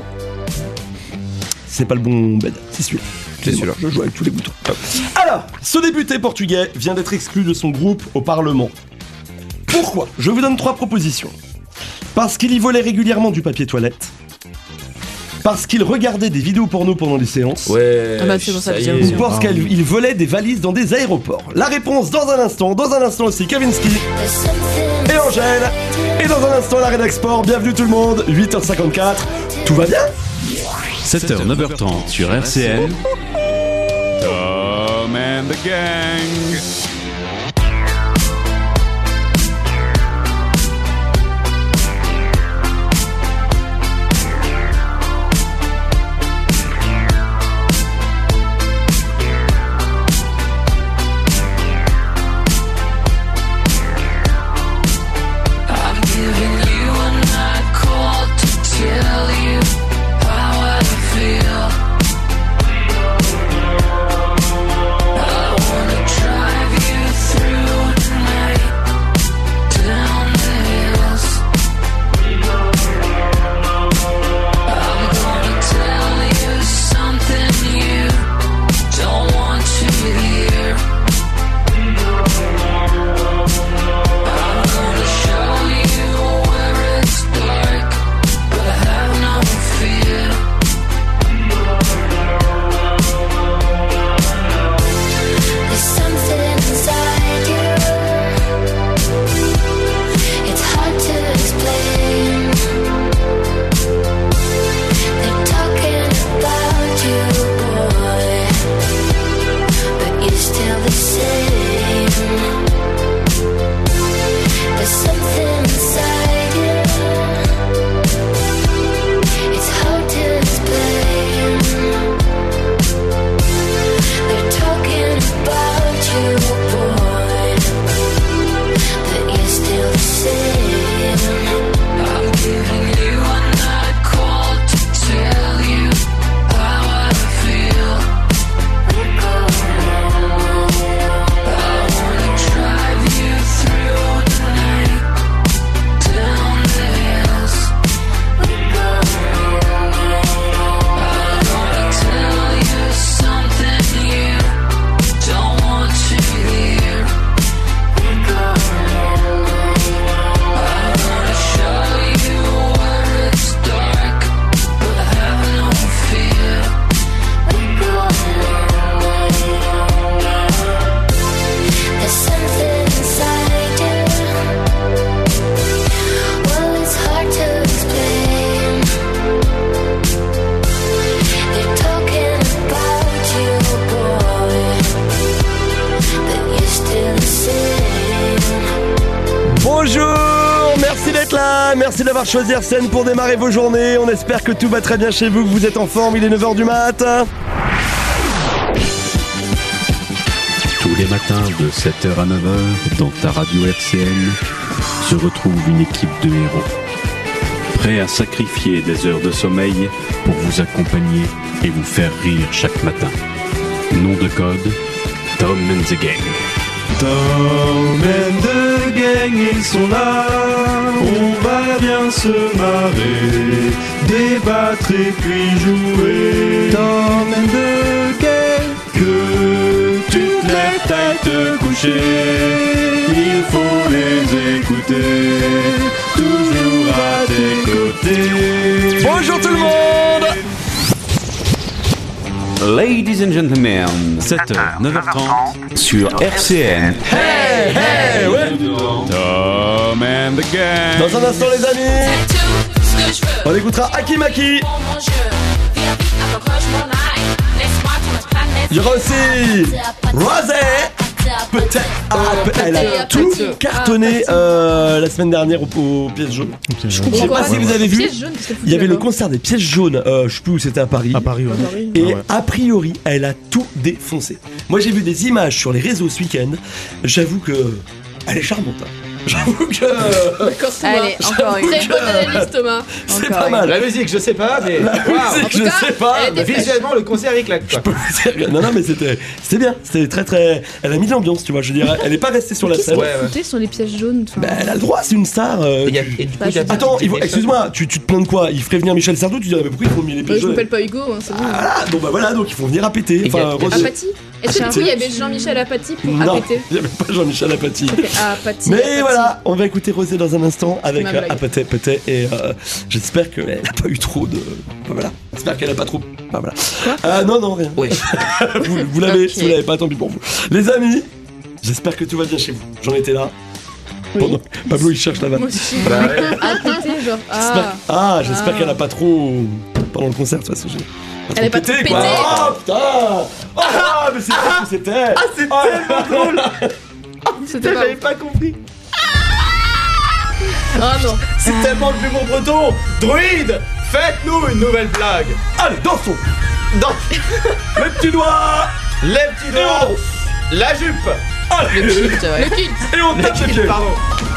c'est pas le bon bed, c'est celui-là. C'est celui-là. Je joue avec tous les boutons. Alors, ce député portugais vient d'être exclu de son groupe au Parlement. Pourquoi? Je vous donne trois propositions. Parce qu'il y volait régulièrement du papier toilette. Parce qu'il regardait des vidéos porno pendant les séances. Ouais. Ah bah, c'est bon, ça y vient est. aussi. Ou parce qu'il volait des valises dans des aéroports. La réponse dans un instant. Dans un instant aussi, Kavinsky et Angèle. Et dans un instant, la rédac sport. Bienvenue tout le monde. huit heures cinquante-quatre. Tout va bien? sept heures neuf heures trente sur R C N. Tom and the Gang. I'm giving you a night call to tell you how I feel. I wanna drive you là, merci d'avoir choisi R C N pour démarrer vos journées. On espère que tout va très bien chez vous, que vous êtes en forme, il est neuf heures du mat. Tous les matins de sept heures à neuf heures, dans ta radio R C N, se retrouve une équipe de héros. Prêts à sacrifier des heures de sommeil pour vous accompagner et vous faire rire chaque matin. Nom de code, Tom and the Gang. Tom and the Gang, ils sont là. On va bien se marrer, débattre et puis jouer. Tom and the Gang, que tu te lèves tard te coucher, il faut les écouter, toujours à tes côtés. Bonjour tout le monde. Ladies and gentlemen, sept heures, neuf heures trente sur R C N. Hey, hey, ouais. Tom and the Gang. Dans un instant les amis, on écoutera Akimaki. Il y aura aussi Rosé. Peut-être. Ah, peut- elle a tout cartonné euh, la semaine dernière au, au pièce jaune. Ok, Je ouais. sais pas si vous avez vu. Pièce jaune, qu'est-ce qu'elle fout Il y avait le là-bas concert des pièces jaunes. Euh, je sais plus où c'était à Paris. À Paris, ouais. Et Ah ouais. a priori, elle a tout défoncé. Moi, j'ai vu des images sur les réseaux ce week-end. J'avoue que elle est charmante. hein. J'avoue que D'accord, Thomas. Allez, encore une. Très bonne analyse, Thomas. c'est Encore pas une. mal. La musique, je sais pas, mais. La Waouh. musique, En tout je cas, sais pas. elle était Visuellement, le concert il claque. Quoi. Je peux vous dire- Non, non, mais c'était, c'était bien. C'était très, très. Elle a mis de l'ambiance, tu vois. Je dirais, elle est pas restée sur la Qu'est-ce scène. qu'elle Ouais, ouais. foutait sur les pièces jaunes enfin, Bah, elle a le droit, c'est une star. euh, Et, y a- tu- et du coup, Bah, il y a je- des- Attends, des- il faut- des- excuse-moi, tu, tu te plains de quoi? Il ferait venir Michel Sardou, tu dirais, mais pourquoi ils font mis les euh, pièces Je jaunes? m'appelle pas Hugo, hein, c'est bon. Ah, donc bah voilà, donc ils font venir Apété. Et y a- Enfin, y a- Rosé. Apathy. Est-ce que du coup il y avait Jean-Michel Apathy pour Non, Apété il n'y avait pas Jean-Michel Apathy. Apathy. Mais Apathy. voilà, on va écouter Rosé dans un instant avec ma euh, blague. Apathy, Apathy, et euh, j'espère qu'elle n'a pas eu trop de. Enfin, voilà, j'espère qu'elle n'a pas trop. Enfin, voilà. Ah non, non, rien. Oui. vous vous l'avez, Ok. si vous l'avez pas, tant pis pour vous. Les amis, j'espère que tout va bien chez vous. J'en étais là. Pendant- Pablo il cherche là-bas. Moi aussi. Bah ouais. Apété, genre. J'espère- Ah. Ah, j'espère Ah. qu'elle a pas trop. Pendant le concert, de toute façon. j'ai- Elle est pas pété, trop quoi. pétée. Oh putain. Ah, mais c'est vrai que c'était. Ah, c'est tellement drôle. C'était pas. J'avais pas compris. Ah non. C'est tellement de l'humour breton. Druide, faites-nous une nouvelle blague. Allez, dansons. Dans Les petits doigts. les petits doigts, la jupe. Allez. Le kilt, ouais. Le kilt. Et on tape les pieds. Pardon.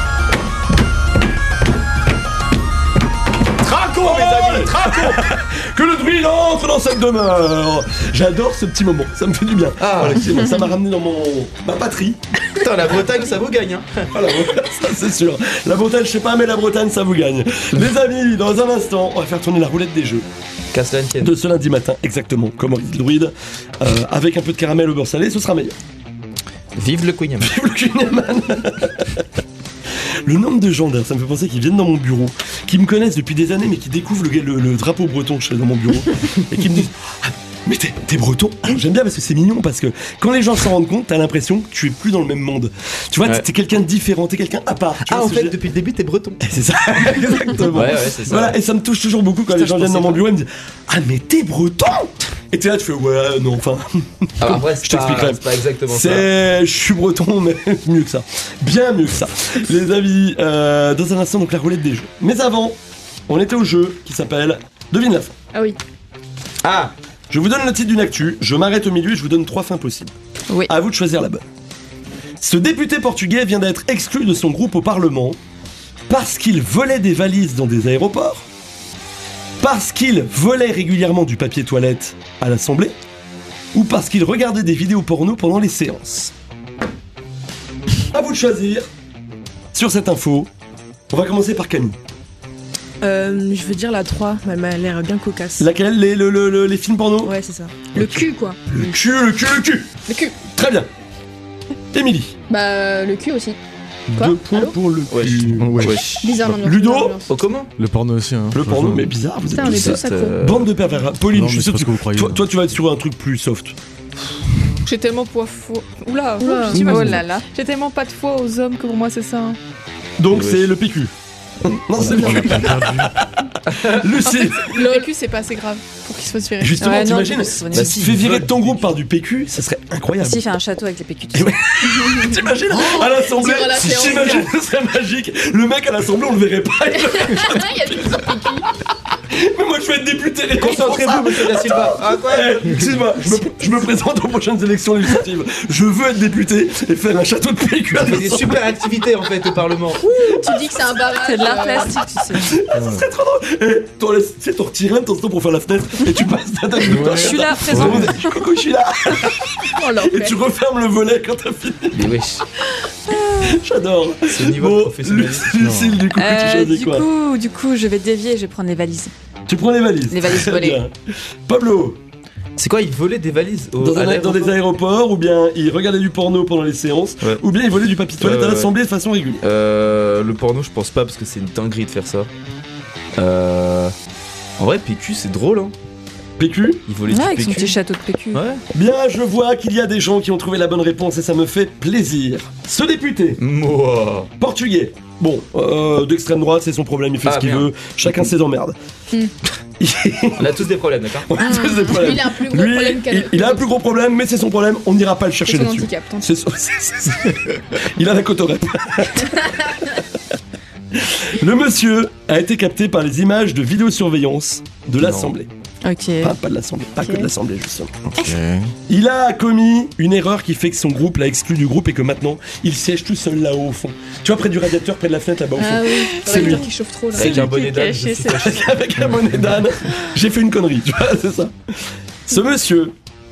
Traco, mes amis, traco. Que le druide entre dans cette demeure. J'adore ce petit moment, ça me fait du bien. Ah. Voilà, excusez-moi, ça m'a ramené dans mon ma patrie. Putain, la Bretagne, ça vous gagne. Hein. Ah, la Bretagne, ça c'est sûr. La Bretagne, je sais pas, mais la Bretagne, ça vous gagne. Les amis, dans un instant, on va faire tourner la roulette des jeux Qu'à cela ne tienne. de ce lundi matin, exactement, comme aurait dit le druide, euh, avec un peu de caramel au beurre salé, ce sera meilleur. Vive le Queen. Vive le Kuhneman. Le nombre de gens, d'ailleurs, ça me fait penser qu'ils viennent dans mon bureau, qui me connaissent depuis des années, mais qui découvrent le, le- le drapeau breton que je fais dans mon bureau, et qui me disent ah, mais t'es, t'es breton. Alors, j'aime bien parce que c'est mignon, parce que quand les gens s'en rendent compte, t'as l'impression que tu es plus dans le même monde. Tu vois, Ouais. t'es, t'es quelqu'un de différent, t'es quelqu'un à part. Tu Ah, vois en ce que fait, je veux dire depuis le début, t'es breton. c'est ça, exactement. Ouais, ouais, c'est ça. Voilà, et ça me touche toujours beaucoup quand Putain, les gens je viennent dans pensais mon pas. bureau et me disent ah, mais t'es breton. Et t'es là, tu fais ouais, non, enfin. Ah, en vrai, c'est je t'expliquerai. pas, c'est pas exactement ça. C'est, je suis breton, mais mieux que ça, bien mieux que ça. Les amis, euh, dans un instant, donc la roulette des jeux. Mais avant, on était au jeu qui s'appelle Devine la fin. Ah oui. Ah, Je vous donne le titre d'une actu, je m'arrête au milieu et je vous donne trois fins possibles. Oui. À vous de choisir la bonne. Ce député portugais vient d'être exclu de son groupe au Parlement parce qu'il volait des valises dans des aéroports, parce qu'il volait régulièrement du papier toilette à l'Assemblée, ou parce qu'il regardait des vidéos porno pendant les séances. À vous de choisir. Sur cette info, on va commencer par Camille. Euh, je veux dire la trois, elle m'a l'air bien cocasse. Laquelle les, le- le- le- les films porno Ouais, c'est ça. Le cul, quoi. Le cul, le cul, le cul. Le cul. Très bien. Émilie. Bah, le cul aussi. Quoi Deux points Allô pour le cul. Ouais. Bizarre l'ambiance. Ludo. bizarre l'ambiance. oh, comment Le porno aussi, hein. Le porno, mais bizarre, vous êtes Putain, on est tous- tous à euh, Bande de pervers. Pauline, Non, je suis mais sûr c'est parce que que vous croyez. toi, toi, tu vas être sur un truc plus soft. J'ai tellement pas foi. Oula, Oula. je sais pas. Oh là là. J'ai tellement pas de foi aux hommes que pour moi c'est ça. Donc Ouais. c'est le P Q. Non, c'est le On a cul. pas perdu. Lucille. Le P Q, c'est pas assez grave pour qu'il se fasse virer. Justement, Ouais, non, t'imagines, du coup, c'est bah, si tu fais virer de ton groupe par du P Q, ça serait incroyable. Si, il fait un château avec les P Q. Tu sais. T'imagines à l'assemblée, durant la séance. t'imagines, ce serait magique. Le mec à l'assemblée, on le verrait pas. Il y a plus de P Q. Mais moi, je vais être député. les Concentrez-vous, monsieur Da Silva. Ah, quoi Eh, excuse-moi, je me, je me présente aux prochaines élections législatives. Je veux être député et faire un château de P Q. On fait des super activités en fait au Parlement. Tu dis que c'est un barrage. C'est de l'art euh, plastique, tu sais. Ah, ça serait trop drôle. Eh, t'en laisses- tu sais, t'en retires un de temps en temps pour faire la fenêtre et tu passes ta tête de Je suis là, présent. Coucou, je suis là. Oh, l'enfer. Et tu refermes le volet quand t'as fini. Mais wesh. J'adore. C'est le niveau Bon, de professionnalisme. Lucille, du coup, tu Euh, choisis du quoi coup, du coup, je vais dévier et je vais prendre les valises. Tu prends les valises. Les valises Très volées. bien. Pablo, C'est quoi, ils volaient des valises au, dans, à un- dans l'aéroport des aéroports, ou bien il regardait du porno pendant les séances, Ouais. ou bien il volait du papier toilette Ouais, à ouais, l'assemblée de façon régulière. Euh, le porno, je pense pas parce que c'est une dinguerie de faire ça. Euh, en vrai, P Q, c'est drôle, hein. P Q Ils volaient Ouais, du avec P son Q. petit château de P Q. Ouais. Bien, je vois qu'il y a des gens qui ont trouvé la bonne réponse et ça me fait plaisir. Ce député, Moi. portugais. Bon, euh, d'extrême droite, c'est son problème, il fait Ah, ce qu'il merde. veut, chacun ses emmerdes. On a tous des problèmes, d'accord On a tous des problèmes. Lui, il a un plus gros Lui, problème qu'un il, autre. il a un plus gros problème, mais c'est son problème, on n'ira pas le chercher C'est son là-dessus. handicap, tant pis. C'est son- c'est- c'est- c'est- Il a la cotorette. Le monsieur a été capté par les images de vidéosurveillance de l'Assemblée. Ok. Pas, pas de l'Assemblée, pas que de l'Assemblée, justement. Ok. Il a commis une erreur qui fait que son groupe l'a exclu du groupe et que maintenant, il siège tout seul là-haut au fond. Tu vois, près du radiateur, près de la fenêtre là-bas au fond. Ah oui, C'est lui. qui chauffe trop là. Avec un bonnet d'âne, je suis caché. Avec un bonnet d'âne, j'ai fait une connerie, tu vois, c'est ça. Ce monsieur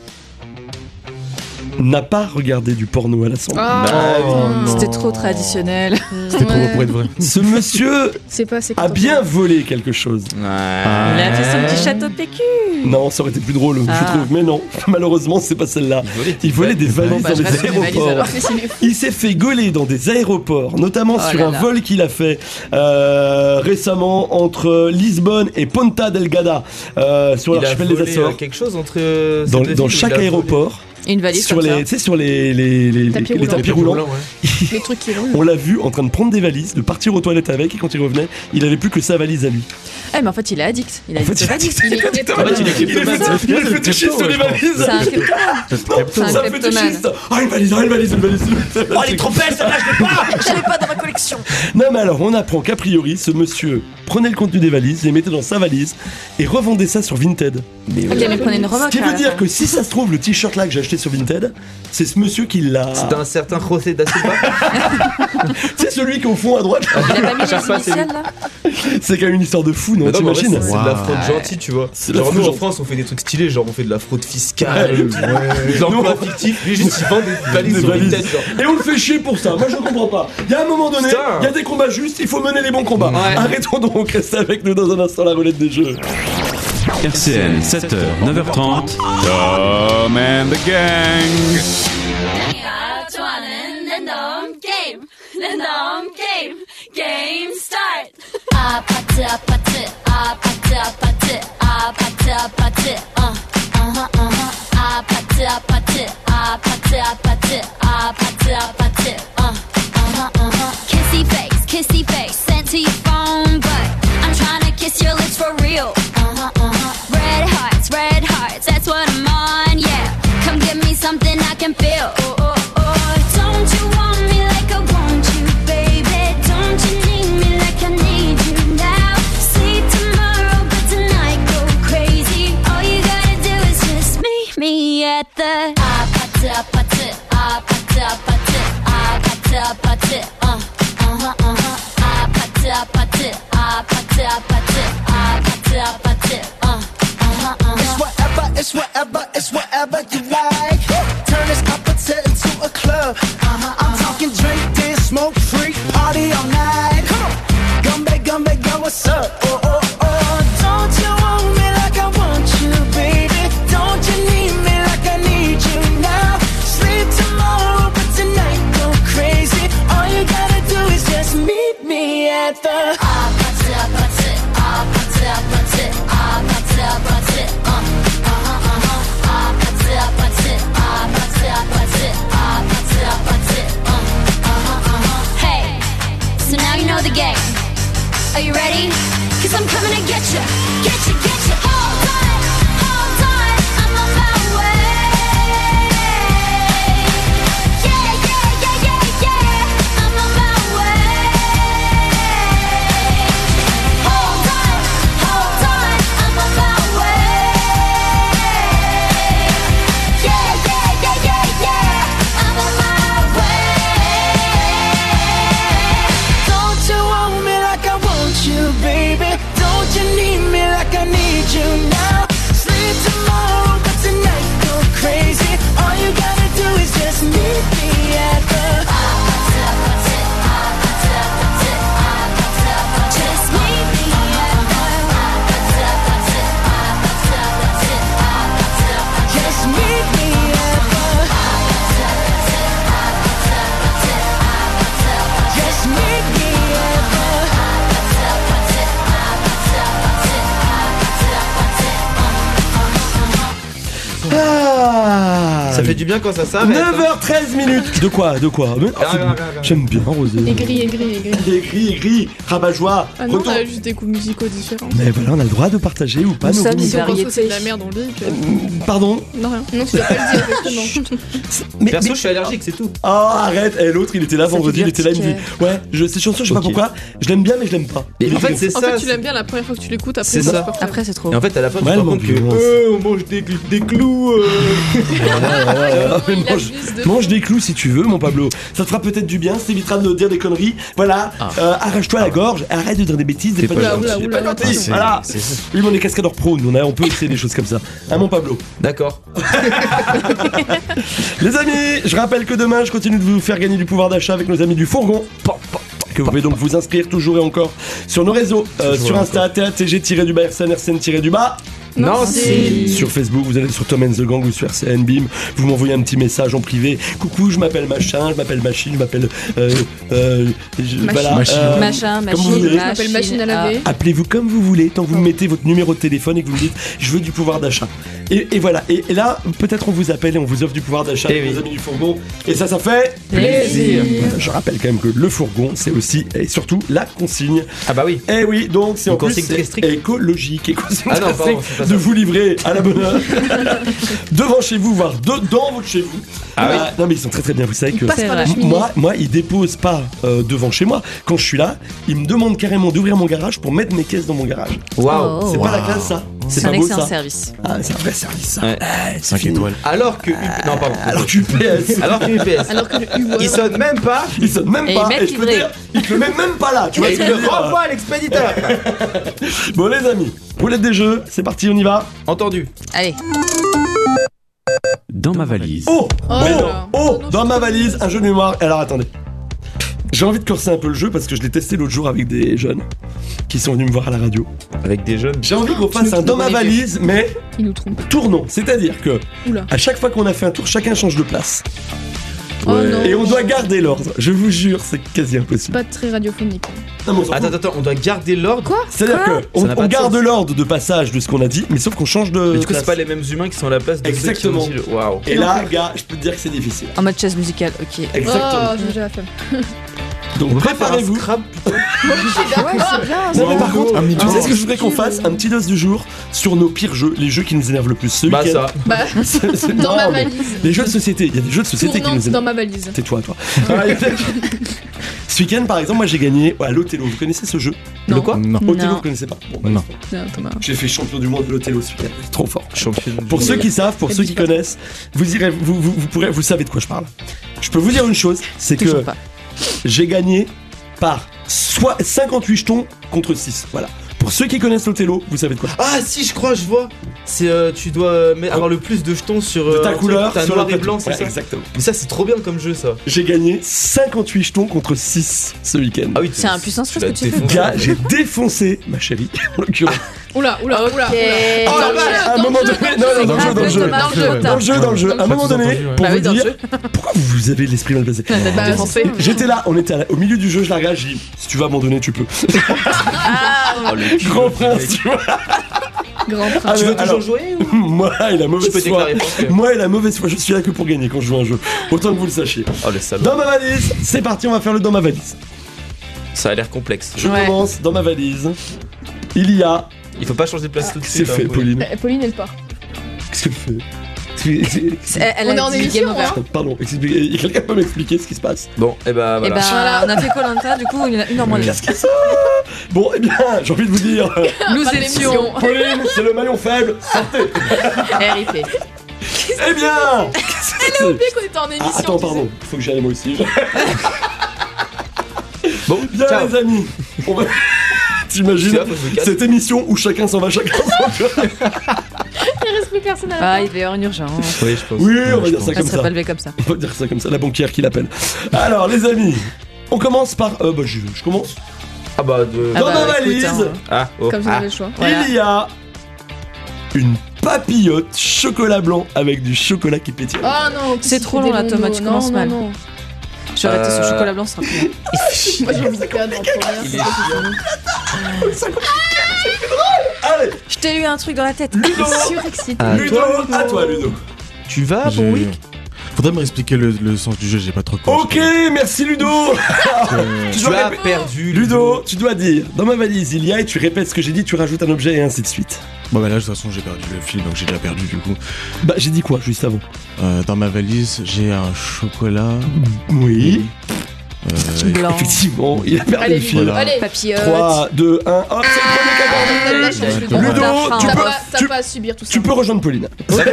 n'a pas regardé du porno à l'Assemblée. Ah, Oh, non. C'était trop traditionnel. C'était trop beau pour être vrai. Ce monsieur C'est pas assez a bien volé quelque chose. Il a fait son petit château de P Q. Non, ça aurait été plus drôle, je Ah. trouve, mais non, malheureusement, c'est pas celle-là. Il volait des valises Bon, bah, dans je les reste sur mes valises, aéroports. alors. Il s'est fait gauler dans des aéroports, notamment Oh sur là un là. vol qu'il a fait euh, récemment entre Lisbonne et Ponta Delgada euh, sur Il a l'archipel des volé Açores. euh, quelque chose entre. euh, Dans, ces deux dans villes, chaque il a volé- aéroport, Et une valise sur comme les, ça. tu sais, sur les, les, les, Tapis les roulants. tapis roulants, Les trucs qui roulent. on l'a vu en train de prendre des valises, de partir aux toilettes avec, et quand il revenait, il avait plus que sa valise à lui. Eh, mais en fait, il est addict. Il a En addict fait, aux valises. il est Il est addict aux kleptomane. valises. Il est kleptomane. fétiche- il est fétichiste sur les valises. C'est un kleptomane. Non, C'est un c'est un kleptomane. fétichiste. Ah, une valise, ah, une valise, une valise. Oh, elle est trop belle, celle-là, je l'ai pas Je l'ai pas dans ma collection. Non, mais alors, on apprend qu'a priori, ce monsieur prenait le contenu des valises, les mettait dans sa valise et revendait ça sur Vinted. Mais, Ok, mais prenez une remorque. ce qui là, veut à dire la que si ça se trouve, le t-shirt là que j'ai acheté sur Vinted, c'est ce monsieur qui l'a. C'est un certain José Da Silva. C'est celui qui est au fond à droite. fin. Il a pas mis À chaque les fois, c'est initiales là. C'est quand même une histoire de fou, non? Mais non, mais en vrai, T'imagines? c'est c'est de la fraude gentille, tu vois. C'est de la Genre, fraude nous en gentille. France, on fait des trucs stylés, genre on fait de la fraude fiscale, Ouais. de l'emploi fictif. Lui, juste il vend des valises Des sur valises. Vinted, genre. Et on le fait chier pour ça. Moi, je comprends pas. Il y a un moment donné, Putain. il y a des combats justes, il faut mener les bons combats. Ouais. Arrêtons donc, restez avec nous dans un instant la roulette des jeux. R C N, sept heures, neuf heures trente. Tom and the Gang. Game, game, game start. Ah, party, ah, party, ah, party, ah, party, ah, party, ah, party, uh, uh-huh, uh-huh. Ah, party, ah, party, ah, party, ah, party, ah, party, ah, party, uh, uh-huh, uh-huh. Kissy face, kissy face, sent to your phone, but I'm trying to kiss your lips for real. Uh-huh, uh-huh. Red hearts, red hearts, that's what I'm on, yeah. Come give me something I can feel. Oh, oh, oh. Don't you want me like I want you, baby? Don't you need me like I need you now? See tomorrow, but tonight go crazy. All you gotta do is just meet me at the ah party, ah party, ah party, ah party, ah party, ah party, uh, uh-huh, uh-huh. Ah party, ah party, ah party, ah party, ah party, ah party, uh, uh-huh, uh-huh. It's whatever, it's whatever, it's whatever you like. Turn this opposite into a club. I'm talking drink, dance, smoke, freak, party all night. Come on, gumbe, gumbe, girl, what's up? Oh, oh, oh. Don't you want me like I want you, baby? Don't you need me like I need you now? Sleep tomorrow, but tonight go crazy. All you gotta do is just meet me at the Ah party, ah party, ah party, ah party, ah party, ah party, uh, uh-huh, Ça fait du bien quand ça s'arrête. neuf heures treize minutes. De quoi De quoi Mais- Ah, ah, ah, ah. J'aime bien Rosé. Aigri, aigri, aigri. Aigri, aigri, rabat-joie. Ah non, retour. t'as juste des coups musicaux différents. Mais voilà, on a le droit de partager ou pas Nous nos sommes goûts. Si on pense que variété. c'est de la merde, on le dit. que- Pardon Non, rien. Non, tu dois pas le dire, effectivement. mais, Perso, mais- je suis allergique, c'est tout. Oh, arrête. Et l'autre, il était là Ça vendredi, fait il était là, il me dit dire ouais, je, cette chanson, je sais pas Ok. pourquoi, je l'aime bien, mais je l'aime pas. Et Il en fait, était- c'est En ça. fait, tu l'aimes bien la première fois que tu l'écoutes, après C'est c'est ça. supportable. Après, c'est trop. Et en fait, à la fin, tu Ouais, te rends mon compte que Dieu. euh, on mange des, des clous. euh. Ah, mais il mange, abuse de- mange des clous si tu veux, mon Pablo. Ça te fera peut-être du bien, ça t'évitera de dire des conneries. Voilà, euh, arrache-toi la gorge, arrête de dire des bêtises, des T'es fois pas des gentil. gens qui- Oula, pas oula, gentils. c'est- Voilà, c'est ça. oui, mais on est cascadeurs pro, nous, on, a- on peut essayer des choses comme ça. Hein, mon Pablo. D'accord. Les amis, je rappelle que demain, je continue de vous faire gagner du pouvoir d'achat avec nos amis du Fourgon. Pam, pam, pam, Que vous pouvez donc vous inscrire toujours et encore sur nos réseaux, euh, Toujours sur et Insta, T A T G-du-bas, R C N, R C N-du-bas. Nancy. Sur Facebook, vous allez sur Tom and the Gang ou sur R C N Bim, vous m'envoyez un petit message en privé. Coucou, je m'appelle machin, je m'appelle machine, je m'appelle. Euh, euh, je- voilà, Machine. euh, Machin, comme machine, vous voulez. Je m'appelle machine à laver. Appelez-vous comme vous voulez, tant que vous mettez votre numéro de téléphone et que vous me dites je veux du pouvoir d'achat. Et, et voilà, et, et là, peut-être on vous appelle et on vous offre du pouvoir d'achat Eh avec oui. nos amis du fourgon. Et ça, ça fait Plaisir. Je rappelle quand même que le fourgon, c'est aussi et surtout la consigne. Ah bah oui. Eh oui, donc c'est Une en plus consigne très c'est stricte. écologique et consigne Ah non, très pardon, stricte c'est pas de ça. vous livrer à la bonne heure devant chez vous, voire de- dans votre chez vous. Ah oui. Non mais ils sont très très bien. Vous savez que passe par la m- cheminée. moi, moi, ils déposent pas euh, devant chez moi. Quand je suis là, ils me demandent carrément d'ouvrir mon garage pour mettre mes caisses dans mon garage. Waouh. Oh. C'est pas la classe ça. C'est pas un beau excellent ça. service. Ah, c'est un vrai service ça. Ouais. Ouais, c'est cinq fini. étoiles. Alors que U P... Non, pardon. Alors que U P S, Alors que U P S. Alors que le U Il sonne même pas. ils sonnent même Et pas. ils mettent Et je peux livré. dire, ils te le mettent même pas là. Tu vois Et ce il que je le veux dire renvoie à l'expéditeur. Bon les amis, roulette des jeux, c'est parti, on y va. Entendu. Allez. Dans ma valise. Oh, Oh oh, là là. oh, dans ma valise, un jeu de mémoire. Alors attendez. J'ai envie de corser un peu le jeu parce que je l'ai testé l'autre jour avec des jeunes qui sont venus me voir à la radio. Avec des jeunes. J'ai envie qu'on fasse un dans ma valise, mais Il nous trompe. tournons. C'est-à-dire que Oula. à chaque fois qu'on a fait un tour, chacun change de place. Oh non. Et on doit garder l'ordre. Je vous jure, c'est quasi impossible. Pas très radiophonique. Non, mais on s'en fout. Attends, attends, on doit garder l'ordre. Quoi C'est-à-dire Quoi que on, Ça n'a pas on de garde sens. l'ordre de passage de ce qu'on a dit, mais sauf qu'on change de. Mais du coup, place. c'est pas les mêmes humains qui sont à la place de Exactement. ceux qui ont dit le- Waouh. Et là, gars, je peux te dire que c'est difficile. En mode chaise musicale, ok. Exactement. Oh, j'ai la flemme. Donc On pourrait faire un préparez-vous. scrap. Ouais, c'est bien. Non mais par contre, Un mini tu sais tour. ce que je voudrais qu'on fasse un petit dos du jour sur nos pires jeux, les jeux qui nous énervent le plus ce Bah week-end. ça. Bah, C'est- c'est- dans non, ma mais valise. Les jeux de société, il y a des jeux de société qui Tournante nous dans énervent. ma valise. Tais-toi, toi. Ce week-end, par exemple, moi j'ai gagné à l'Othello. Vous connaissez ce jeu? Non. Le quoi Non. Othello, Non. vous connaissez pas? Bon, bah, Non. Non, Thomas. j'ai fait champion du monde de l'Othello ce week-end. C'est trop fort. Champion. Pour ceux qui savent, pour ceux qui connaissent, vous irez, vous, vous, vous pourrez, vous savez de quoi je parle. Je peux vous dire une chose, c'est que Toujours pas. j'ai gagné par soit cinquante-huit jetons contre six. Voilà. Pour ceux qui connaissent l'Othello, vous savez de quoi je parle. Ah si, je crois, je vois. C'est euh, tu dois euh, mettre- avoir le plus de jetons sur De euh, ta un truc, couleur, t'as sur noir le et plateau. blanc, c'est Ouais, ça. exactement. Mais ça, c'est trop bien comme jeu, ça. J'ai gagné cinquante-huit jetons contre six ce week-end. Ah oui, C'est un puissance tu chose l'as que tu fais. défoncé. Gars, j'ai défoncé ma chérie, en l'occurrence. Oula, oula, oula, oula. Ok. Oh Dans la le vache, jeu, à un dans moment le jeu, donné, dans non, le non, dans le jeu. jeu, dans le jeu, Thomas, dans le jeu, dans le jeu, dans le jeu. À un moment donné, Sous-entendu, pour Bah vous oui, dans le dire, jeu. pourquoi vous avez l'esprit mal placé? Bah, Défoncé. J'étais là, on était à la- au milieu du jeu, je la regarde, j'ai dit, si tu veux abandonner, tu peux. Oh, le cul, Grand le prince, mec. tu vois. Grand prince. Ah, Tu mais veux toujours alors, jouer ou... Moi et la Je mauvaise peux foi. déclarer parce que- Moi et la mauvaise foi, je suis là que pour gagner quand je joue à un jeu. Autant que vous le sachiez. Oh le salaud. Dans ma valise, c'est parti, on va faire le dans ma valise. Ça a l'air complexe. Je Ouais. commence dans ma valise. Il y a. Il faut pas changer de place tout de Qu'est-ce qu'elle suite. fait, hein, Pauline? Eh, Pauline, elle part. Qu'est-ce qu'elle fait? C'est- c'est- C'est- Elle On est a en dit émission, game over. hein. Pardon, expliquez- quelqu'un peut m'expliquer ce qui se passe? Bon, et bah Et voilà. ben, Voilà. on a fait Koh-Lanta, du coup, il y en a une en moins. Qu'est-ce que c'est? Bon, eh bien, j'ai envie de vous dire. Nous Pas étions. d'émission. Pauline, c'est le maillon faible. Sortez. R I P. Eh bien. qu'est-ce que c'est? Oublié qu'on était en émission. Ah, attends, tu sais. pardon. Faut que j'aille moi aussi. Bon, Bien, ciao. les amis. On va. T'imagines C'est là, faut que je me casse. cette émission où chacun s'en va, chacun s'en va. Il reste plus personne à la Ah, fin. il va y avoir une urgence. Oui, je pense. Oui, on va je dire pense. ça Ça comme serait ça. pas levé comme ça. On va dire ça comme ça, la banquière qui l'appelle. Alors, les amis, on commence par. Euh, bah, je, je commence. Ah bah de. Ah Dans bah, ma écoute, valise, hein. Ah, oh. Comme ça, Ah. j'avais le choix. Voilà. il y a une papillote chocolat blanc avec du chocolat qui pétille. Oh non, C'est trop long, là, Thomas, tu non, commences non, mal. non. J'aurais été sur Euh, chocolat blanc, ça serait plus bien. Moi, j'ai envie de perdre en première. Il c'est est pas chiant. possible. Allez, Je t'ai eu un truc dans la tête. Ludo, Surexcité. Ah, Ludo, toi, à toi, Ludo. Tu vas, J'ai- bon week. Faudrait me expliquer le, le sens du jeu, j'ai pas trop compris. Ok, merci Ludo. Tu dois as répé- perdu, Ludo, tu dois dire dans ma valise il y a et tu répètes ce que j'ai dit, tu rajoutes un objet et ainsi de suite. Bon bah là de toute façon j'ai perdu le fil donc j'ai déjà perdu du coup. Bah j'ai dit quoi juste avant? Euh, dans ma valise j'ai un chocolat. Oui. Euh, Blanc. Effectivement, il a perdu Allez, le fil. Voilà. Allez, Papillote. trois, deux, un, hop, c'est le premier la cadeau. chance, Ludo. Ludo, On tu T'as peux, pas, t'as tu, pas à subir tout ça. tu peux rejoindre Pauline.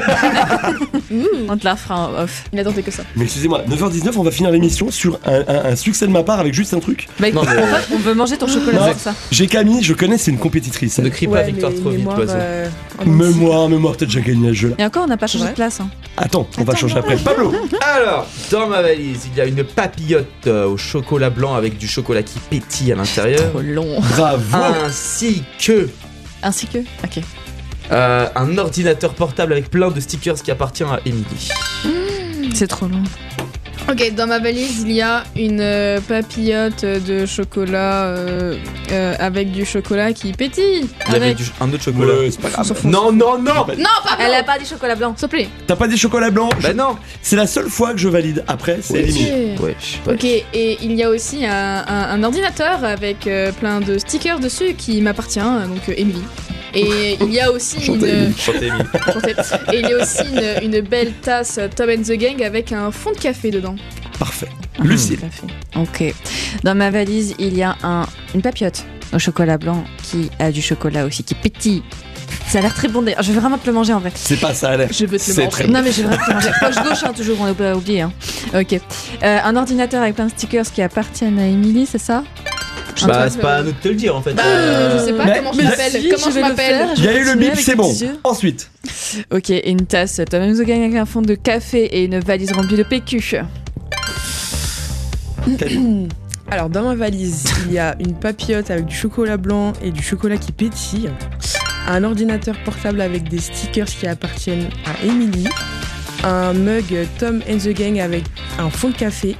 On te la fera en off. Il a tenté que ça. Mais excusez-moi, neuf heures dix-neuf, on va finir l'émission sur un, un- un succès de ma part avec juste un truc. Bah écoute, Non, mais- en fait, on veut manger ton chocolat, Non. c'est ça. J'ai Camille, je connais, c'est une compétitrice. Ne crie pas Ouais, victoire mais trop vite, mémoire, l'oiseau. euh, en Nancy. Mémoire, mémoire, t'as déjà gagné le jeu là. Et encore, on n'a pas changé Ouais. de place. Hein. Attends, on va changer après. Pablo. Alors, dans ma valise, il y a une papillote euh, au chocolat blanc avec du chocolat qui pétille à l'intérieur, Trop long. Bravo. ainsi que Ainsi que. Ok. euh, un ordinateur portable avec plein de stickers qui appartient à Emily. C'est trop long. Ok, dans ma valise, il y a une euh, papillote de chocolat euh, euh, avec du chocolat qui pétille. Il y avait Avec- du- un autre chocolat. Ouais, c'est pas grave. Non, non, non. Non, pas Elle a pas dit chocolat blanc. S'il te plaît. T'as pas dit chocolat blanc? Bah Je- non. C'est la seule fois que je valide. Après, c'est Ouais. éliminé. Ok. Ouais. ouais. Ok, et il y a aussi un, un- un ordinateur avec euh, plein de stickers dessus qui m'appartient, donc euh, Emily. Et il y a aussi Chantez, une, Emily. Chantez, Emily. chantez. Et il y a aussi une, une belle tasse Tom and the Gang avec un fond de café dedans. Parfait. Lucille. Ok. Dans ma valise, il y a un, une papillote au chocolat blanc qui a du chocolat aussi, qui pétille. Ça a l'air très bon d'ailleurs. Je vais vraiment te le manger en vrai. C'est pas ça, à l'air. Je veux te le C'est manger. très bon. Non mais je vais vraiment te le manger. Poche gauche, hein, toujours, on n'a pas oublié. Hein. Ok. Euh, un ordinateur avec plein de stickers qui appartiennent à Emily, c'est ça? Bah, c'est pas à nous de te le dire en fait. Bah, Euh, je sais pas mais- comment je mais- m'appelle. Si, Comment je je vais le m'appelle faire. Il y a eu le continuer bip, avec c'est les bon. petits yeux. Ensuite, Ok, une tasse Tom and the Gang avec un fond de café et une valise remplie de P Q. Alors, dans ma valise, il y a une papillote avec du chocolat blanc et du chocolat qui pétille, un ordinateur portable avec des stickers qui appartiennent à Emily, un mug Tom and the Gang avec un fond de café,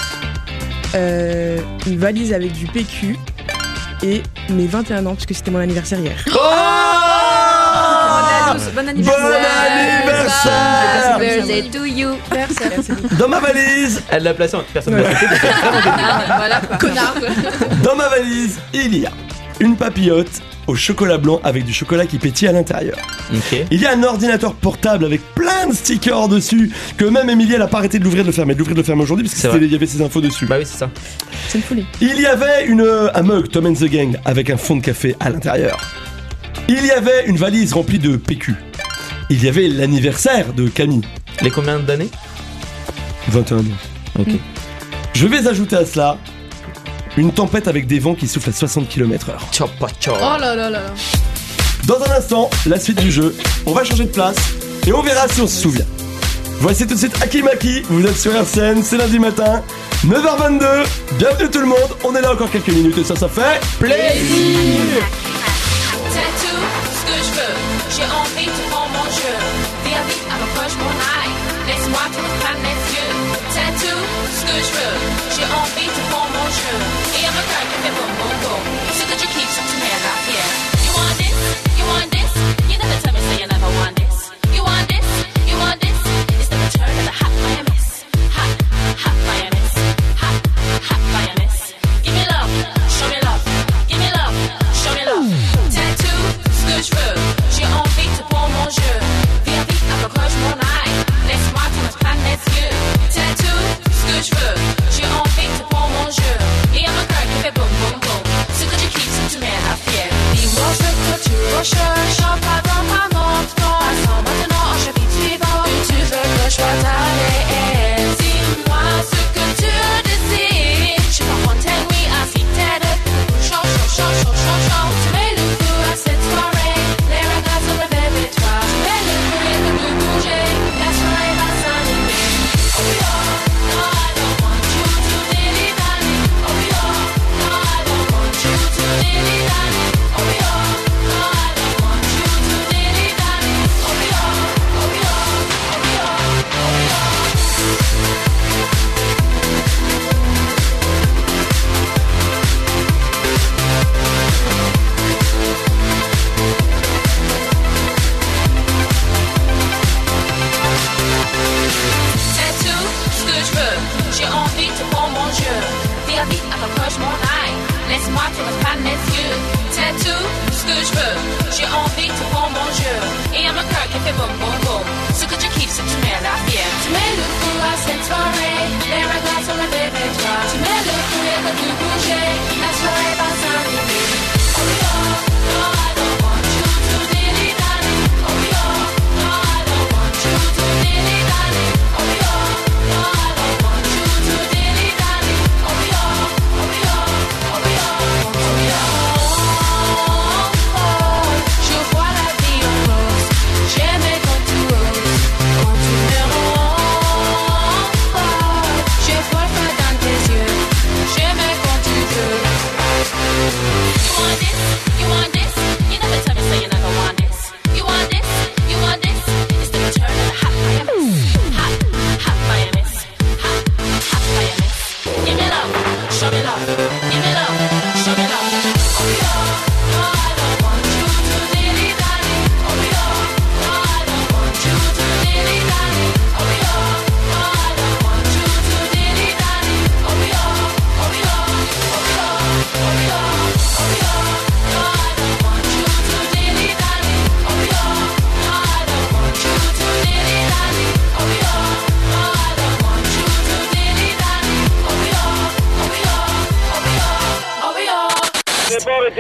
euh, une valise avec du P Q et mes vingt et un ans, parce que c'était mon anniversaire hier. Bon anniversaire. Bon anniversaire. Happy birthday to you. dans ma valise, Elle l'a placé en personne ne l'a fait. parce qu'elle est vraiment débiile. Ah, voilà quoi. Connard. dans ma valise, il y a une papillote au chocolat blanc avec du chocolat qui pétille à l'intérieur. Ok. Il y a un ordinateur portable avec plein de stickers dessus que même Emilie elle a pas arrêté de l'ouvrir de le fermer, de l'ouvrir de le fermer aujourd'hui parce que C'est c'était- vrai. il y avait ces infos dessus. Bah oui, c'est ça. C'est une folie. Il y avait une, un mug Tom and the Gang avec un fond de café à l'intérieur. Il y avait une valise remplie de P Q. Il y avait l'anniversaire de Camille. Les combien d'années? vingt et un ans. Ok. Je vais ajouter à cela une tempête avec des vents qui soufflent à soixante kilomètres heure. Ciao, pas ciao. Oh là là là là. Dans un instant, la suite du jeu. On va changer de place et on verra si on se souvient. Voici tout de suite Akimaki, vous êtes sur R C N, c'est lundi matin, neuf heures vingt-deux. Bienvenue tout le monde, on est là encore quelques minutes et ça, ça fait plaisir. Tattoo, ce que je veux. J'ai envie de prendre mon jeu. Viens vite, approche mon eye. Laisse-moi te prendre les yeux. Tattoo, ce que je veux. J'ai envie de prendre mon jeu. Et I'm a girl qui fait boum boum boum. So could you keep some hand up here? You want this? You want this? You never tell me, say you never want this. You want this? You want this? It's the return of the hot lioness. Hot, hot lioness. Hot, hot lioness. Give me love, show me love. Give me love, show me love. Tattoo, ce que je veux. J'ai envie de prendre mon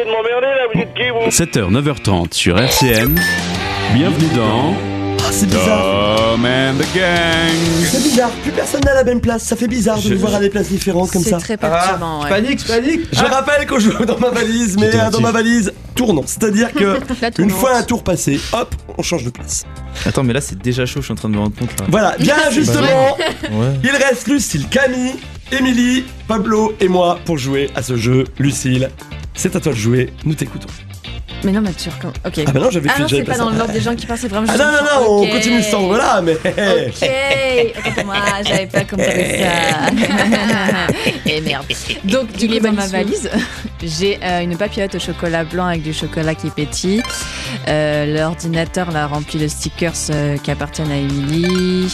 de m'emmerder là, vous êtes qui vous? sept heures, neuf heures trente sur R C M. Bienvenue dans... Ah, c'est bizarre. Tom and the Gang. C'est bizarre, plus personne n'a la même place. Ça fait bizarre de Je- nous voir à des places différentes comme C'est ça. très perturbant, ouais. Panique, panique. Je rappelle qu'on joue dans ma valise, mais J'étais euh, dans ma valise tournant. C'est-à-dire que La une tournante. fois un tour passé, hop, on change de place. Attends, mais là c'est déjà chaud, je suis en train de me rendre compte là. Voilà, bien justement, Ouais. il reste Lucille, Camille, Émilie, Pablo et moi pour jouer à ce jeu. Lucille, c'est à toi de jouer, nous t'écoutons. Mais non, mais tu recommences. Ok. Ah bah non, j'avais Ah fait- non, j'avais c'est pas pas dans ça. l'ordre des gens qui passent, c'est vraiment. Ah juste- non, non, non, on Ok. continue ce ordre-là, mais... Ok, autant pour moi, j'avais pas compris ça. Et merde. Donc, du Il coup, est dans ma malicieux. valise, j'ai euh, une papillote au chocolat blanc avec du chocolat qui pétille. Euh, L'ordinateur l'a rempli de stickers euh, qui appartiennent à Émilie.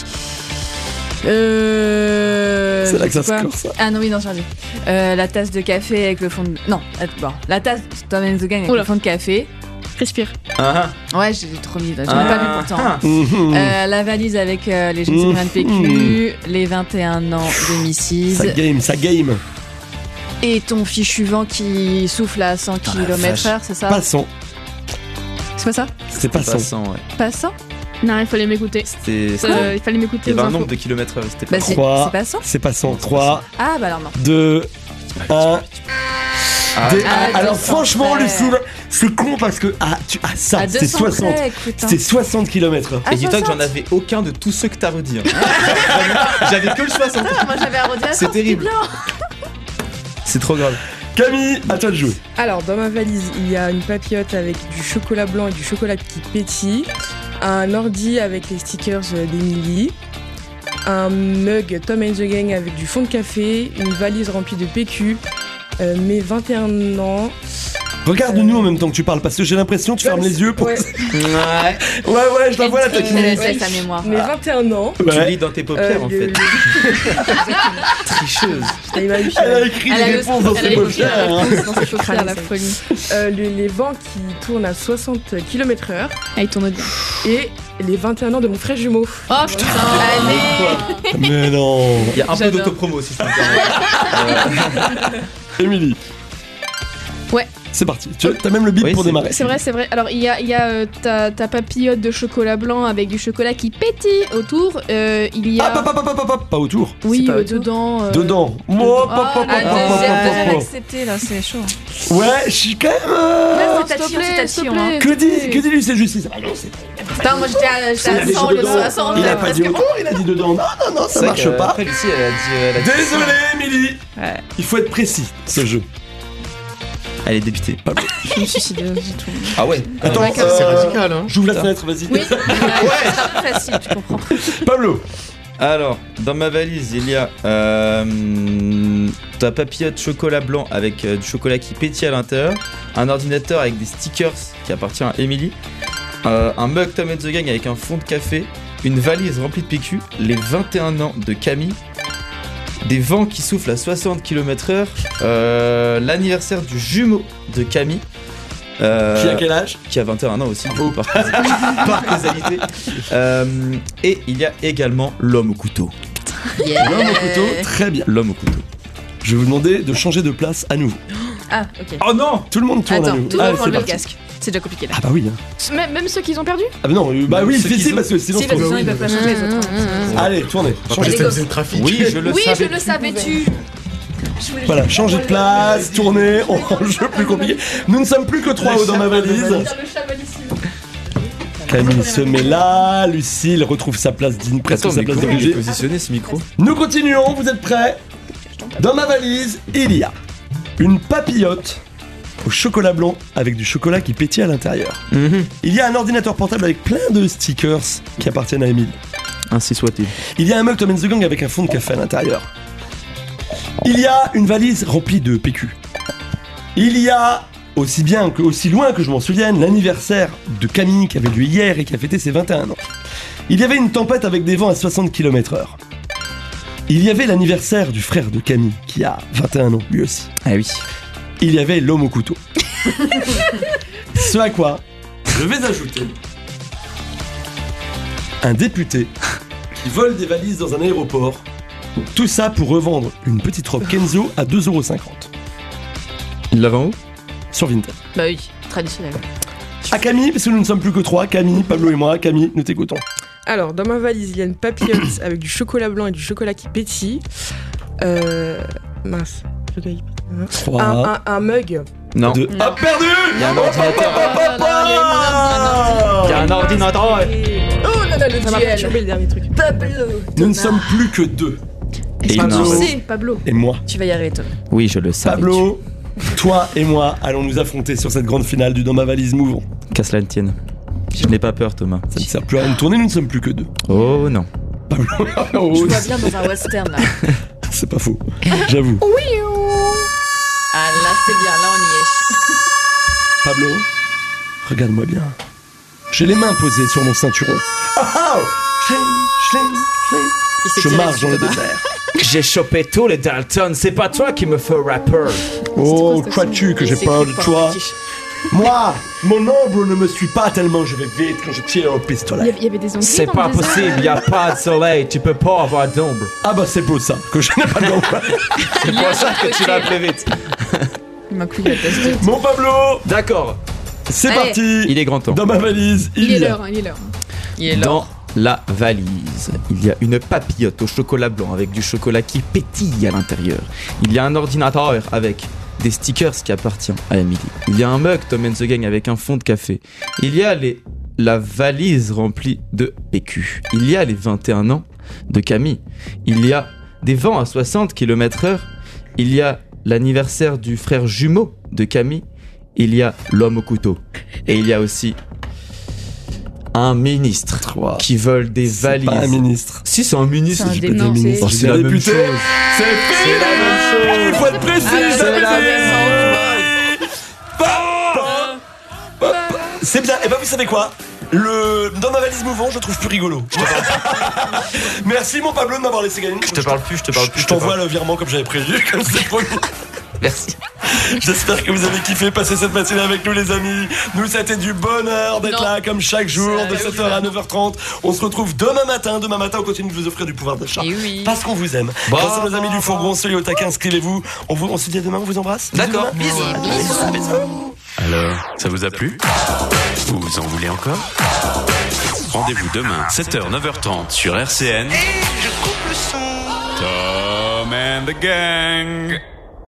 Euh. C'est là que ça je sais se pas. corse, ça. Ah non, oui, non, j'ai dit. Euh, la tasse de café avec le fond de. Non, att- bon, la tasse Tom and the Gang avec Oula. le fond de café. Respire. Ah, Ouais, j'ai trop mis, j'en ai Ah. pas vu pourtant. ah. Mhm. Euh, la valise avec euh, les jeunes Mmh. de P Q, les vingt et un ans de Missis Ça game, ça game. et ton fichu vent qui souffle à cent kilomètres heure, c'est ça? Passons, C'est pas ça? c'est passons. Passant, ouais. Passant? Non, il fallait m'écouter. C'était. Euh, il fallait m'écouter. Il y avait aux un infos. nombre de kilomètres heure, c'était Bah, pas. c'est Trois. c'est passant? C'est passons. trois, Ah, bah alors non. deux, un. Ah, Des- Ah, alors deux cents franchement près. Lucille, c'est con parce que ah, tu, ah ça À c'est deux cents soixante, près, écoute, hein. c'est soixante kilomètres heure. Ah, Et dis-toi que j'en soixante. avais aucun de tous ceux que t'as redit. hein. J'avais- J'avais que le soixante. Ah, moi j'avais arrondi à C'est cent, terrible. bien. C'est trop grave. Camille, à toi de jouer. Alors, dans ma valise, il y a une papillote avec du chocolat blanc et du chocolat qui pétille, un ordi avec les stickers euh, d'Emily, un mug Tom and the Gang avec du fond de café, une valise remplie de P Q, euh, mes vingt et un ans. Regarde-nous en même temps que tu parles parce que j'ai l'impression que tu fermes les yeux pour. Ouais. Ouais. Ouais, ouais, je la vois la Elle technique. laisse laisse sa mémoire. Mes vingt et un ans. Tu Ouais. lis dans tes paupières Euh, en le- fait. le- Tricheuse. Putain, il m'a eu Elle a écrit Elle des a le- réponses dans elle a ses écrit paupières. la hein. réponse dans ses paupières, Crâne, la ça. folie. Euh, le- les vents qui tournent à soixante kilomètres heure Ah, il tourne bien. et les vingt et un ans de mon frère jumeau. Oh putain. Allez. Mais non. Il y a un peu J'adore. d'autopromo si je peux me permettre. Émilie. Ouais. C'est parti. Tu as même le bip Oui, pour c'est- démarrer. C'est vrai, c'est vrai. Alors, il y a, il y a euh, ta, ta papillote de chocolat blanc avec du chocolat qui pétille autour. Euh, il y a. Ah, hop, hop, hop, hop, hop, pas autour. Oui, C'est pas euh, autour. dedans. euh, Dedans. Moi, hop, hop, Ah, hop, Ah, hop, hop, hop, deuxième, hop, deuxième hop. accepté là, c'est chaud. Ouais, je suis quand même. euh, Là, s'il c'est te tatillon, plaît, c'est s'il te tatillon. hein. plaît. Que dit, que dit lui, c'est justice. Ah non, c'est. Putain, moi j'étais à, j'étais Il à avait cent, dit le dedans. soixante. Il a là, pas parce dit que- autour, il a dit dedans. Non, non, non, ça C'est vrai marche que, pas. Après, Lucie, elle a dit. euh, elle a dit- Désolé, Émilie. Ouais. Il faut être précis, ce jeu. Elle est députée. Je me suicide du tout. Ah ouais. Attends, Ouais, euh, C'est radical, hein. j'ouvre la fenêtre, vas-y. Oui, c'est un peu facile, tu comprends. Pablo. Alors, dans ma valise, il y a euh, ta papillote chocolat blanc avec euh, du chocolat qui pétille à l'intérieur, un ordinateur avec des stickers qui appartient à Emily, euh, un mug Tom and the Gang avec un fond de café, une valise remplie de P Q, les vingt et un ans de Camille, des vents qui soufflent à soixante kilomètres heure, euh, l'anniversaire du jumeau de Camille. euh, Qui a quel âge? Qui a vingt et un ans aussi, du coup, par, par causalité. Euh, et il y a également l'homme au couteau. L'homme au couteau, très bien. L'homme au couteau. Je vais vous demander de changer de place à nouveau. Ah, ok. Oh non! Tout le monde tourne à Attends, nouveau. tout le Allez, monde c'est enlève le parti. casque. C'est déjà compliqué là. Ah bah oui. Hein. Même, même ceux qui ont perdu. Ah bah non, euh, bah Même oui, ceux si, qui si, ont- parce que sinon Si, c'est parce que trop. sinon ils peuvent pas changer les autres. hein. Allez, tournez. Changez de Allez, place. go. le trafic. Oui, je le Oui, savais. je le savais-tu. Voilà, changez de place, tournez, on rend le jeu plus compliqué. Nous ne sommes plus que trois hauts dans ma valise. Le chat malicieux. Camille se met là, Lucille retrouve sa place digne, presque Attends, sa mais place comment il est d'origine. positionné ce micro? Nous continuons, vous êtes prêts? Dans ma valise, il y a une papillote au chocolat blanc avec du chocolat qui pétille à l'intérieur. Il y a un ordinateur portable avec plein de stickers qui appartiennent à Emile. Ainsi soit-il. Il y a un mug Tom and the Gang avec un fond de café à l'intérieur. Il y a une valise remplie de P Q. Il y a, aussi bien que aussi loin que je m'en souvienne, l'anniversaire de Camille qui avait lieu hier et qui a fêté ses vingt et un ans. Il y avait une tempête avec des vents à soixante kilomètres heure. Il y avait l'anniversaire du frère de Camille qui a vingt et un ans lui aussi. Ah oui. Il y avait l'homme au couteau. Ce à quoi je vais ajouter un député qui vole des valises dans un aéroport. Tout ça pour revendre une petite robe Kenzo à deux euros cinquante. Il l'a en haut? sur Vinted. Bah oui, traditionnel. À Camille, parce que nous ne sommes plus que trois, Camille, Pablo et moi. Camille, nous t'écoutons. Alors, dans ma valise, il y a une papillote avec du chocolat blanc et du chocolat qui pétille. Euh. Mince. Chocolat qui pétille. Trois. Un, un, un mug. Non. Deux. Non. Ah, perdu. Il y a un ordinateur. Il y a un ordinateur. Oh là là, le Ça m'a duel. perturbé le dernier truc. Pablo. Nous ne sommes plus que deux. Et Pablo non. Tu sais, Pablo. et moi. Tu vas y arriver, toi. Oui, je le sais. Pablo, toi et moi allons nous affronter sur cette grande finale du Dans ma valise mouvant. Qu'à cela ne tienne. Je n'ai pas peur, Thomas. Ça ne sert plus à rien de tourner, nous ne sommes plus que deux. Oh non. Pablo, Je oh, vois bien dans un western, là. c'est pas faux. J'avoue. Ah, là, c'est bien. Là, on y est. Pablo, regarde-moi bien. J'ai les mains posées sur mon ceinturon. Ah ah Schling, schling, schling. Il s'est Je tiré marche dessus, dans le Thomas. désert. J'ai chopé tous les Dalton. C'est pas toi qui me fais rapper. Oh, crois-tu que j'ai C'est peur cool de pour toi un petit. Moi, mon ombre ne me suit pas tellement je vais vite quand je tire au Il y pistolet. avait- il y avait des zombies C'est dans pas le désert. possible. Y a pas de soleil. Tu peux pas avoir d'ombre. Ah bah c'est beau ça, que je n'ai pas d'ombre. C'est pour ça que tu vas plus vite. Il m'a couillé la tasse de. Mon Pablo, D'accord. c'est Allez. parti. Il est grand temps. Dans ma valise, il, Il est y a l'heure, hein, il est l'heure. Il est là. Dans la valise, il y a une papillote au chocolat blanc avec du chocolat qui pétille à l'intérieur. Il y a un ordinateur avec des stickers qui appartient à Emily. Il y a un mug Tom and the Gang avec un fond de café. Il y a les, la valise remplie de P Q. Il y a les vingt et un ans de Camille. Il y a des vents à soixante kilomètres heure. Il y a l'anniversaire du frère jumeau de Camille. Il y a l'homme au couteau. Et il y a aussi un ministre Trois. qui vole des C'est valises. pas un ministre. Si, c'est un ministre. C'est un je dé- peux dire non, ministre. c'est- Oh, c'est la J'ai même député. chose. C'est fini. C'est la même chose. Il faut être précis. Ah, j'ai C'est la précisé. même C'est bien. Et bah vous savez quoi? Le dans ma valise mouvant, je trouve plus rigolo. Je te parle. Merci mon Pablo de m'avoir laissé gagner. Je te parle plus, je te parle plus. Je t'envoie le virement comme j'avais prévu, comme c'est promis. Merci. J'espère que vous avez kiffé passer cette matinée avec nous les amis. Nous c'était du bonheur d'être Non. là comme chaque jour Ça de va sept ouf, heures à là. neuf heures trente. On se retrouve demain matin. Demain matin on continue de vous offrir du pouvoir d'achat. Et oui. Parce qu'on vous aime. Bon. Grâce à nos amis du Fourgon, soyez au taquin, inscrivez-vous. On, vous, on se dit à demain, on vous embrasse. D'accord. Bisous. Bisous. Bisous. Alors, ça vous a plu? Vous en voulez encore? Rendez-vous demain, sept heures, neuf heures trente sur R C N. Et je coupe le son. Tom and the Gang.